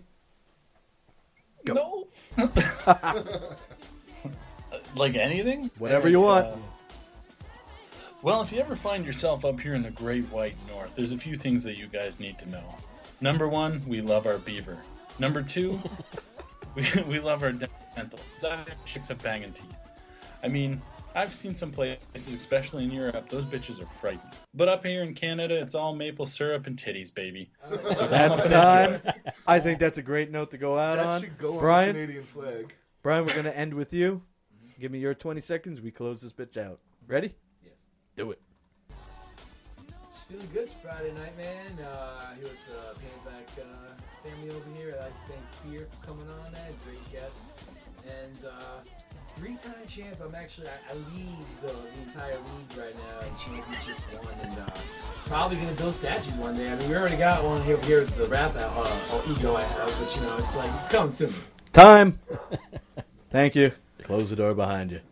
Go. No. Like anything? Whatever you want. Uh, well, if you ever find yourself up here in the Great White North, there's a few things that you guys need to know. Number one, we love our beaver. Number two, we, we love our dental. Chicks have banging teeth. I mean, I've seen some places, especially in Europe, those bitches are frightening. But up here in Canada, it's all maple syrup and titties, baby. So That's come up and time. enjoy. I think that's a great note to go out That on. should go on Brian, the Canadian flag. Brian, we're going to end with you. Give me your twenty seconds. We close this bitch out. Ready? Yes. Do it. Just feeling good. It's Friday night, man. Uh, here with the Painback uh, family over here. I'd like to thank Fear for coming on. That great guest. And uh, three-time champ. I'm actually I, I lead the, the entire league right now in championships one, and uh, probably gonna build statues one day. I mean, we already got one here. Here at the rap out, uh, or ego I have, but you know, it's like it's coming soon. Time. Thank you. Close the door behind you.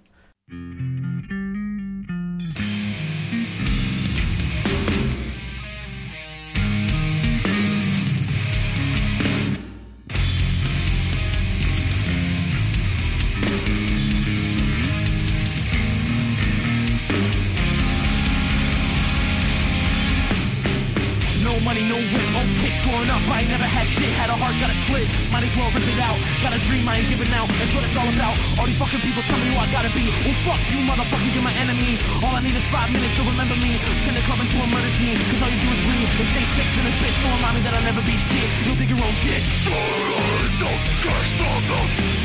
No money, no whip, old picks growing up. I ain't never had shit, had a heart, got a slit. Might as well rip it out. Got a dream, I ain't giving out. That's what it's all about. All these fucking people tell me who I gotta be. Well, fuck you, motherfucker, you're my enemy. All I need is five minutes to remember me. Turn the club into a murder scene, cause all you do is breathe. It's J six in this bitch to remind me that I'll never be shit. You'll think your own dick.